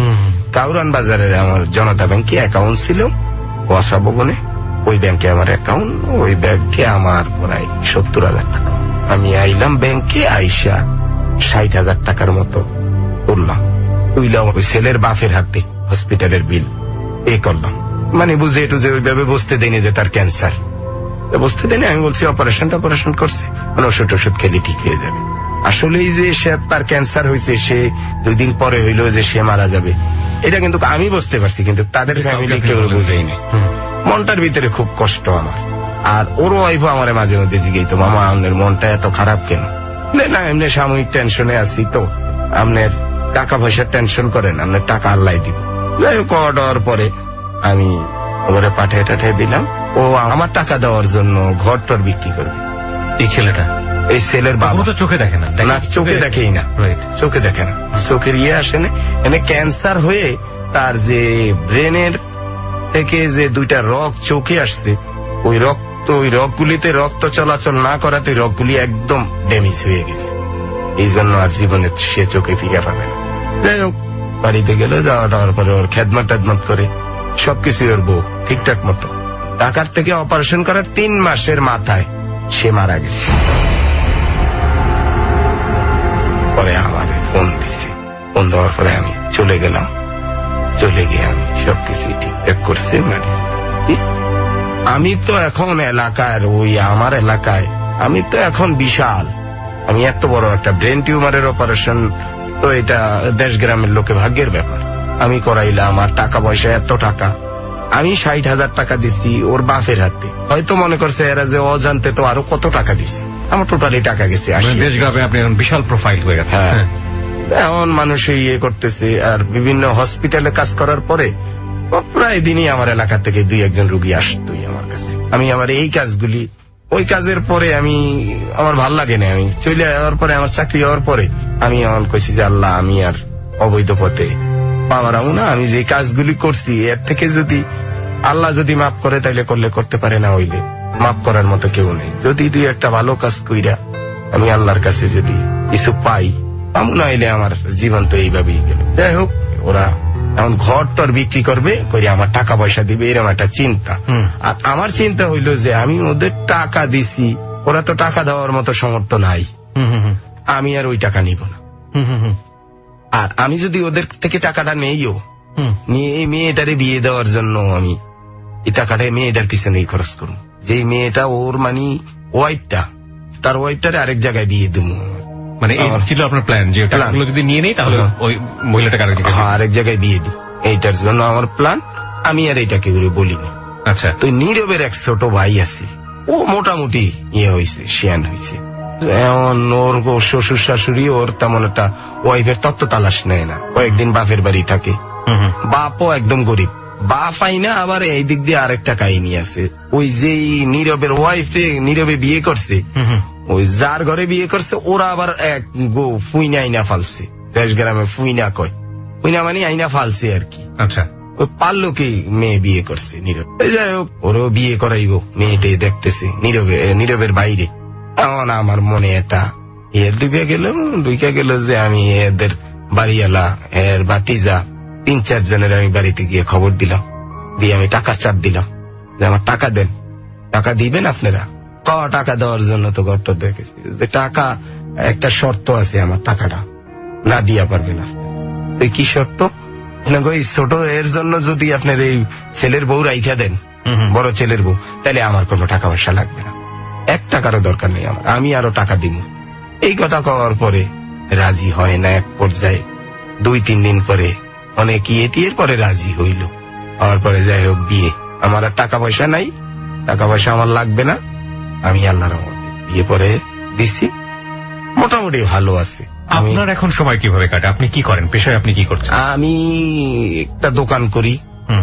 কাউরান বাজারের আমার জনতা ব্যাংকে অ্যাকাউন্ট ছিল, ওয়াসা ভবনে, ওই ব্যাংকে আমার অ্যাকাউন্ট, ওই ব্যাংকে আমার প্রায় সত্তর হাজার টাকা। আমি আইলাম ব্যাংকে, আইসা ষাট হাজার টাকার মতো করলাম, তুইলাম ওই ছেলের বাপের হাতে হসপিটালের বিল পে করলাম। মানে বুঝে একটু যে ওইভাবে বসতে দেয়নি যে তার ক্যান্সার, বসতে দেয়নি। আমি বলছি অপারেশনটা অপারেশন করছে, মানে ওষুধ ওষুধ খেলে ঠিক হয়ে যাবে। আসলেই যে সে তার ক্যান্সার হয়েছে, সে দুই দিন পরে হইলো যে সে মারা যাবে, এটা কিন্তু আমি বুঝতে পারছি, কিন্তু তাদের ফ্যামিলি কেউ বুঝেইনি। মনটার ভিতরে খুব কষ্ট আমার। আর ওর ওয়াইফও আমার মাঝে মধ্যে জিজ্ঞাসা, মামা আপনার মনটা এত খারাপ কেন? না এমনি সাময়িক টেনশনে আছি, তো আপনার টাকা পয়সার টেনশন করেন, আপনার টাকা আল্লাহ দিব। যাই হোক, দেওয়ার পরে আমি ওরে পাঠিয়ে টাঠিয়ে দিলাম। ও আমার টাকা দেওয়ার জন্য ঘর টর বিক্রি করবে। এই ছেলেটা, এই ছেলের বাবা তো চোখে দেখে না, না চোখে দেখেই না, চোখে দেখে না, চোখের ইয়ে আসে না। এনে ক্যান্সার হয়ে তার যে ব্রেনের থেকে যে দুইটা রক চোখে আসছে, ওই রক্ত, ওই রকগুলিতে রক্ত চলাচল না করাতে রকগুলি একদম ড্যামেজ হয়ে গেছে। এই জন্য আর জীবনে সে চোখে ফিরে পাবে না। যাই হোক, বাড়িতে গেল, যাওয়া যাওয়ার পরে ওর খেদমত টেদমত করে সবকিছু ওর বউ ঠিকঠাক মতো। ঢাকার থেকে অপারেশন করার তিন মাসের মাথায় সে মারা গেছে। পরে আমার ফোন দিছে, ফোন দেওয়ার পরে আমি চলে গেলাম। চলে গিয়ে আমি সবকিছু ঠিকঠাক করছে। আমি তো এখন এলাকার, ওই আমার এলাকায় আমি তো এখন বিশাল, আমি এত বড় একটা ব্রেন টিউমারের অপারেশন, তো এটা দেশ গ্রামের লোকে ভাগ্যের ব্যাপার। আমি করাইলাম, আর টাকা পয়সা এত টাকা, আমি ষাট হাজার টাকা দিছি ওর বাপের হাতে। হয়তো মনে করছে এরা যে অজান্তে তো আরো কত টাকা দিছে, আমার টোটালি টাকা গেছে। দেশ গ্রামে আপনি এখন বিশাল প্রোফাইল হয়ে গেছে। এমন মানুষ ইয়ে করতেছে। আর বিভিন্ন হসপিটালে কাজ করার পরে প্রায় দিনই আমার এলাকা থেকে দুই একজন রুগী আসতোই আমার কাছে। আমি আমার এই কাজগুলি, ওই কাজের পরে আমি, আমার ভাল লাগে না, আমি চলে যাওয়ার পরে, আমার চাকরি হওয়ার পরে আমি এমন কইছি যে আল্লাহ, আমি আর অবৈধ পথে পাওয়ার না, আমি যে কাজগুলি করছি এর থেকে যদি আল্লাহ যদি মাফ করে তাইলে করলে করতে পারে, না হইলে মাফ করার মতো কেউ নেই। যদি দুই একটা ভালো কাজ কইরা আমি আল্লাহর কাছে যদি কিছু পাই, পাবো, না হইলে আমার জীবন তো এইভাবেই গেল। যাই হোক, ওরা এখন ঘর টর বিক্রি করবে করে আমার টাকা পয়সা দিবে, এরকম একটা চিন্তা। আর আমার চিন্তা হইলো যে আমি ওদের টাকা দিছি, ওরা তো টাকা দেওয়ার মতো সামর্থ্য নাই, আমি আর ওই টাকা নিব না। আর আমি যদি ওদের থেকে টাকাটা নেইও, নিয়ে এই মেয়েটারে বিয়ে দেওয়ার জন্য আমি এই টাকাটা মেয়েটার পিছনেই খরচ করবো। যে মেয়েটা ওর মানে ওয়াইফটা, তার ওয়াইফটারে আরেক জায়গায় বিয়ে দেবো। মানে এই ছিল আপনার প্ল্যান যে টাকাগুলো যদি নিয়ে নেই তাহলে ওই মহিলাটাকে আরেক জায়গায় আরেক জায়গায় বিয়ে দিই, এইটার জন্য আমার প্ল্যান। আমি আর এইটাকে বলিনি। আচ্ছা, তো নীরবের এক ছোট ভাই আছে, ও মোটামুটি ইয়ে হয়েছে, শিয়ান হয়েছে। এমন ওর শ্বশুর শাশুড়ি ওর তেমন একটা ওয়াইফের তত্ত্ব তালাশ নেয় না, কয়েকদিন বাপের বাড়ি থাকে। বাপও একদম গরিব, বাপ আই না, আবার এই দিক দিয়ে আরেকটা কাহিনী আছে। ওই যে নীরবের ওয়াইফে নীরবে বিয়ে করছে, ওই যার ঘরে বিয়ে করছে ওরা আবার এক গো ফুইনা আইনা ফালছে। দেশ গ্রামে ফুইনা কয়, ফুইনা মানে আইনা ফালছে আর কি। আচ্ছা, ওই পাল্লোকে মেয়ে বিয়ে করছে নীরব। যাই হোক, ওরও বিয়ে করাইব, মেয়েটে দেখতেছে নীরবে নীরবের বাইরে। এমন আমার মনে একটা এর ডুবে গেল ডুইকা গেল যে আমি এদের বাড়িওয়ালা এর বাতিজা তিন চার জনের আমি বাড়িতে গিয়ে খবর দিলাম, দিয়ে আমি টাকা চাপ দিলাম যে আমার টাকা দেন, টাকা দিবেন আপনারা। ক টাকা দেওয়ার জন্য তো ঘরটা দেখেছি, টাকা একটা শর্ত আছে, আমার টাকাটা না দিয়া পারবেন আপনি। কি শর্ত? ওই ছোট এর জন্য যদি আপনার এই ছেলের বউ রাইখা দেন, বড় ছেলের বউ, তাহলে আমার কোনো টাকা পয়সা লাগবে না, এক টাকারও দরকার নেই আমার, আমি আরো টাকা দিব। এই কথা কওয়ার পরে রাজি হয় না। এক পর্যায়ে দুই তিন দিন পরে অনেক ইয়েটির পরে রাজি হইল। হওয়ার পরে যাই হোক বিয়ে, আমার আর টাকা পয়সা নাই, টাকা পয়সা আমার লাগবে না, আমি আল্লাহর রহমতে বিয়ে পরে দিছি, মোটামুটি ভালো আছে। আপনার এখন সময় কিভাবে কাটে? আপনি কি করেন পেশায়? আপনি কি করছেন? আমি একটা দোকান করি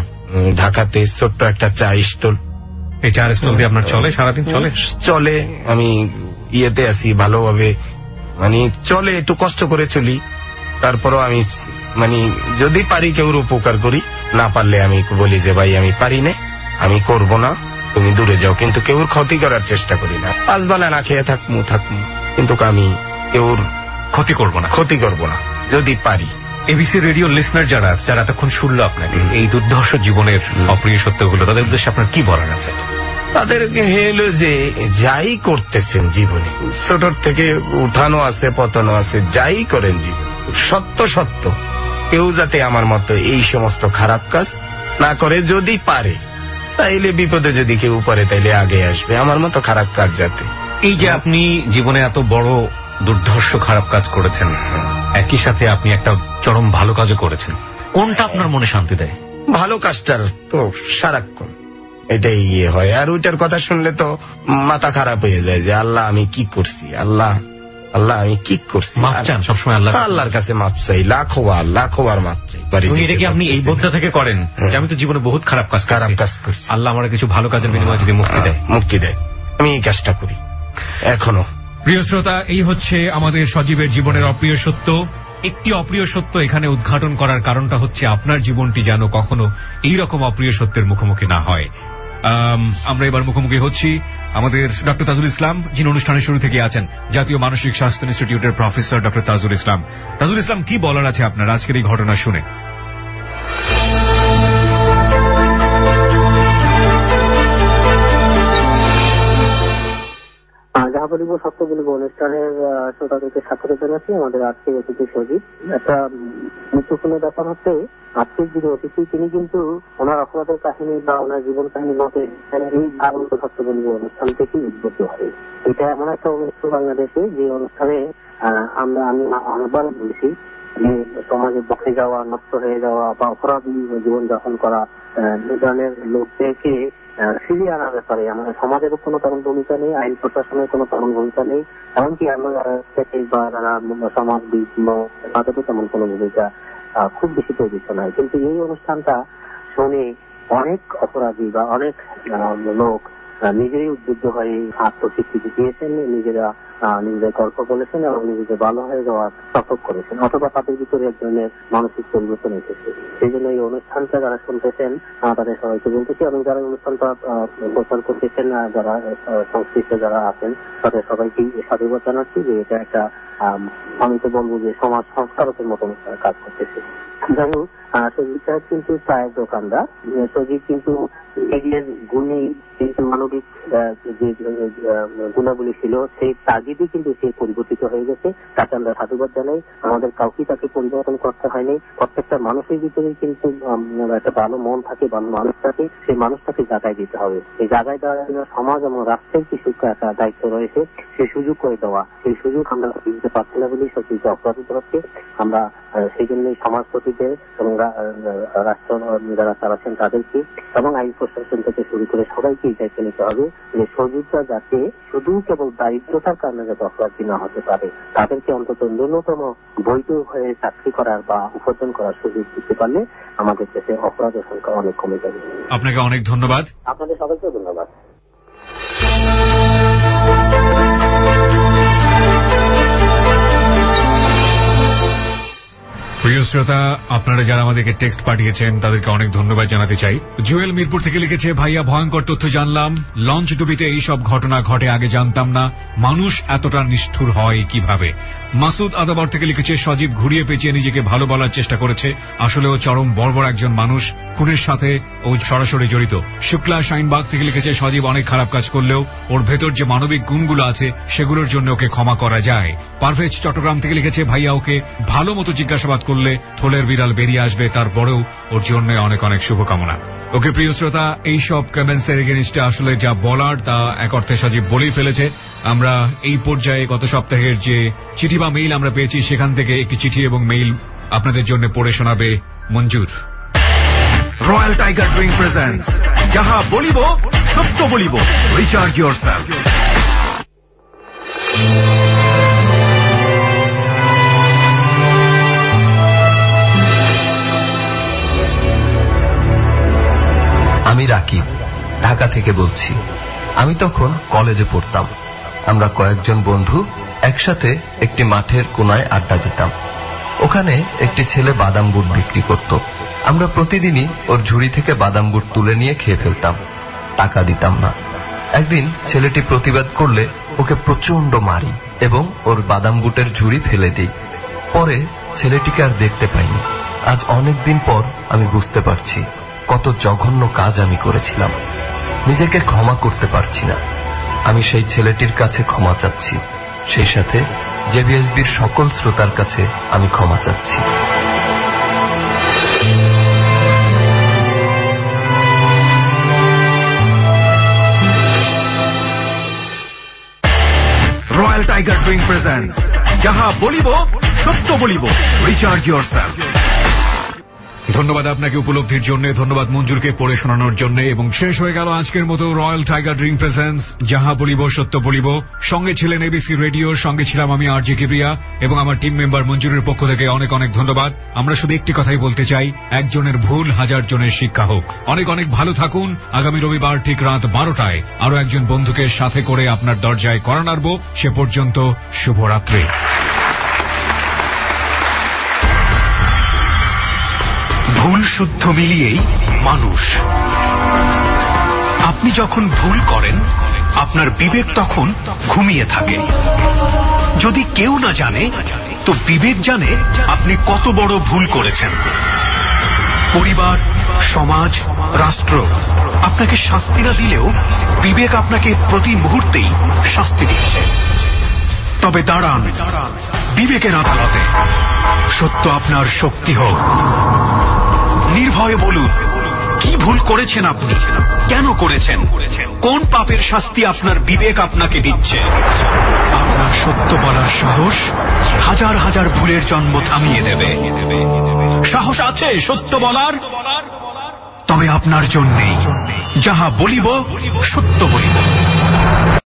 ঢাকাতে, ছোট্ট একটা চা স্টল। এই চা স্টল দিয়ে আপনার চলে সারাদিন? চলে চলে আমি ইয়েতে আছি ভালোভাবে, মানে চলে, একটু কষ্ট করে চলি। তারপরও আমি মানে যদি পারি কেউর উপকার করি, না পারলে আমি বলি যে ভাই আমি পারি না, আমি করব না, তুমি দূরে যাও, কিন্তু কেউর ক্ষতি করার চেষ্টা করি না। পাঁচ বেলা না খেয়ে থাকমু থাকমু কিন্তু আমি কেউর ক্ষতি করব না, ক্ষতি করব না যদি পারি। এবিসি রেডিও লিসনার যারা যারা এতক্ষণ শুনলো আপনাকে এই দুর্ধর্ষ জীবনের অপ্রিয় সত্যগুলো, তাদের উদ্দেশ্যে আপনার কি বলার আছে? তাদেরকে হলো যে যাই করতেছেন জীবনে, ছোটর থেকে উঠানো আছে পতনও আছে, যাই করেন জীবনে সত্য সত্য, কেউ যাতে আমার মতো এই সমস্ত খারাপ কাজ না করে। যদি পারে তাইলে বিপদে যদি কেউ পারে তাইলে আগে আসবে, আমার মতো খারাপ কাজ যাতে। এই যে আপনি জীবনে এত বড় দুর্ধর্ষ খারাপ কাজ করেছেন, একই সাথে আপনি একটা চরম ভালো কাজও করেছেন, কোনটা আপনার মনে শান্তি দেয়? ভালো কাজটার তো সারাক্ষণ এটাই ইয়ে হয়, আর ওইটার কথা শুনলে তো মাথা খারাপ হয়ে যায় যে আল্লাহ আমি কি করছি, আল্লাহ আল্লাহ আমি কি করছি। মাপ চান সবসময় আল্লাহ আল্লাহর কাছে মাপ চাই, লাখো বার লাখো বার মাপ চাই। এটা কি আপনি এই বোধটা থেকে করেন যে আমি তো জীবনে বহুত খারাপ কাজ খারাপ কাজ করছি, আল্লাহ আমার কিছু ভালো কাজের বিনিময়ে যদি মুক্তি দেয়? মুক্তি দেয়, আমি এই কাজটা করি এখনো। প্রিয় শ্রোতা, এই হচ্ছে আমাদের সজীবের জীবনের অপ্রিয় সত্য। একটি অপ্রিয় সত্য এখানে উদ্ঘাটন করার কারণটা হচ্ছে আপনার জীবনটি যেন কখনো এইরকম অপ্রিয় সত্যের মুখোমুখি না হয়। আমরা এবার মুখোমুখি হচ্ছি আমাদের ডক্টর তাজুল ইসলাম, যিনি অনুষ্ঠানের শুরু থেকে আছেন, জাতীয় মানসিক স্বাস্থ্য ইনস্টিটিউটের প্রফেসর ডক্টর তাজুল ইসলাম। তাজুল ইসলাম, কি বলার আছে আপনার আজকের এই ঘটনা শুনে? জাহাবলিব সত্য বলিব অনুষ্ঠানের শ্রোতাদেরকে স্বাগত জানাচ্ছি। আমাদের আজকের অতিথি সজীব। একটা গুরুত্বপূর্ণ ব্যাপার হচ্ছে আজকের যিনি অতিথি তিনি কিন্তু ওনার অপরাধের কাহিনী বা ওনার জীবন কাহিনী মতে এই জাহাবলিব সত্য বলিব অনুষ্ঠান থেকেই উদ্ভূত হয়। এটা এমন একটা অনুষ্ঠান বাংলাদেশে যে অনুষ্ঠানে আমরা আমি অনেকবার বলেছি যে সমাজে বসে যাওয়া, নষ্ট হয়ে যাওয়া বা অপরাধী জীবনযাপন করা এই ধরনের লোকদেরকে ফিরিয়ে আনার ব্যাপারে আমাদের সমাজেরও কোনো তেমন ভূমিকা নেই, আইন প্রশাসনের কোনো তেমন ভূমিকা নেই, এমনকি বা যারা সমাজবিদ তাদেরও তেমন কোনো ভূমিকা খুব বেশি প্রয়োজন নয়। কিন্তু এই অনুষ্ঠানটা শুনে অনেক অপরাধী বা অনেক লোক নিজেই উদ্বুদ্ধ হয়ে আত্মস্বীকৃতি দিয়েছেন, নিজেরা নিজেদের গল্প বলেছেন এবং নিজেদের ভালো হয়ে যাওয়ার শপথ করেছেন, অথবা তাদের ভিতরে এক ধরনের মানসিক পরিবর্তন এসেছে। সেই জন্য এই অনুষ্ঠানটা যারা শুনতেছেন তাদের সবাইকে বলতেছি, এবং যারা অনুষ্ঠানটা প্রচার করতেছেন যারা সংশ্লিষ্ট যারা আছেন তাদের সবাইকে সাধুবাদ জানাচ্ছি যে এটা একটা আমি তো বলবো যে সমাজ সংস্কারকের মতন কাজ করতেছে। যাই হোক, সজীব সাহেব কিন্তু চায়ের দোকানদার। সজীব কিন্তু গুণী কিন্তু মানবিক যে গুণাবলী ছিল সেই তাগিদে কিন্তু সে পরিবর্তিত হয়ে গেছে। তাকে আমরা সাধুবাদ জানাই। আমাদের কাউকে তাকে পরিবর্তন করতে হয়নি। প্রত্যেকটা মানুষের ভিতরে কিন্তু একটা ভালো মন থাকে, ভালো মানুষ থাকে, সেই মানুষটাকে জাগায় দিতে হবে। এই জাগায় দেওয়ার জন্য সমাজ এবং রাষ্ট্রের কিছু একটা দায়িত্ব রয়েছে, সেই সুযোগ করে দেওয়া। সেই সুযোগ আমরা দিতে পারছি না বলেই সত্যিকে অপরাধিত হচ্ছে। আমরা সেই জন্যই সমাজপতিদের এবং রাষ্ট্র যারা চালাচ্ছেন তাদেরকে এবং আইন প্রশাসন থেকে শুরু করে সবাইকে দায়িত্ব নিতে হবে যে সজীবরা যাতে শুধু কেবল দারিদ্রতার কারণে যাতে অপরাধী না হতে পারে, তাদেরকে অন্তত ন্যূনতম বৈধ হয়ে চাকরি করার বা উপার্জন করার সুযোগ দিতে পারলে আমাদের দেশে অপরাধের সংখ্যা অনেক কমে যাবে। আপনাকে অনেক ধন্যবাদ। আপনাদের সবাইকে ধন্যবাদ। প্রিয় শ্রোতা, আপনারা যারা আমাদেরকে টেক্সট পাঠিয়েছেন তাদেরকে অনেক ধন্যবাদ জানাতে চাই। জুয়েল মিরপুর থেকে লিখেছে, ভাইয়া ভয়ঙ্কর তথ্য জানলাম, লঞ্চ ডুবিতে এইসব ঘটনা ঘটে, আগে জানতাম না। মানুষ এতটা নিষ্ঠুর হয় কিভাবে। মাসুদ আদাবর থেকে লিখেছে, সজীব ঘুরিয়ে পেঁচিয়ে নিজেকে ভালো বলার চেষ্টা করেছে, আসলে ও চরম বর্বর একজন মানুষ, খুনের সাথে ও সরাসরি জড়িত। শুক্লা শাইনবাগ থেকে লিখেছে, সজীব অনেক খারাপ কাজ করলেও ওর ভেতর যে মানবিক গুণগুলো আছে সেগুলোর জন্য ওকে ক্ষমা করা যায়। পারভেজ চট্টগ্রাম থেকে লিখেছে, ভাইয়া ওকে ভালো মতো জিজ্ঞাসাবাদ করলে থলের বিড়াল বেরিয়ে আসবে, তারপরেও ওর জন্য অনেক অনেক শুভকামনা। ওকে প্রিয় শ্রোতা, এইসব কমেন্টস এর এগেইনস্টে আসলে যা বলার তা এক অর্থে সজীব বলেই ফেলেছে। আমরা এই পর্যায়ে গত সপ্তাহের যে চিঠি বা মেইল আমরা পেয়েছি সেখান থেকে একটি চিঠি এবং মেইল আপনাদের জন্য পড়ে শোনাবে Manjur. Royal tiger drink presents যাহা বলিব সত্য বলিব, রিচার্জ ইয়োরসেলফ। আমি রাকিব, ঢাকা থেকে বলছি। আমি তখন কলেজে পড়তাম। আমরা কয়েকজন বন্ধু একসাথে একটি মাঠের কোনায় আড্ডা দিতাম। ওখানে একটি ছেলে বাদাম বুট বিক্রি করত। আমরা প্রতিদিনই ওর ঝুড়ি থেকে বাদাম বুট তুলে নিয়ে খেয়ে ফেলতাম, টাকা দিতাম না। একদিন ছেলেটি প্রতিবাদ করলে ওকে প্রচন্ড মারি এবং ওর বাদাম বুটের ঝুড়ি ফেলে দিই। পরে ছেলেটিকে আর দেখতে পাইনি। আজ অনেকদিন পর আমি বুঝতে পারছি কত জঘন্য কাজ আমি করেছিলাম। নিজেকে ক্ষমা করতে পারছি না। আমি সেই ছেলেটির কাছে ক্ষমা চাচ্ছি, সেই সাথে জেবিএসবির সকল শ্রোতার কাছে আমি ক্ষমা চাচ্ছি। রয়্যাল টাইগার ড্রিঙ্ক প্রেজেন্টস যাহা বলিব সত্য বলিব, রিচার্জ ইয়োরসেলফ। ধন্যবাদ আপনাকে উপলব্ধির জন্য, ধন্যবাদ মঞ্জুরকে পড়ে শোনানোর জন্য। এবং শেষ হয়ে গেল আজকের মতো রয়্যাল টাইগার ড্রিঙ্ক প্রেজেন্টস যাহা বলিব সত্য বলিব। সঙ্গে ছিলেন এবিসি রেডিও, সঙ্গে ছিলাম আমি আরজে কিবরিয়া এবং আমার টিম মেম্বার মঞ্জুরের পক্ষ থেকে অনেক অনেক ধন্যবাদ। আমরা শুধু একটি কথাই বলতে চাই, একজনের ভুল হাজার জনের শিক্ষা হোক। অনেক অনেক ভালো থাকুন। আগামী রবিবার ঠিক রাত বারোটায় আরো একজন বন্ধুকে সাথে করে আপনার দরজায় কড়া নাড়ব। সে পর্যন্ত শুভরাত্রি। ভুল শুদ্ধ মিলিয়েই মানুষ। আপনি যখন ভুল করেন আপনার বিবেক তখন ঘুমিয়ে থাকে। যদি কেউ না জানে তো বিবেক জানে আপনি কত বড় ভুল করেছেন। পরিবার, সমাজ, রাষ্ট্র আপনাকে শাস্তি না দিলেও বিবেক আপনাকে প্রতি মুহূর্তেই শাস্তি দিচ্ছে। তবে দাঁড়ান বিবেকের আদালতে, সত্য আপনার শক্তি হোক। নির্ভয়ে বলুন, কি ভুল করেছেন আপনি, কেন করেছেন, কোন পাপের শাস্তি আপনার বিবেক আপনাকে দিচ্ছে। আপনার সত্য বলার সাহস হাজার হাজার ভুলের জন্ম থামিয়ে দেবে। সাহস আছে সত্য বলার? তবে আপনার জন্যেই যাহা বলিব সত্য বলিব।